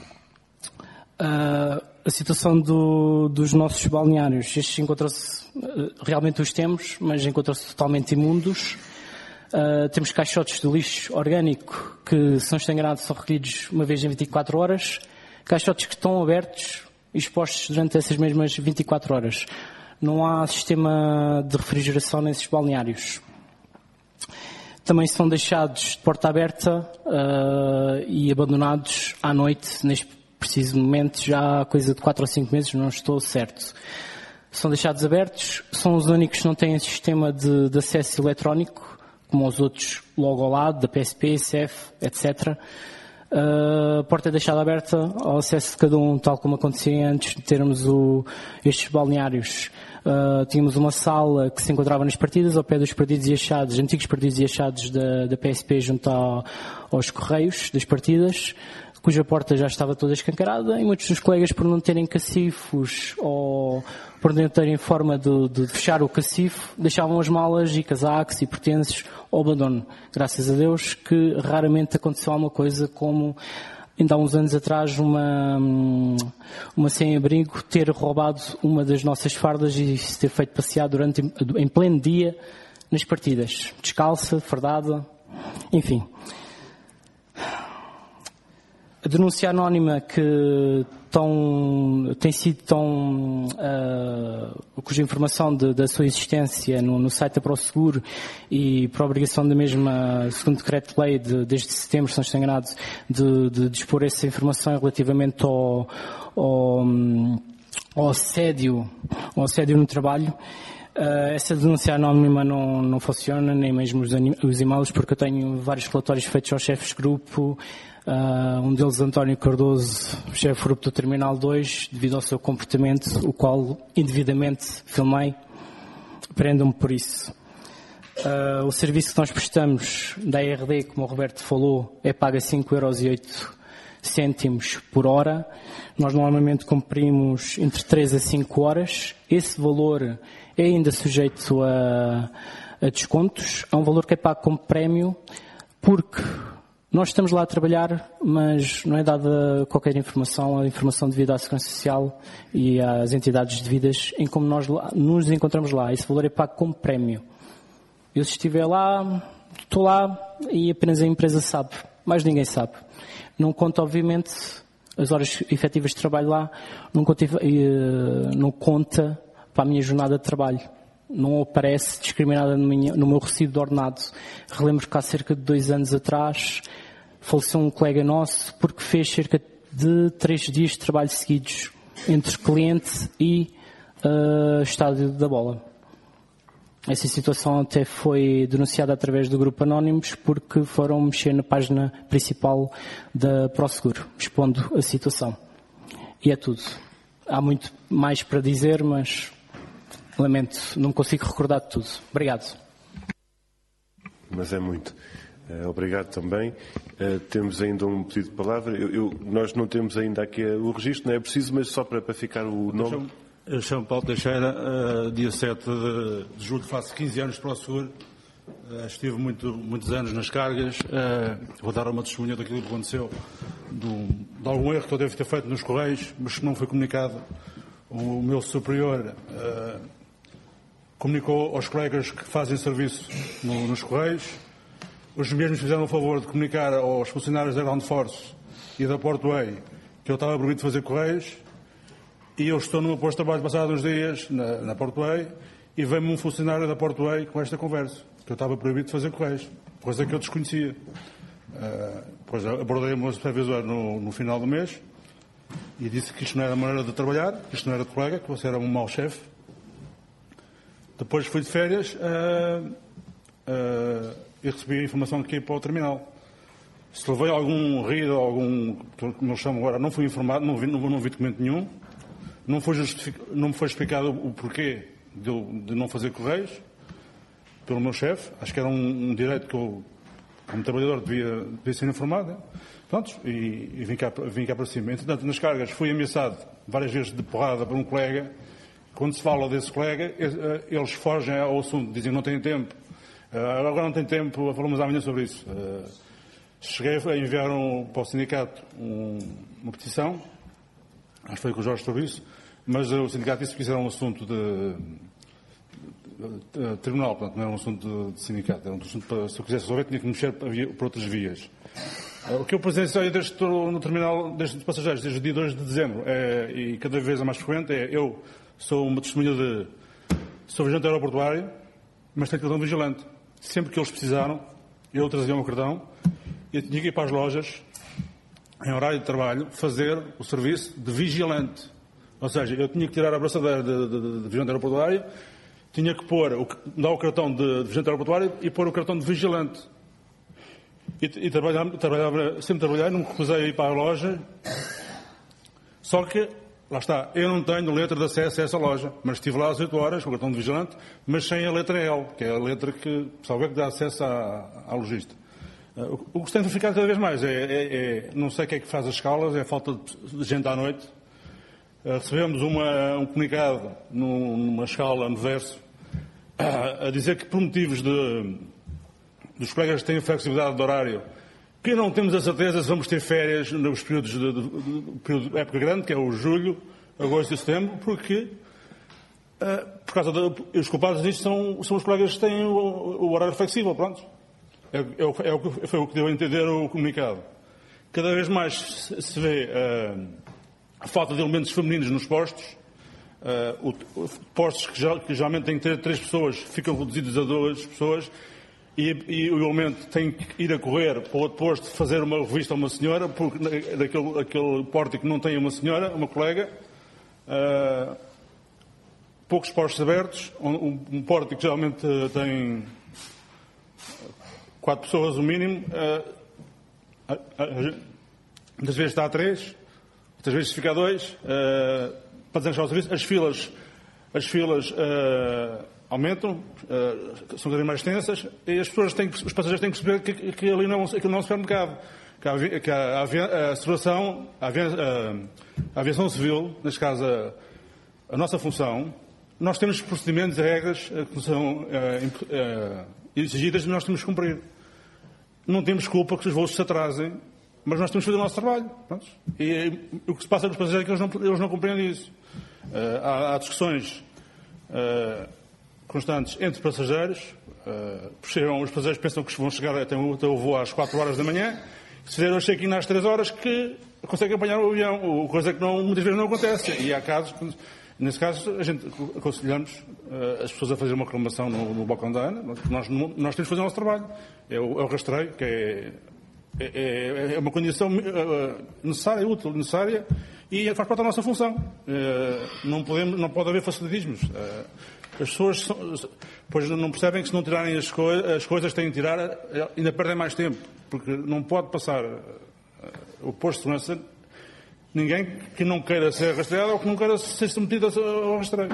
F: Uh, a situação do, dos nossos balneários, estes encontram-se, realmente os temos, mas encontram-se totalmente imundos. Uh, temos caixotes de lixo orgânico que, se não estou enganado, são recolhidos uma vez em vinte e quatro horas, caixotes que estão abertos expostos durante essas mesmas vinte e quatro horas. Não há sistema de refrigeração nesses balneários. Também são deixados de porta aberta uh, e abandonados à noite, neste preciso momento, já há coisa de quatro ou cinco meses, não estou certo. São deixados abertos, são os únicos que não têm sistema de, de acesso eletrónico, como os outros logo ao lado, da P S P, C F, etcétera. Uh, a porta é deixada aberta ao acesso de cada um, tal como acontecia antes de termos o, estes balneários. Uh, tínhamos uma sala que se encontrava nas partidas, ao pé dos partidos e achados, antigos partidos e achados da, da P S P junto ao, aos correios das partidas, cuja porta já estava toda escancarada, e muitos dos colegas, por não terem cacifos ou por não terem forma de, de fechar o cacifo, deixavam as malas e casacos e pertences ao abandono. Graças a Deus que raramente aconteceu alguma coisa como ainda há uns anos atrás uma, uma sem-abrigo ter roubado uma das nossas fardas e se ter feito passear durante, em pleno dia nas partidas, descalça, fardada, enfim. A denúncia anónima que tão, tem sido tão, uh, cuja informação de, da sua existência no, no site da ProSeguro e por obrigação da mesma, segundo decreto-lei de, desde setembro, se não estou enganado, de, de dispor essa informação relativamente ao, ao, ao assédio, ao assédio no trabalho. Uh, essa denúncia anónima não, não funciona, nem mesmo os, os e-mails, porque eu tenho vários relatórios feitos aos chefes de grupo. Uh, um deles, António Cardoso, chefe de grupo do Terminal dois, devido ao seu comportamento, o qual indevidamente filmei. Prendam-me por isso. Uh, o serviço que nós prestamos da R D, como o Roberto falou, é pago a cinco euros e oito cêntimos por hora. Nós normalmente cumprimos entre três a cinco horas. Esse valor é ainda sujeito a, a descontos. É um valor que é pago como prémio, porque nós estamos lá a trabalhar, mas não é dada qualquer informação, a informação devida à Segurança Social e às entidades devidas em como nós lá, nos encontramos lá. Esse valor é pago como prémio. Eu, se estiver lá, estou lá e apenas a empresa sabe, mais ninguém sabe. Não conta, obviamente, as horas efetivas de trabalho lá, não conta, não conta para a minha jornada de trabalho. Não aparece discriminada no, minha, no meu recibo de ordenado. Relembro que há cerca de dois anos atrás faleceu um colega nosso porque fez cerca de três dias de trabalho seguidos entre cliente e uh, estádio da bola. Essa situação até foi denunciada através do grupo Anónimos porque foram mexer na página principal da ProSeguro, expondo a situação. E é tudo. Há muito mais para dizer, mas lamento, não consigo recordar de tudo. Obrigado.
A: Mas é muito. Uh, obrigado também. Uh, temos ainda um pedido de palavra. Eu, eu, nós não temos ainda aqui o registro, não é preciso, mas só para, para ficar o nome. Eu chamo,
G: eu chamo Paulo Teixeira, uh, dia sete de, de julho, faço quinze anos para o ProSeguro. Uh, estive muito, muitos anos nas cargas. Uh, vou dar uma testemunha daquilo que aconteceu, do, de algum erro que eu devo ter feito nos Correios, mas que não foi comunicado. O meu superior uh, comunicou aos colegas que fazem serviço no, nos Correios. Os mesmos fizeram o favor de comunicar aos funcionários da Ground Force e da Portway que eu estava proibido de fazer Correios. E eu estou no meu posto de trabalho passados uns dias na, na Portway e vem-me um funcionário da Portway com esta conversa, que eu estava proibido de fazer Correios, coisa que eu desconhecia. Uh, depois abordei o meu supervisor no, no final do mês e disse que isto não era a maneira de trabalhar, que isto não era de colega, que você era um mau chefe. Depois fui de férias uh, uh, e recebi a informação que ia para o terminal. Se levei algum rido, algum, como eu chamo agora, não fui informado, não vi, não, não vi documento nenhum, não, foi não me foi explicado o porquê de, eu, de não fazer correios pelo meu chefe. Acho que era um, um direito que eu, como trabalhador, devia, devia ser informado. Pronto, e, e vim, cá, vim cá para cima. Entretanto, nas cargas fui ameaçado várias vezes de porrada por um colega. Quando se fala desse colega, eles fogem ao assunto, dizem que não têm tempo. Agora não tem tempo, falamos amanhã sobre isso. Cheguei a enviar um, para o sindicato um, uma petição, acho que foi com o Jorge sobre isso, mas o sindicato disse que isso era um assunto de, de, de tribunal, portanto não era um assunto de, de sindicato, era um assunto para, se eu quisesse resolver tinha que mexer por, por outras vias. O que eu presenciei desde, no terminal desde de passageiros desde o dia dois de dezembro é, e cada vez é mais frequente, é eu sou uma testemunha de sou vigilante aeroportuário, mas tenho cartão vigilante. Sempre que eles precisaram, eu trazia o meu cartão. Eu tinha que ir para as lojas, em horário de trabalho, fazer o serviço de vigilante. Ou seja, eu tinha que tirar a abraçadeira de, de, de, de vigilante aeroportuário, tinha que pôr, o, dar o cartão de, de vigilante aeroportuário e pôr o cartão de vigilante. E, e trabalhava, trabalhava, sempre trabalhei, não me recusei a ir para a loja. Só que, lá está, eu não tenho letra de acesso a essa loja, mas estive lá às oito horas com o cartão de vigilante, mas sem a letra L, que é a letra que, salvo é que dá acesso à, à logística. O que se tem verificado cada vez mais é, é, é, não sei o que é que faz as escalas, é a falta de gente à noite. Uh, recebemos uma, um comunicado num, numa escala no verso uh, a dizer que por motivos de, dos colegas que têm flexibilidade de horário, que não temos a certeza se vamos ter férias nos períodos de, de, de, de período de época grande, que é o julho, agosto e setembro, porque uh, por causa de, os culpados disto são, são os colegas que têm o, o horário flexível, pronto. É, é, é o que, foi o que deu a entender o comunicado. Cada vez mais se vê uh, a falta de elementos femininos nos postos. Uh, o, postos que, já, que geralmente têm que ter três pessoas ficam reduzidos a duas pessoas e, e o elemento tem que ir a correr para o outro posto fazer uma revista a uma senhora, porque naquele aquele pórtico não tem uma senhora, uma colega. Uh, poucos postos abertos. Um, um pórtico que geralmente tem quatro pessoas, o mínimo, uh, uh, uh, muitas vezes está a três, muitas vezes fica a dois, uh, para desenchar o serviço. As filas, as filas uh, aumentam, uh, são cada vez mais extensas, e as pessoas têm que, os passageiros têm que perceber que, que ali não, aquilo não é um supermercado, que a, que a, a, a situação, a, a, a aviação civil, neste caso a, a nossa função, nós temos procedimentos e regras que são uh, uh, exigidas e nós temos que cumprir. Não temos culpa que os voos se atrasem, mas nós temos que fazer o nosso trabalho. Pronto. E o que se passa com os passageiros é que eles não, eles não compreendem isso. Uh, há, há discussões uh, constantes entre passageiros. Uh, chegam, os passageiros pensam que vão chegar até o, até o voo às quatro horas da manhã. Se fizeram o check-in às três horas, que conseguem apanhar o avião. Coisa que não, muitas vezes não acontece. E há casos... Nesse caso, a gente aconselhamos uh, as pessoas a fazer uma reclamação no, no balcão da ANA. Nós, nós temos que fazer o nosso trabalho. É o, é o rastreio, que é, é, é uma condição uh, necessária, útil, necessária, e faz parte da nossa função. Uh, não, podemos, não pode haver facilitismos. Uh, as pessoas são, pois não percebem que se não tirarem as, coi as coisas que têm que tirar, ainda perdem mais tempo, porque não pode passar uh, o posto de segurança ninguém que não queira ser rastreado ou que não queira ser submetido ao rastreio.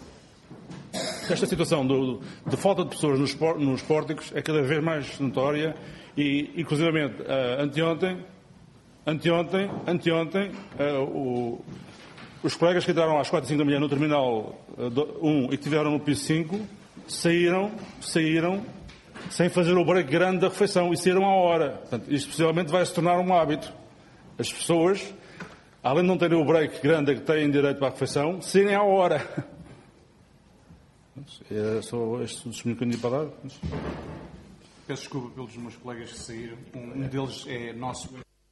G: Esta situação do, de falta de pessoas nos, nos pórticos é cada vez mais notória e, inclusivamente, uh, anteontem, anteontem, anteontem, uh, o, os colegas que entraram às quatro e cinco da manhã no terminal um uh, e que estiveram no piso cinco saíram, saíram sem fazer o break grande da refeição e saíram à hora. Portanto, isto possivelmente vai se tornar um hábito. As pessoas, além de não terem o break grande a que têm direito para a refeição, saírem à hora. É só este testemunho que eu tinha para dar.
D: Peço desculpa pelos meus colegas que saíram. Um deles é nosso.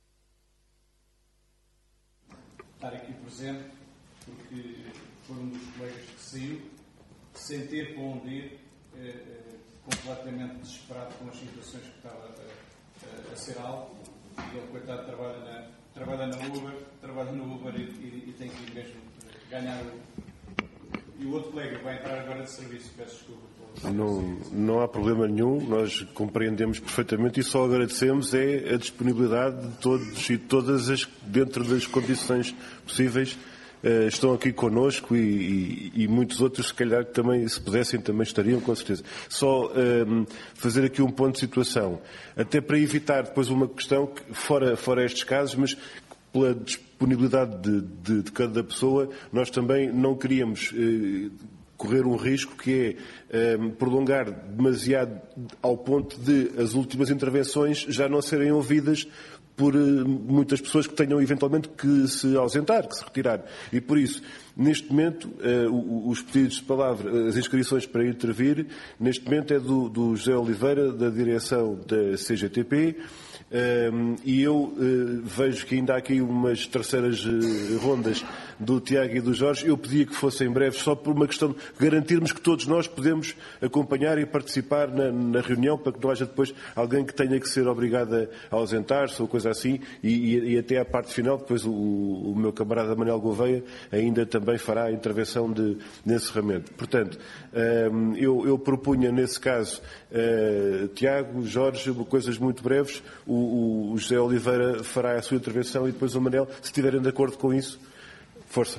D: Estar aqui presente, porque foi um dos colegas que saiu, sem ter para onde ir, eh, completamente desesperado com as situações que estava a a ser alto, e ele, coitado, trabalha na, trabalha na Uber, trabalha no Uber e, e, e tem que mesmo ganhar o... E o outro colega vai entrar agora de serviço, peço desculpa.
A: Não, não há problema nenhum, nós compreendemos perfeitamente e só agradecemos é a disponibilidade de todos e todas as, dentro das condições possíveis, uh, estão aqui connosco e, e, e muitos outros, se calhar, que também, se pudessem, também estariam, com certeza. Só um, fazer aqui um ponto de situação, até para evitar depois uma questão, que, fora, fora estes casos, mas pela disponibilidade de, de, de cada pessoa, nós também não queríamos uh, correr um risco que é um, prolongar demasiado ao ponto de as últimas intervenções já não serem ouvidas por uh, muitas pessoas que tenham eventualmente que se ausentar, que se retirar. E por isso, neste momento, uh, os pedidos de palavra, as inscrições para intervir, neste momento é do, do José Oliveira, da direção da C G T P, um, e eu uh, vejo que ainda há aqui umas terceiras uh, rondas do Tiago e do Jorge. Eu pedia que fossem breves, só por uma questão de garantirmos que todos nós podemos acompanhar e participar na, na reunião, para que não haja depois alguém que tenha que ser obrigado a ausentar-se ou coisa assim, e, e, e até à parte final, depois o, o meu camarada Manuel Gouveia ainda também fará a intervenção de, de encerramento. Portanto, um, eu, eu propunha nesse caso, uh, Tiago, Jorge, coisas muito breves, o, o José Oliveira fará a sua intervenção e depois o Manuel, se estiverem de acordo com isso. Força.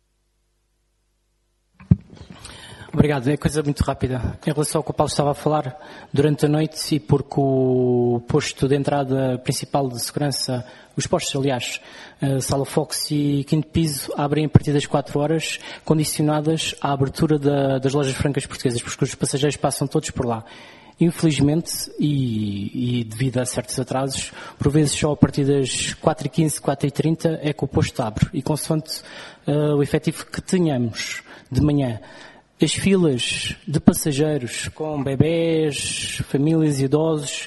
F: Obrigado. É coisa muito rápida. Em relação ao que o Paulo estava a falar, durante a noite, e porque o posto de entrada principal de segurança, os postos, aliás, Sala Fox e Quinto Piso, abrem a partir das quatro horas, condicionadas à abertura da, das lojas francas portuguesas, porque os passageiros passam todos por lá. Infelizmente, e, e devido a certos atrasos, por vezes só a partir das quatro e quinze, quatro e trinta é que o posto abre. E consoante uh, o efetivo que tenhamos de manhã, as filas de passageiros com bebés, famílias e idosos,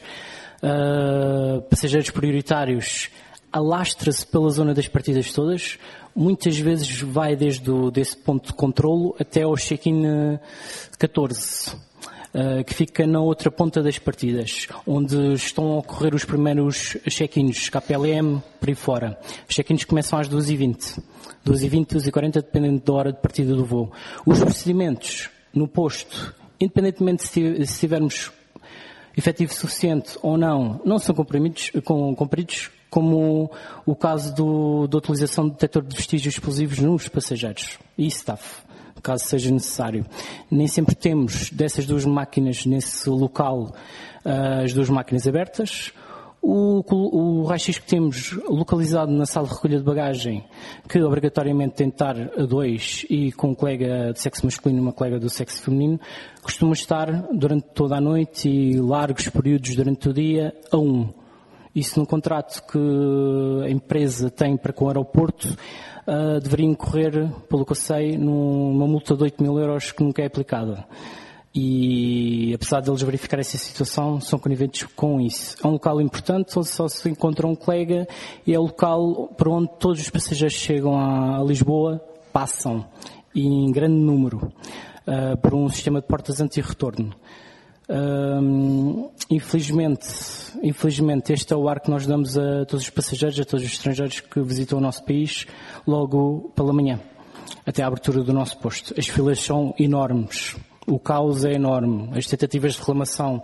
F: uh, passageiros prioritários, alastra-se pela zona das partidas todas. Muitas vezes vai desde o, desse ponto de controlo até ao check-in catorze. Uh, que fica na outra ponta das partidas, onde estão a ocorrer os primeiros check-ins, K P L M, por aí fora. Os check-ins começam às duas e vinte. duas e vinte, duas e quarenta, dependendo da hora de partida do voo. Os procedimentos no posto, independentemente se tivermos efetivo suficiente ou não, não são cumpridos, cumpridos como o caso do, da utilização de detector de vestígios explosivos nos passageiros e staff, caso seja necessário. Nem sempre temos dessas duas máquinas nesse local as duas máquinas abertas. O, o raio-x que temos localizado na sala de recolha de bagagem, que obrigatoriamente tem de estar a dois e com um colega de sexo masculino e uma colega do sexo feminino, costuma estar durante toda a noite e largos períodos durante o dia a um. Isso no contrato que a empresa tem para com o aeroporto, Uh, deveria incorrer, pelo que eu sei, numa multa de oito mil euros que nunca é aplicada. E, apesar de eles verificar essa situação, são coniventes com isso. É um local importante, onde só se encontra um colega, e é o local para onde todos os passageiros chegam a, a Lisboa, passam, e em grande número, uh, por um sistema de portas anti-retorno. Um, infelizmente, infelizmente este é o ar que nós damos a todos os passageiros, a todos os estrangeiros que visitam o nosso país logo pela manhã, até à abertura do nosso posto. As filas são enormes, o caos é enorme, as tentativas de reclamação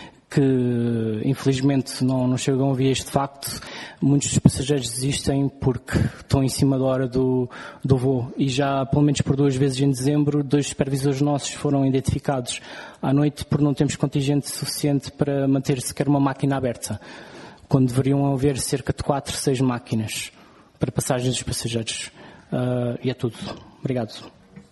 F: que infelizmente não, não chegam a ver este facto, muitos dos passageiros desistem porque estão em cima da hora do, do voo, e já pelo menos por duas vezes em dezembro dois supervisores nossos foram identificados à noite por não termos contingente suficiente para manter sequer uma máquina aberta, quando deveriam haver cerca de quatro, seis máquinas para passagens dos passageiros. Uh, e é tudo. Obrigado.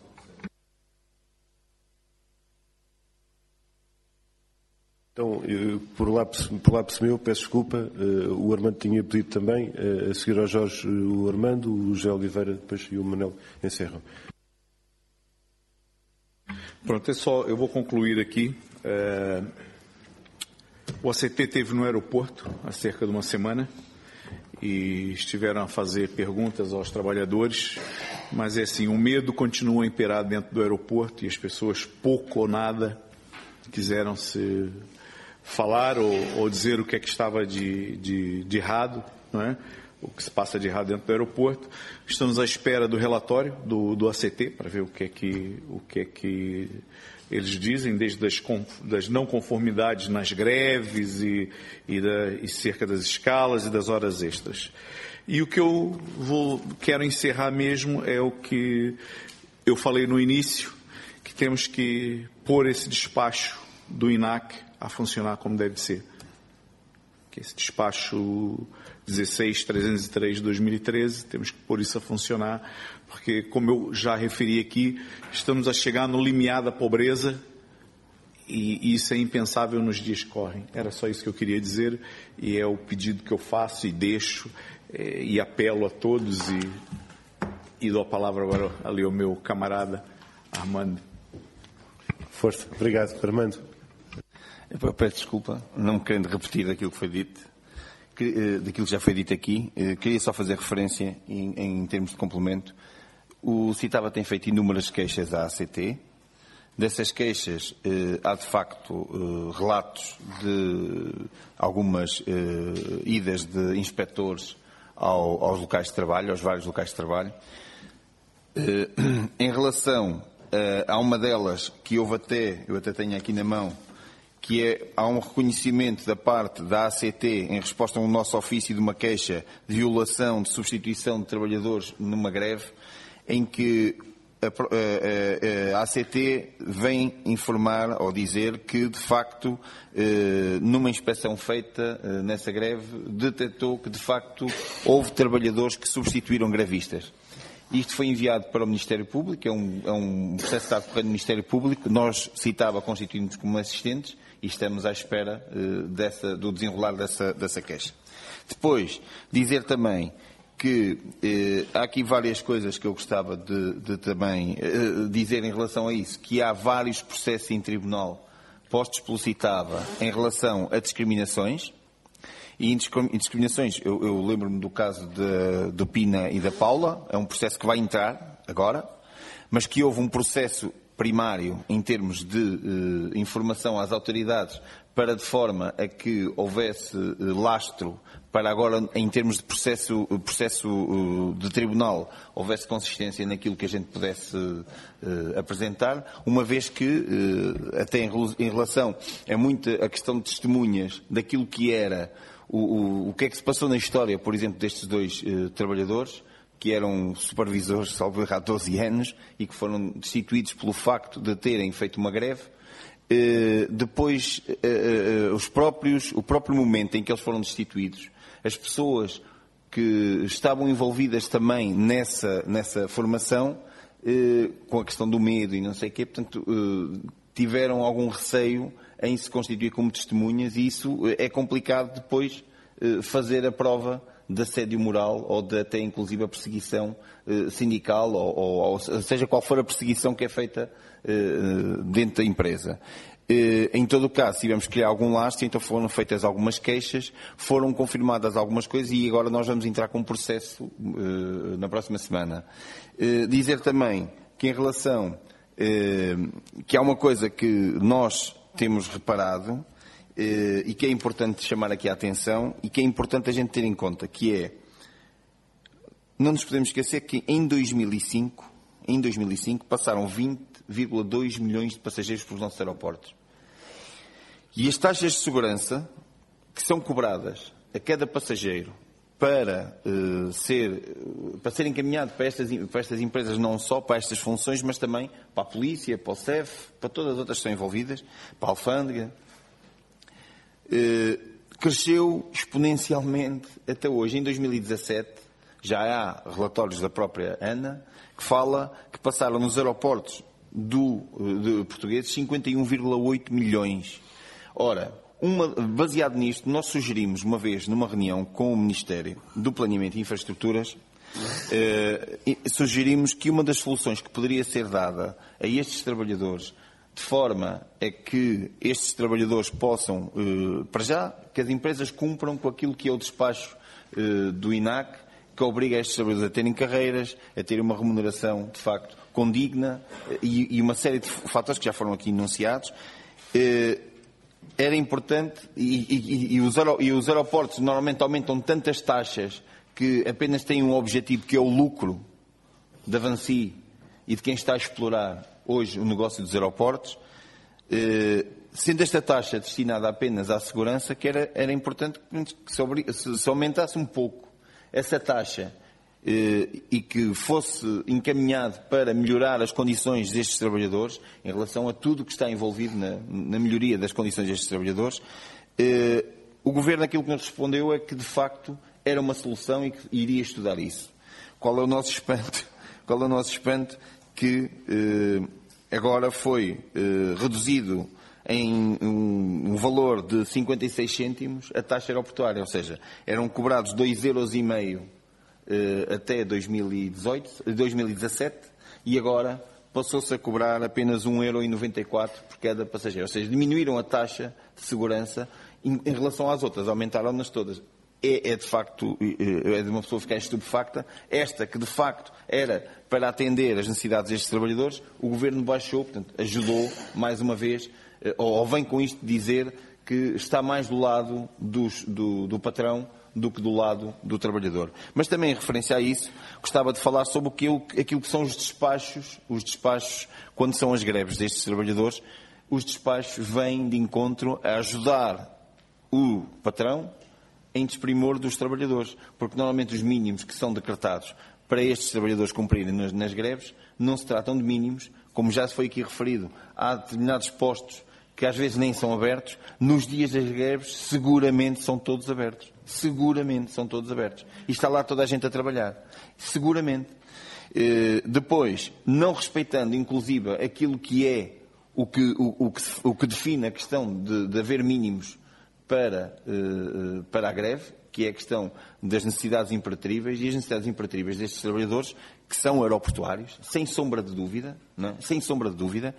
A: Então, eu, por lápis, por lápis meu, peço desculpa, uh, o Armando tinha pedido também, uh, a seguir ao Jorge o Armando, o José Oliveira depois e o Manuel encerram.
B: Pronto, é só, eu vou concluir aqui. Uh, o A C T esteve no aeroporto há cerca de uma semana e estiveram a fazer perguntas aos trabalhadores, mas é assim, o medo continua a imperar dentro do aeroporto e as pessoas pouco ou nada quiseram se falar ou, ou dizer o que é que estava de, de, de errado, não é? O que se passa de errado dentro do aeroporto. Estamos à espera do relatório do, do A C T para ver o que é que, o que, é que eles dizem, desde as, das não conformidades nas greves e, e, da, e cerca das escalas e das horas extras. E o que eu vou, quero encerrar mesmo é o que eu falei no início, que temos que pôr esse despacho do I N A C a funcionar como deve ser. Que esse despacho dezesseis mil trezentos e três de dois mil e treze, temos que pôr isso a funcionar, porque, como eu já referi aqui, estamos a chegar no limiar da pobreza e, e isso é impensável nos dias que correm. Era só isso que eu queria dizer e é o pedido que eu faço e deixo é, e apelo a todos e, e dou a palavra agora ali ao meu camarada Armando.
A: Força. Obrigado, Armando.
C: Eu peço desculpa, não querendo repetir daquilo que foi dito, que, daquilo que já foi dito aqui, queria só fazer referência em, em termos de complemento. O CITABA tem feito inúmeras queixas à A C T. Dessas queixas, eh, há de facto eh, relatos de algumas eh, idas de inspectores ao, aos locais de trabalho, aos vários locais de trabalho. Eh, em relação eh, a uma delas, que houve até, eu até tenho aqui na mão, que é, há um reconhecimento da parte da A C T em resposta a um nosso ofício de uma queixa de violação de substituição de trabalhadores numa greve, em que a, a, a, a ACT vem informar ou dizer que, de facto, numa inspeção feita nessa greve, detectou que, de facto, houve trabalhadores que substituíram grevistas. Isto foi enviado para o Ministério Público, é um, é um processo que está a decorrer no Ministério Público. Nós, CITABA, constituímos como assistentes e estamos à espera uh, dessa, do desenrolar dessa, dessa queixa. Depois, dizer também que eh, há aqui várias coisas que eu gostava de, de também eh, dizer em relação a isso, que há vários processos em tribunal postos pelo CITABA em relação a discriminações. E em discriminações, eu, eu lembro-me do caso de, do Pina e da Paula, é um processo que vai entrar agora, mas que houve um processo primário em termos de eh, informação às autoridades para de forma a que houvesse eh, lastro para agora, em termos de processo, processo uh, de tribunal, houvesse consistência naquilo que a gente pudesse uh, apresentar, uma vez que, uh, até em, em relação a muita a questão de testemunhas daquilo que era o, o, o que é que se passou na história, por exemplo, destes dois uh, trabalhadores, que eram supervisores, salvo erro, há doze anos, e que foram destituídos pelo facto de terem feito uma greve. Uh, depois, uh, uh, os próprios, o próprio momento em que eles foram destituídos, as pessoas que estavam envolvidas também nessa, nessa formação, eh, com a questão do medo e não sei o quê, portanto, eh, tiveram algum receio em se constituir como testemunhas e isso é complicado depois eh, fazer a prova de assédio moral ou de até inclusive a perseguição eh, sindical ou, ou, ou seja qual for a perseguição que é feita eh, dentro da empresa. Em todo o caso, tivemos que criar algum lastro, então foram feitas algumas queixas, foram confirmadas algumas coisas e agora nós vamos entrar com um processo uh, na próxima semana. Uh, dizer também que em relação, uh, que há uma coisa que nós temos reparado uh, e que é importante chamar aqui a atenção e que é importante a gente ter em conta, que é, não nos podemos esquecer que em dois mil e cinco, em dois mil e cinco passaram vinte vírgula dois milhões de passageiros pelos nossos aeroportos. E as taxas de segurança que são cobradas a cada passageiro para, uh, ser, para ser encaminhado para estas, para estas empresas, não só para estas funções, mas também para a polícia, para o C E F, para todas as outras que estão envolvidas, para a alfândega, uh, cresceu exponencialmente até hoje. Em dois mil e dezassete, já há relatórios da própria ANA que fala que passaram nos aeroportos do, de portugueses cinquenta e um vírgula oito milhões. Ora, uma, baseado nisto, nós sugerimos uma vez numa reunião com o Ministério do Planeamento e Infraestruturas, eh, sugerimos que uma das soluções que poderia ser dada a estes trabalhadores, de forma a que estes trabalhadores possam, eh, para já, que as empresas cumpram com aquilo que é o despacho eh, do I N A C, que obriga estes trabalhadores a terem carreiras, a terem uma remuneração, de facto, condigna e, e uma série de fatores que já foram aqui enunciados. Eh, era importante, e, e, e, os aer, e os aeroportos normalmente aumentam tantas taxas que apenas têm um objetivo, que é o lucro da Vinci e de quem está a explorar hoje o negócio dos aeroportos, eh, sendo esta taxa destinada apenas à segurança, que era, era importante que se, se, se aumentasse um pouco essa taxa eh, e que fosse encaminhado para melhorar as condições destes trabalhadores, em relação a tudo o que está envolvido na, na melhoria das condições destes trabalhadores. Eh, o Governo, aquilo que nos respondeu é que, de facto, era uma solução e que iria estudar isso. Qual é o nosso espanto? Qual é o nosso espanto? Que eh, agora foi eh, reduzido em um, um valor de cinquenta e seis cêntimos a taxa aeroportuária, ou seja, eram cobrados dois euros e meio eh, até dois mil e dezoito, dois mil e dezassete, e agora passou-se a cobrar apenas um euro e noventa e quatro por cada passageiro, ou seja, diminuíram a taxa de segurança em, em relação às outras, aumentaram-nas todas. É, é de facto, é de uma pessoa ficar estupefacta, esta que de facto era para atender as necessidades destes trabalhadores, o Governo baixou, portanto, ajudou mais uma vez, ou vem com isto dizer que está mais do lado dos, do, do patrão do que do lado do trabalhador. Mas também em referência a isso, gostava de falar sobre aquilo, aquilo que são os despachos, os despachos quando são as greves destes trabalhadores. Os despachos vêm de encontro a ajudar o patrão em desprimor dos trabalhadores, porque normalmente os mínimos que são decretados para estes trabalhadores cumprirem nas, nas greves não se tratam de mínimos, como já se foi aqui referido, há determinados postos que às vezes nem são abertos, nos dias das greves seguramente são todos abertos, seguramente são todos abertos, e está lá toda a gente a trabalhar, seguramente. Eh, depois, não respeitando inclusive aquilo que é o que, o, o que, o que define a questão de, de haver mínimos para, uh, para a greve, que é a questão das necessidades imperativas, e as necessidades imperativas destes trabalhadores, que são aeroportuários, sem sombra de dúvida, não é? Sem sombra de dúvida,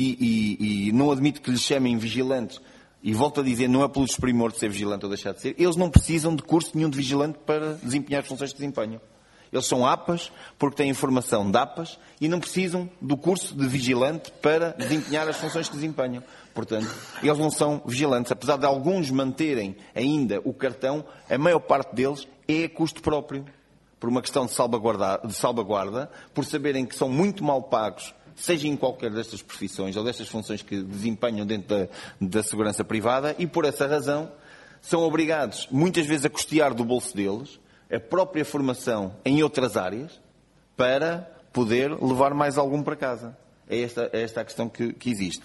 C: e, e, e não admito que lhes chamem vigilantes, e volto a dizer, não é pelo desprimor de ser vigilante ou deixar de ser, eles não precisam de curso nenhum de vigilante para desempenhar as funções que desempenham. Eles são A P As, porque têm formação de A P As, e não precisam do curso de vigilante para desempenhar as funções que desempenham. Portanto, eles não são vigilantes. Apesar de alguns manterem ainda o cartão, a maior parte deles é a custo próprio, por uma questão de salvaguarda, de salvaguarda, por saberem que são muito mal pagos, seja em qualquer destas profissões ou destas funções que desempenham dentro da, da segurança privada, e por essa razão são obrigados, muitas vezes, a custear do bolso deles a própria formação em outras áreas para poder levar mais algum para casa. É esta, é esta a questão que, que existe.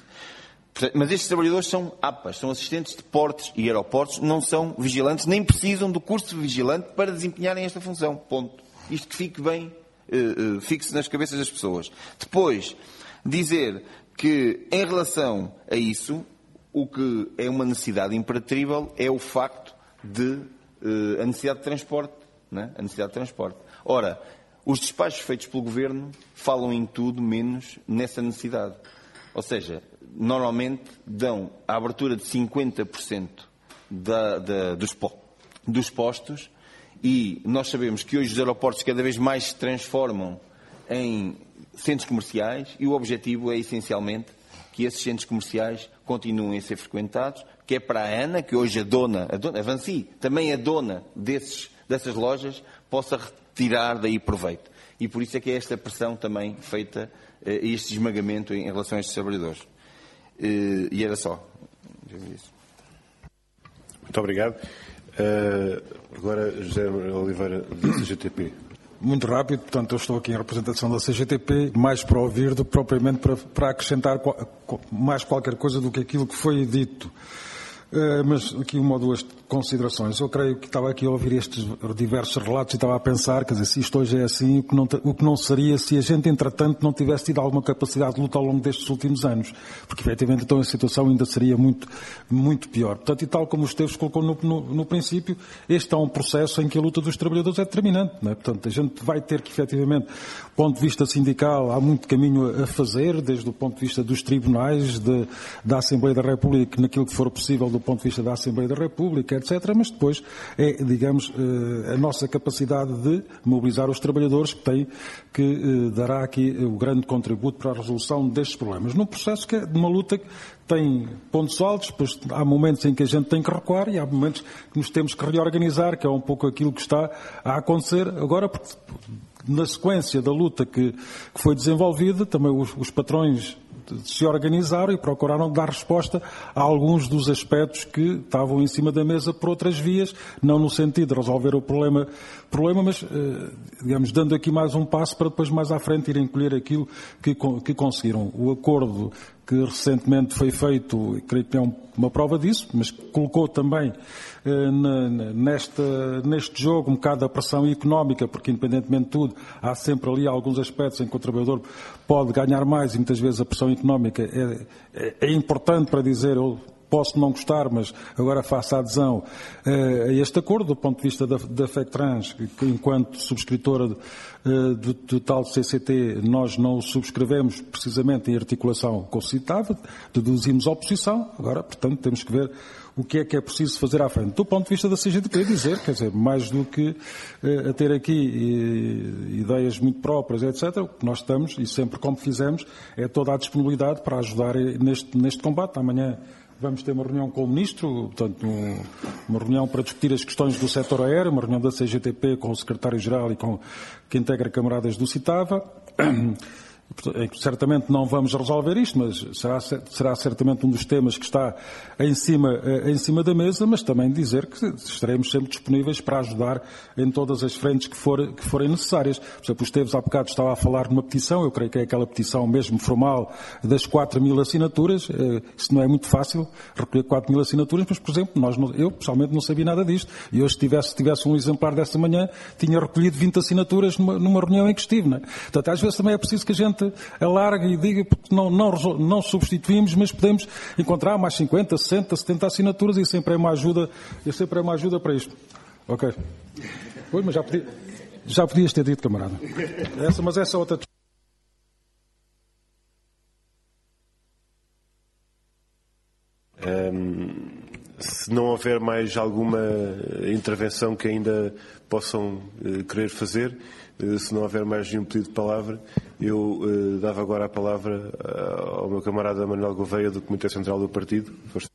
C: Mas estes trabalhadores são A P As, são assistentes de portos e aeroportos, não são vigilantes, nem precisam do curso de vigilante para desempenharem esta função. Ponto. Isto que fique bem, uh, uh, fixe nas cabeças das pessoas. Depois, dizer que, em relação a isso, o que é uma necessidade impratível é o facto de uh, a necessidade de transporte. Não é? A necessidade de transporte. Ora, os despachos feitos pelo Governo falam em tudo menos nessa necessidade. Ou seja, normalmente dão a abertura de cinquenta por cento da, da, dos, po, dos postos, e nós sabemos que hoje os aeroportos cada vez mais se transformam em centros comerciais, e o objetivo é essencialmente que esses centros comerciais continuem a ser frequentados, que é para a ANA, que hoje a dona, a dona, a Vinci, também a dona desses, dessas lojas, possa retirar daí proveito. E por isso é que é esta pressão também feita, este esmagamento em relação a estes trabalhadores. E era só.
A: Muito obrigado. Uh, agora, José Oliveira, da C G T P.
G: Muito rápido, portanto, eu estou aqui em representação da C G T P, mais para ouvir do que propriamente para, para acrescentar mais qualquer coisa do que aquilo que foi dito. Uh, mas aqui uma ou duas considerações. Eu creio que estava aqui a ouvir estes diversos relatos e estava a pensar, quer dizer, se isto hoje é assim, o que não, o que não seria se a gente, entretanto, não tivesse tido alguma capacidade de luta ao longo destes últimos anos. Porque, efetivamente, então a situação ainda seria muito, muito pior. Portanto, e tal como o Esteves colocou no, no, no princípio, este é um processo em que a luta dos trabalhadores é determinante, não é? Portanto, a gente vai ter que, efetivamente, do ponto de vista sindical, há muito caminho a fazer, desde o ponto de vista dos tribunais, de, da Assembleia da República, naquilo que for possível do ponto de vista da Assembleia da República, etcétera, mas depois é, digamos, a nossa capacidade de mobilizar os trabalhadores que tem, que dará aqui o grande contributo para a resolução destes problemas. Num processo que é de uma luta que tem pontos altos, depois há momentos em que a gente tem que recuar e há momentos que nos temos que reorganizar, que é um pouco aquilo que está a acontecer agora, porque na sequência da luta que, que foi desenvolvida, também os, os patrões se organizaram e procuraram dar resposta a alguns dos aspectos que estavam em cima da mesa por outras vias, não no sentido de resolver o problema, problema mas, digamos, dando aqui mais um passo para depois mais à frente irem colher aquilo que, que conseguiram. O acordo que recentemente foi feito, creio que é uma prova disso, mas colocou também eh, na, nesta, neste jogo um bocado a pressão económica, porque independentemente de tudo, há sempre ali alguns aspectos em que o trabalhador pode ganhar mais e muitas vezes a pressão económica é, é, é importante para dizer eu posso não gostar, mas agora faço a adesão uh, a este acordo, do ponto de vista da, da FECTRANS, que, que enquanto subscritora uh, do, do tal C C T, nós não o subscrevemos precisamente em articulação com o citado, deduzimos a oposição, agora, portanto, temos que ver o que é que é preciso fazer à frente. Do ponto de vista da C G T P, dizer, quer dizer, mais do que uh, a ter aqui uh, ideias muito próprias, etcétera, o que nós estamos, e sempre como fizemos, é toda a disponibilidade para ajudar neste, neste combate. Amanhã vamos ter uma reunião com o Ministro, portanto, uma reunião para discutir as questões do setor aéreo, uma reunião da C G T P com o Secretário-Geral e com quem integra camaradas do CITAVA. Certamente não vamos resolver isto, mas será, será certamente um dos temas que está em cima, em cima da mesa, mas também dizer que estaremos sempre disponíveis para ajudar em todas as frentes que, for, que forem necessárias. Por exemplo, o Esteves há bocado estava a falar de uma petição, eu creio que é aquela petição mesmo formal das quatro mil assinaturas. Isso não é muito fácil, recolher quatro mil assinaturas, mas, por exemplo, nós, eu pessoalmente não sabia nada disto. E hoje, se tivesse, se tivesse um exemplar desta manhã, tinha recolhido vinte assinaturas numa, numa reunião em que estive. Não é? Portanto, às vezes também é preciso que a gente alarga e diga, porque não, não, não substituímos, mas podemos encontrar mais cinquenta, sessenta, setenta assinaturas e sempre é uma ajuda, e sempre é uma ajuda para isto. Ok. Pois, mas já, podia, já podias ter dito, camarada. Essa, mas essa outra...
A: Um, se não houver mais alguma intervenção que ainda possam uh, querer fazer, uh, se não houver mais nenhum pedido de palavra, eu uh, dava agora a palavra uh, ao meu camarada Manuel Gouveia, do Comitê Central do Partido.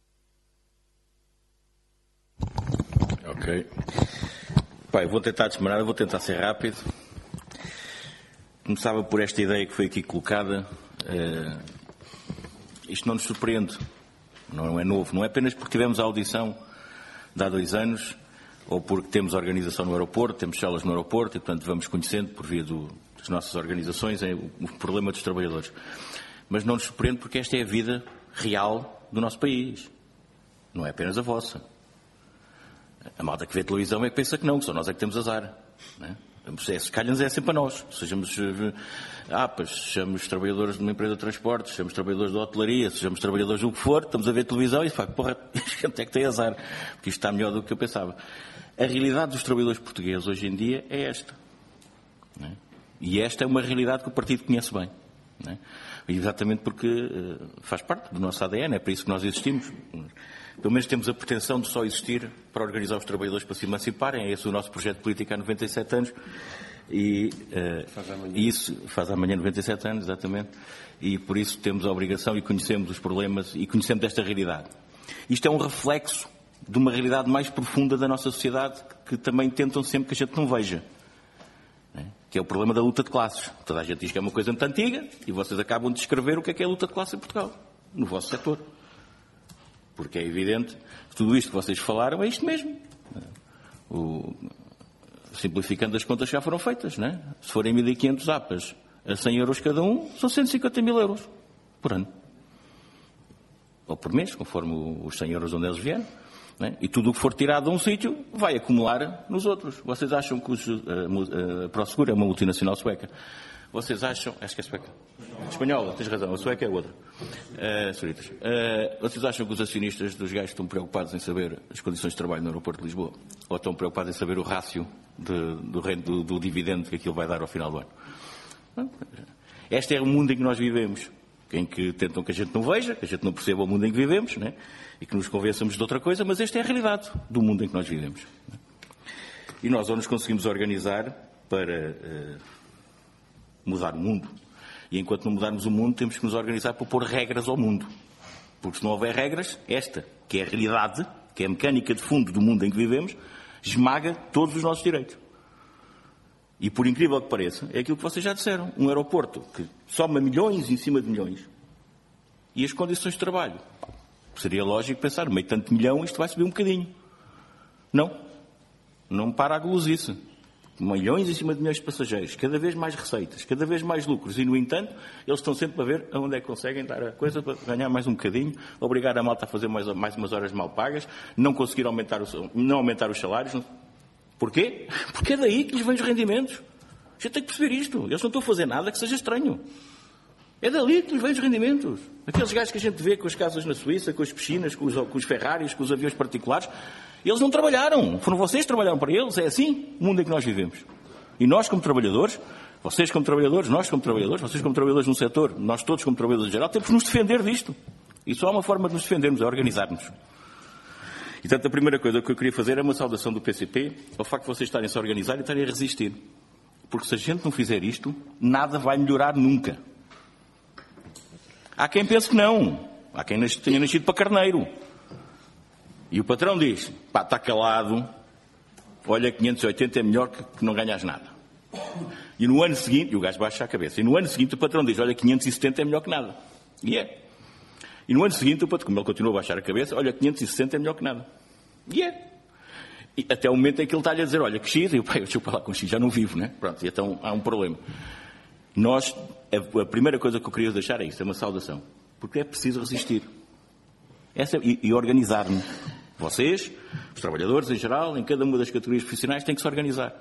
H: Ok. Pai, vou tentar desmarar, vou tentar ser rápido. Começava por esta ideia que foi aqui colocada. Uh, isto não nos surpreende. Não é novo. Não é apenas porque tivemos a audição de há dois anos ou porque temos organização no aeroporto, temos células no aeroporto e, portanto, vamos conhecendo por via do, das nossas organizações é o, o problema dos trabalhadores. Mas não nos surpreende porque esta é a vida real do nosso país. Não é apenas a vossa. A malta que vê televisão é que pensa que não, que só nós é que temos azar. Não é? Se calhar é sempre a nós, sejamos A P As, sejamos trabalhadores de uma empresa de transportes, sejamos trabalhadores de hotelaria, sejamos trabalhadores do que for, estamos a ver televisão e fala, porra, gente é que tem azar, porque isto está melhor do que eu pensava. A realidade dos trabalhadores portugueses hoje em dia é esta. Não é? E esta é uma realidade que o partido conhece bem. Não é? Exatamente porque uh, faz parte do nosso A D N, é para isso que nós existimos. Pelo menos temos a pretensão de só existir para organizar os trabalhadores para se emanciparem. É esse o nosso projeto político há noventa e sete anos. E uh, faz isso faz amanhã noventa e sete anos, exatamente. E por isso temos a obrigação e conhecemos os problemas e conhecemos esta realidade. Isto é um reflexo de uma realidade mais profunda da nossa sociedade que também tentam sempre que a gente não veja. Né? Que é o problema da luta de classes. Toda a gente diz que é uma coisa muito antiga e vocês acabam de descrever o que é que é a luta de classes em Portugal, no vosso setor. Porque é evidente que tudo isto que vocês falaram é isto mesmo. O, simplificando as contas que já foram feitas, não é? Se forem mil e quinhentos A P As a cem euros cada um, são cento e cinquenta mil euros por ano. Ou por mês, conforme os cem euros onde eles vierem. Não é? E tudo o que for tirado de um sítio vai acumular nos outros. Vocês acham que os, a, a Prosegur é uma multinacional sueca? Vocês acham... Acho que é sueca. Espanhola, tens razão. A sueca é outra. Uh, senhoritas. Uh, vocês acham que os acionistas dos gajos estão preocupados em saber as condições de trabalho no aeroporto de Lisboa? Ou estão preocupados em saber o rácio de, do, do, do dividendo que aquilo vai dar ao final do ano? Este é o mundo em que nós vivemos. em que tentam que a gente não veja, que a gente não perceba o mundo em que vivemos, né? E que nos convençamos de outra coisa, mas esta é a realidade do mundo em que nós vivemos. Né? E nós ou nos conseguimos organizar para uh, mudar o mundo, e enquanto não mudarmos o mundo, temos que nos organizar para pôr regras ao mundo. Porque se não houver regras, esta, que é a realidade, que é a mecânica de fundo do mundo em que vivemos, esmaga todos os nossos direitos. E por incrível que pareça, é aquilo que vocês já disseram. Um aeroporto que soma milhões em cima de milhões. E as condições de trabalho. Seria lógico pensar, meio tanto milhão, isto vai subir um bocadinho. Não. Não para a gulosice. Milhões em cima de milhões de passageiros. Cada vez mais receitas. Cada vez mais lucros. E, no entanto, eles estão sempre a ver aonde é que conseguem dar a coisa para ganhar mais um bocadinho, obrigar a malta a fazer mais, mais umas horas mal pagas, não conseguir aumentar, o, não aumentar os salários. Porquê? Porque é daí que lhes vêm os rendimentos. A gente tem que perceber isto. Eles não estão a fazer nada que seja estranho. É dali que lhes vêm os rendimentos. Aqueles gajos que a gente vê com as casas na Suíça, com as piscinas, com os, com os Ferraris, com os aviões particulares, eles não trabalharam. Foram vocês que trabalharam para eles. É assim o mundo em que nós vivemos. E nós, como trabalhadores, vocês como trabalhadores, nós como trabalhadores, vocês como trabalhadores no setor, nós todos como trabalhadores em geral, temos que nos defender disto. E só há uma forma de nos defendermos, é organizarmos. E, portanto, a primeira coisa que eu queria fazer é uma saudação do P C P ao facto de vocês estarem -se a organizar e estarem a resistir. Porque se a gente não fizer isto, nada vai melhorar nunca. Há quem pense que não. Há quem tenha nascido para carneiro. E o patrão diz, pá, está calado, olha, quinhentos e oitenta é melhor que, que não ganhas nada. E no ano seguinte, e o gajo baixa a cabeça, e no ano seguinte o patrão diz, olha, quinhentos e setenta é melhor que nada. E é. E no ano seguinte, o patrão, como ele continua a baixar a cabeça, olha, quinhentos e sessenta é melhor que nada. E é. E até o momento em que ele está-lhe a dizer, olha, que X, e eu, pá, eu chupo lá com X, já não vivo, né? Pronto, e então há um problema. Nós, a, a primeira coisa que eu queria deixar é isso, é uma saudação. Porque é preciso resistir. Essa, e, e organizar-nos. Vocês, os trabalhadores em geral, em cada uma das categorias profissionais, têm que se organizar.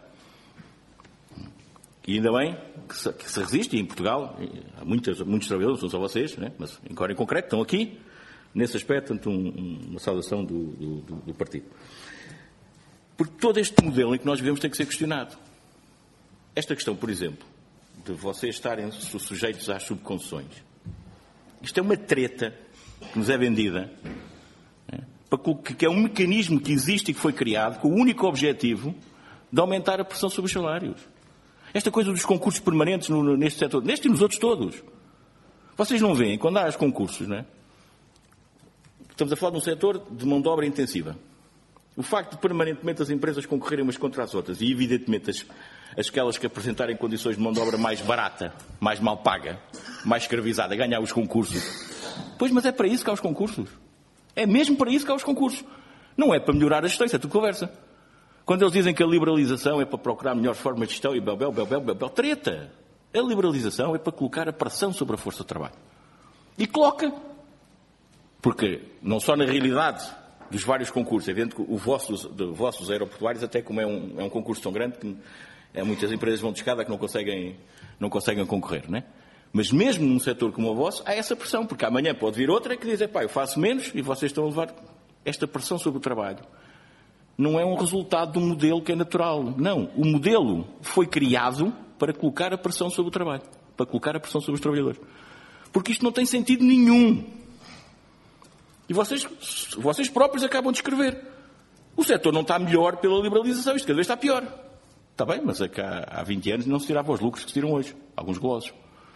H: E ainda bem que se, que se resiste, e em Portugal, há muitos, muitos trabalhadores, não só vocês, né? Mas agora em concreto estão aqui, nesse aspecto, portanto, um, um, uma saudação do, do, do partido. Porque todo este modelo em que nós vivemos tem que ser questionado. Esta questão, por exemplo, de vocês estarem sujeitos às subconcessões, isto é uma treta que nos é vendida, né? Que é um mecanismo que existe e que foi criado com o único objetivo de aumentar a pressão sobre os salários. Esta coisa dos concursos permanentes no, neste setor, neste e nos outros todos. Vocês não veem, quando há os concursos, não é? Estamos a falar de um setor de mão de obra intensiva. O facto de permanentemente as empresas concorrerem umas contra as outras e, evidentemente, as, as aquelas que apresentarem condições de mão de obra mais barata, mais mal paga, mais escravizada, ganhar os concursos. Pois, mas é para isso que há os concursos. É mesmo para isso que há os concursos. Não é para melhorar a gestão, isso é tudo conversa. Quando eles dizem que a liberalização é para procurar melhores formas de gestão e bel, bel, bel, bel, bel, bel, treta. A liberalização é para colocar a pressão sobre a força de trabalho. E coloca. Porque, não só na realidade dos vários concursos, é evidente que o vosso, os vossos aeroportuários, até como é um, é um concurso tão grande que é, muitas empresas vão de escada que não conseguem, não conseguem concorrer, não é? Mas mesmo num setor como o vosso, há essa pressão, porque amanhã pode vir outra que diz, pá, eu faço menos e vocês estão a levar esta pressão sobre o trabalho. Não é um resultado de um modelo que é natural. Não, o modelo foi criado para colocar a pressão sobre o trabalho, para colocar a pressão sobre os trabalhadores. Porque isto não tem sentido nenhum. E vocês, vocês próprios acabam de escrever. O setor não está melhor pela liberalização, isto cada vez está pior. Está bem, mas é que há, há vinte anos não se tiravam os lucros que se tiram hoje, alguns golosos.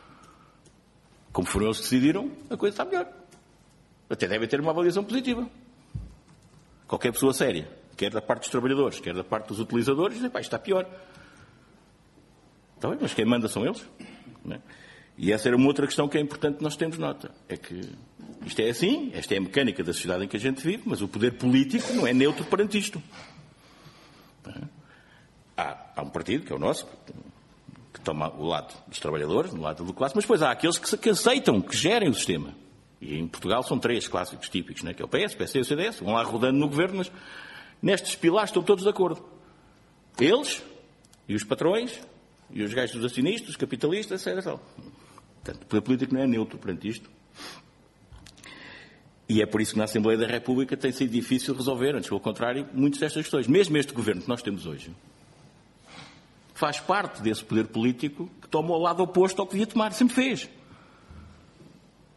H: Como foram eles que decidiram, a coisa está melhor. Até deve ter uma avaliação positiva. Qualquer pessoa séria, quer da parte dos trabalhadores, quer da parte dos utilizadores, diz, pá, isto está pior. Está bem, mas quem manda são eles. Não é? E essa era uma outra questão que é importante nós termos nota. É que isto é assim, esta é a mecânica da sociedade em que a gente vive, mas o poder político não é neutro perante isto. Há, há um partido, que é o nosso, que toma o lado dos trabalhadores, o lado do classe, mas depois há aqueles que, que aceitam, que gerem o sistema. E em Portugal são três clássicos típicos, né? Que é o P S, P S D e o C D S, vão lá rodando no governo, mas nestes pilares estão todos de acordo. Eles, e os patrões, e os gajos dos acionistas, os capitalistas, etcétera. Portanto, o poder político não é neutro perante isto. E é por isso que na Assembleia da República tem sido difícil resolver, antes pelo contrário, muitas destas questões. Mesmo este governo que nós temos hoje faz parte desse poder político que toma o lado oposto ao que devia tomar. Sempre fez.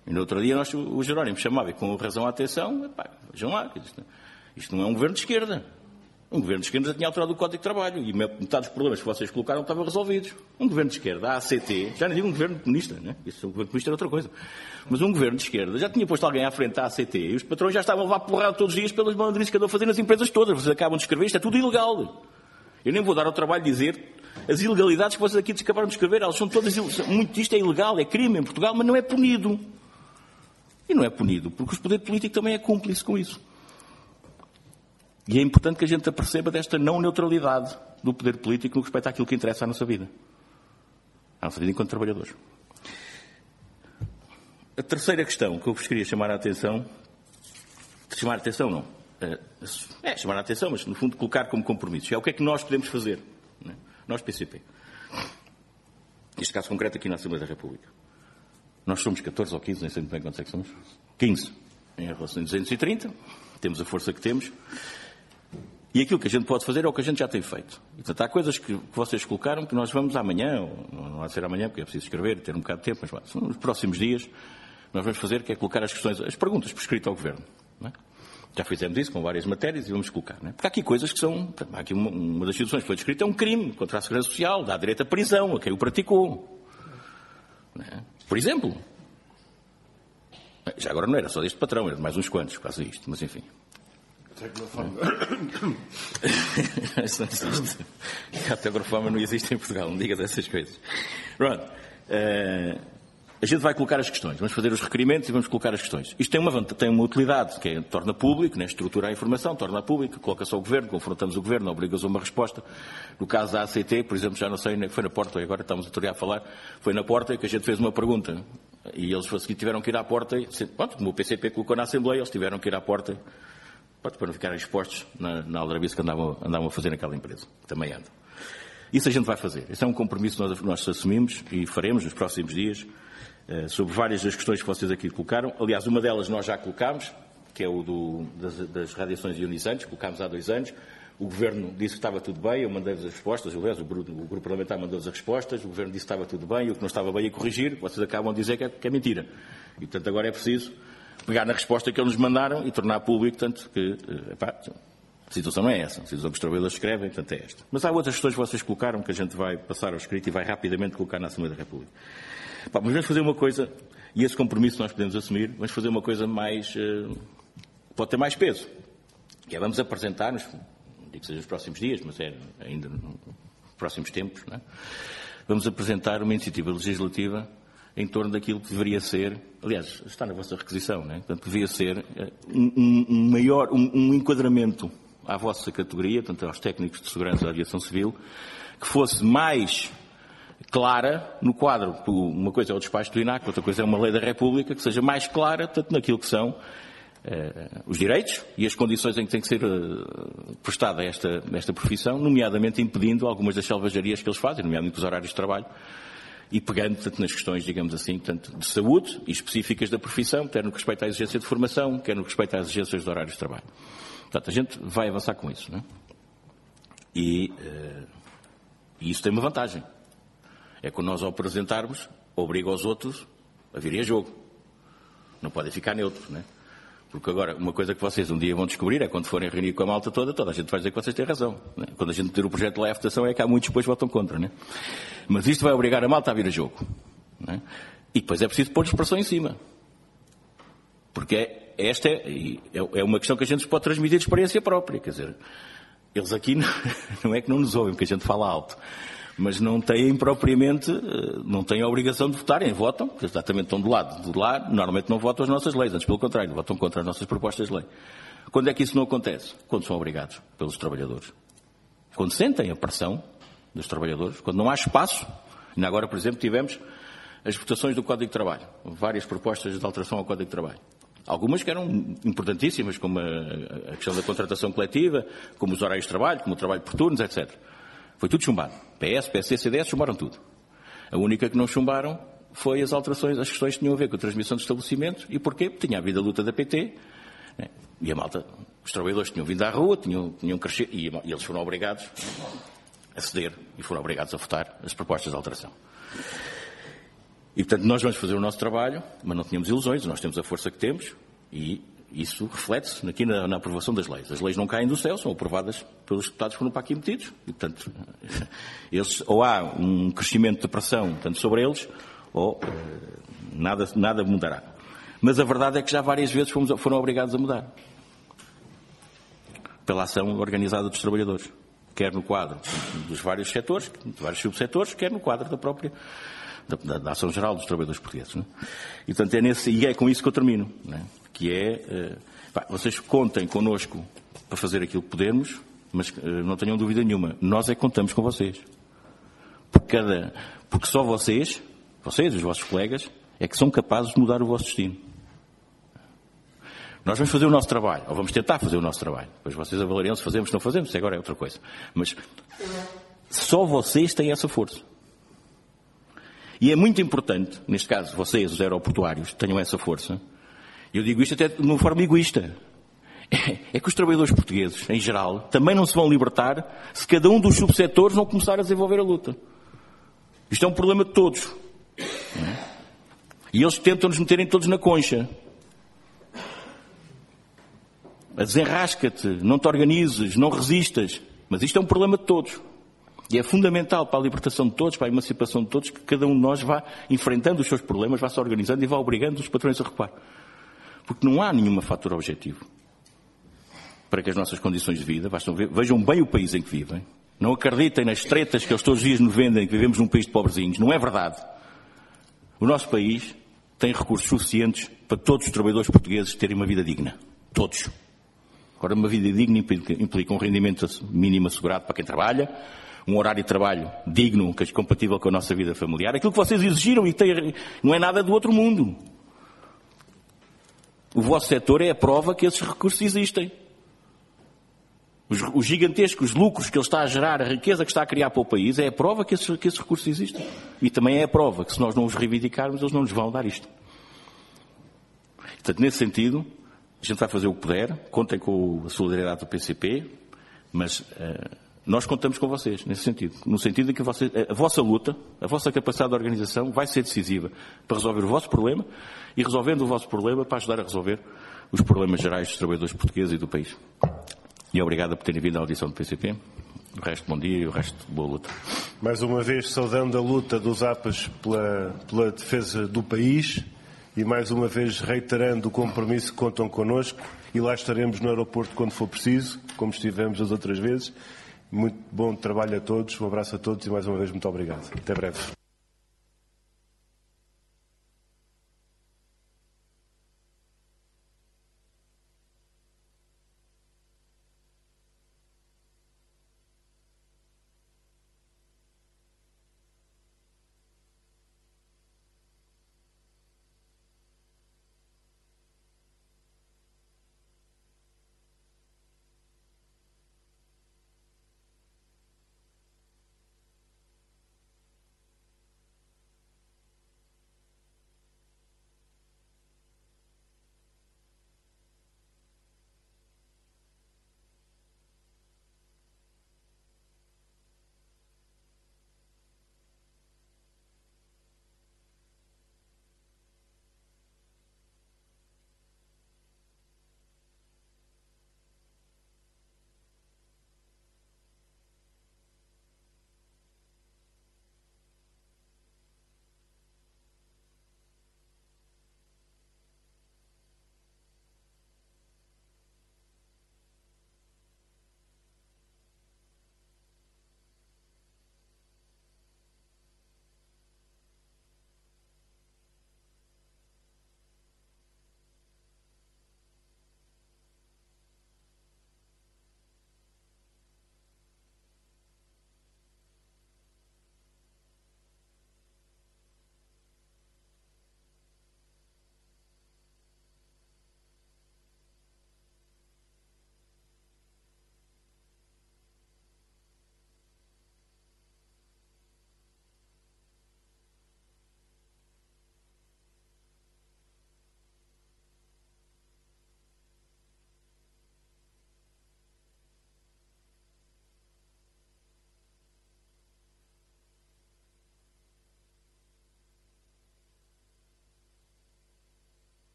H: E no outro dia nós, o Jerónimo chamava e com razão a atenção, epá, vejam lá, isto, isto não é um governo de esquerda. Um governo de esquerda já tinha alterado o Código de Trabalho e metade dos problemas que vocês colocaram estavam resolvidos. Um governo de esquerda, a A C T, já não digo um governo comunista, né? Isso, um governo comunista é outra coisa. Mas um governo de esquerda já tinha posto alguém à frente da A C T e os patrões já estavam a levar porrada todos os dias pelas malandrices que andam a fazer nas empresas todas. Vocês acabam de escrever, isto é tudo ilegal. Eu nem vou dar ao trabalho de dizer as ilegalidades que vocês aqui acabaram de escrever. Elas são todas, muito disto é ilegal, é crime em Portugal, mas não é punido. E não é punido, porque o poder político também é cúmplice com isso. E é importante que a gente aperceba desta não neutralidade do poder político no respeito àquilo que interessa à nossa vida. À nossa vida enquanto trabalhadores. A terceira questão que eu vos queria chamar a atenção, chamar a atenção não, é chamar a atenção, mas no fundo colocar como compromissos, é o que é que nós podemos fazer, né? Nós P C P. Neste caso concreto aqui na Assembleia da República. Nós somos catorze ou quinze, nem sei muito bem quantos é que somos. quinze. Em relação a duzentos e trinta. Temos a força que temos. E aquilo que a gente pode fazer é o que a gente já tem feito. E, portanto, há coisas que, que vocês colocaram que nós vamos amanhã, ou não há de ser amanhã, porque é preciso escrever e ter um bocado de tempo, mas nos próximos dias nós vamos fazer, que é colocar as questões, as perguntas por escrito ao Governo. Não é? Já fizemos isso com várias matérias e vamos colocar. Não é? Porque há aqui coisas que são... Há aqui uma, uma das situações que foi descrita é um crime contra a Segurança Social, dá direito à prisão a quem o praticou. Não é? Por exemplo... Já agora não era só deste patrão, era de mais uns quantos, quase isto, mas enfim. A ategrofama não existe em Portugal, não diga dessas coisas. Pronto. Uh, a gente vai colocar as questões, vamos fazer os requerimentos e vamos colocar as questões. Isto tem uma, tem uma utilidade, que é, torna público, né, estrutura a informação, torna público, coloca-se ao Governo, confrontamos o Governo, obriga-os a uma resposta. No caso da A C T, por exemplo, já não sei, foi na porta, agora estamos a a falar, foi na porta que a gente fez uma pergunta. E eles tiveram que ir à porta, e, pronto, como o P C P colocou na Assembleia, eles tiveram que ir à porta, pronto, para não ficarem expostos na, na aldrabice que andavam, andavam a fazer naquela empresa, que também anda. Isso a gente vai fazer. Esse é um compromisso que nós, nós assumimos e faremos nos próximos dias, uh, sobre várias das questões que vocês aqui colocaram. Aliás, uma delas nós já colocámos, que é o do, das, das radiações ionizantes, colocámos há dois anos. O Governo disse que estava tudo bem, eu mandei-vos as respostas, aliás, o grupo, o grupo parlamentar mandou-vos as respostas, o Governo disse que estava tudo bem, e o que não estava bem a corrigir, vocês acabam de dizer que é, que é mentira. E, portanto, agora é preciso pegar na resposta que eles nos mandaram e tornar público, tanto que, epá, a situação não é essa, a situação que os trabalhadores escrevem, portanto, é esta. Mas há outras questões que vocês colocaram que a gente vai passar ao escrito e vai rapidamente colocar na Assembleia da República. Epá, mas vamos fazer uma coisa, e esse compromisso nós podemos assumir, vamos fazer uma coisa mais, uh, pode ter mais peso, que é vamos apresentar-nos, não digo que seja nos próximos dias, mas é ainda nos próximos tempos, não é? Vamos apresentar uma iniciativa legislativa em torno daquilo que deveria ser, aliás, está na vossa requisição, não é? Portanto, devia ser um, um maior, um, um enquadramento à vossa categoria, tanto aos técnicos de segurança da aviação civil, que fosse mais clara no quadro. Uma coisa é o despacho do I N A C, outra coisa é uma lei da República, que seja mais clara, tanto naquilo que são Uh, os direitos e as condições em que tem que ser uh, prestada esta, esta profissão, nomeadamente impedindo algumas das selvagerias que eles fazem, nomeadamente os horários de trabalho, e pegando, portanto, nas questões, digamos assim, tanto de saúde e específicas da profissão, quer no que respeita à exigência de formação, quer no que respeita às exigências de horários de trabalho. Portanto, a gente vai avançar com isso, não é? E, uh, e isso tem uma vantagem. É quando nós, ao apresentarmos, obriga os outros a virem a jogo. Não podem ficar neutros, não é? Porque agora, uma coisa que vocês um dia vão descobrir é quando forem reunir com a malta toda, toda a gente vai dizer que vocês têm razão. Né? Quando a gente ter o projeto de lei à votação é que há muitos que depois votam contra. Né? Mas isto vai obrigar a malta a vir a jogo. Né? E depois é preciso pôr expressão em cima. Porque é, esta é, é uma questão que a gente pode transmitir de experiência própria. Quer dizer, eles aqui não, não é que não nos ouvem, porque a gente fala alto. Mas não têm propriamente, não têm a obrigação de votarem, votam, porque exatamente estão do lado. Do lado, normalmente não votam as nossas leis, antes pelo contrário, votam contra as nossas propostas de lei. Quando é que isso não acontece? Quando são obrigados pelos trabalhadores. Quando sentem a pressão dos trabalhadores, quando não há espaço. Ainda agora, por exemplo, tivemos as votações do Código de Trabalho, várias propostas de alteração ao Código de Trabalho. Algumas que eram importantíssimas, como a questão da contratação coletiva, como os horários de trabalho, como o trabalho por turnos, etcétera. Foi tudo chumbado. P S, P S C, C D S chumbaram tudo. A única que não chumbaram foi as alterações, as questões que tinham a ver com a transmissão de estabelecimentos. E porquê? Porque tinha havido a luta da P T. Né? E a malta, os trabalhadores tinham vindo à rua, tinham, tinham crescido, e, e eles foram obrigados a ceder e foram obrigados a votar as propostas de alteração. E, portanto, nós vamos fazer o nosso trabalho, mas não tínhamos ilusões, nós temos a força que temos e isso reflete-se aqui na, na aprovação das leis. As leis não caem do céu, são aprovadas pelos deputados que foram para aqui metidos e, portanto, eles, ou há um crescimento de pressão tanto sobre eles, ou uh, nada, nada mudará. Mas a verdade é que já várias vezes fomos, foram obrigados a mudar. Pela ação organizada dos trabalhadores. Quer no quadro dos vários setores, de vários subsetores, quer no quadro da própria da, da, da ação geral dos trabalhadores portugueses. Não é? E, portanto, é nesse, e é com isso que eu termino. Não é? Que é, uh, pá, vocês contem connosco para fazer aquilo que podemos, mas uh, não tenham dúvida nenhuma, nós é que contamos com vocês. Porque, cada, porque só vocês, vocês, os vossos colegas, é que são capazes de mudar o vosso destino. Nós vamos fazer o nosso trabalho, ou vamos tentar fazer o nosso trabalho. Depois vocês avaliarão se fazemos ou não fazemos, isso agora é outra coisa. Mas só vocês têm essa força. E é muito importante, neste caso, vocês, os aeroportuários, tenham essa força. Eu digo isto até de uma forma egoísta. É que os trabalhadores portugueses, em geral, também não se vão libertar se cada um dos subsetores não começar a desenvolver a luta. Isto é um problema de todos. E eles tentam nos meterem todos na concha. Desenrasca-te, não te organizes, não resistas. Mas isto é um problema de todos. E é fundamental para a libertação de todos, para a emancipação de todos, que cada um de nós vá enfrentando os seus problemas, vá se organizando e vá obrigando os patrões a recuar. Porque não há nenhuma fatura objetiva para que as nossas condições de vida, bastam ver, vejam bem o país em que vivem. Não acreditem nas tretas que eles todos os dias nos vendem, que vivemos num país de pobrezinhos. Não é verdade. O nosso país tem recursos suficientes para todos os trabalhadores portugueses terem uma vida digna. Todos. Agora, uma vida digna implica, implica um rendimento mínimo assegurado para quem trabalha, um horário de trabalho digno, que é compatível com a nossa vida familiar. Aquilo que vocês exigiram e tem, não é nada do outro mundo. O vosso setor é a prova que esses recursos existem. Os, os gigantescos lucros que ele está a gerar, a riqueza que está a criar para o país, é a prova que esses, que esses recursos existem. E também é a prova que se nós não os reivindicarmos, eles não nos vão dar isto. Portanto, nesse sentido, a gente vai fazer o que puder, contem com a solidariedade do P C P, mas uh, nós contamos com vocês, nesse sentido. No sentido de que vocês, a vossa luta, a vossa capacidade de organização vai ser decisiva para resolver o vosso problema e, resolvendo o vosso problema, para ajudar a resolver os problemas gerais dos trabalhadores portugueses e do país. E obrigado por terem vindo à audição do P C P. O resto, bom dia e o resto, boa luta.
A: Mais uma vez, saudando a luta dos A P As pela, pela defesa do país e, mais uma vez, reiterando o compromisso que contam connosco e lá estaremos no aeroporto quando for preciso, como estivemos as outras vezes. Muito bom trabalho a todos, um abraço a todos e, mais uma vez, muito obrigado. Até breve.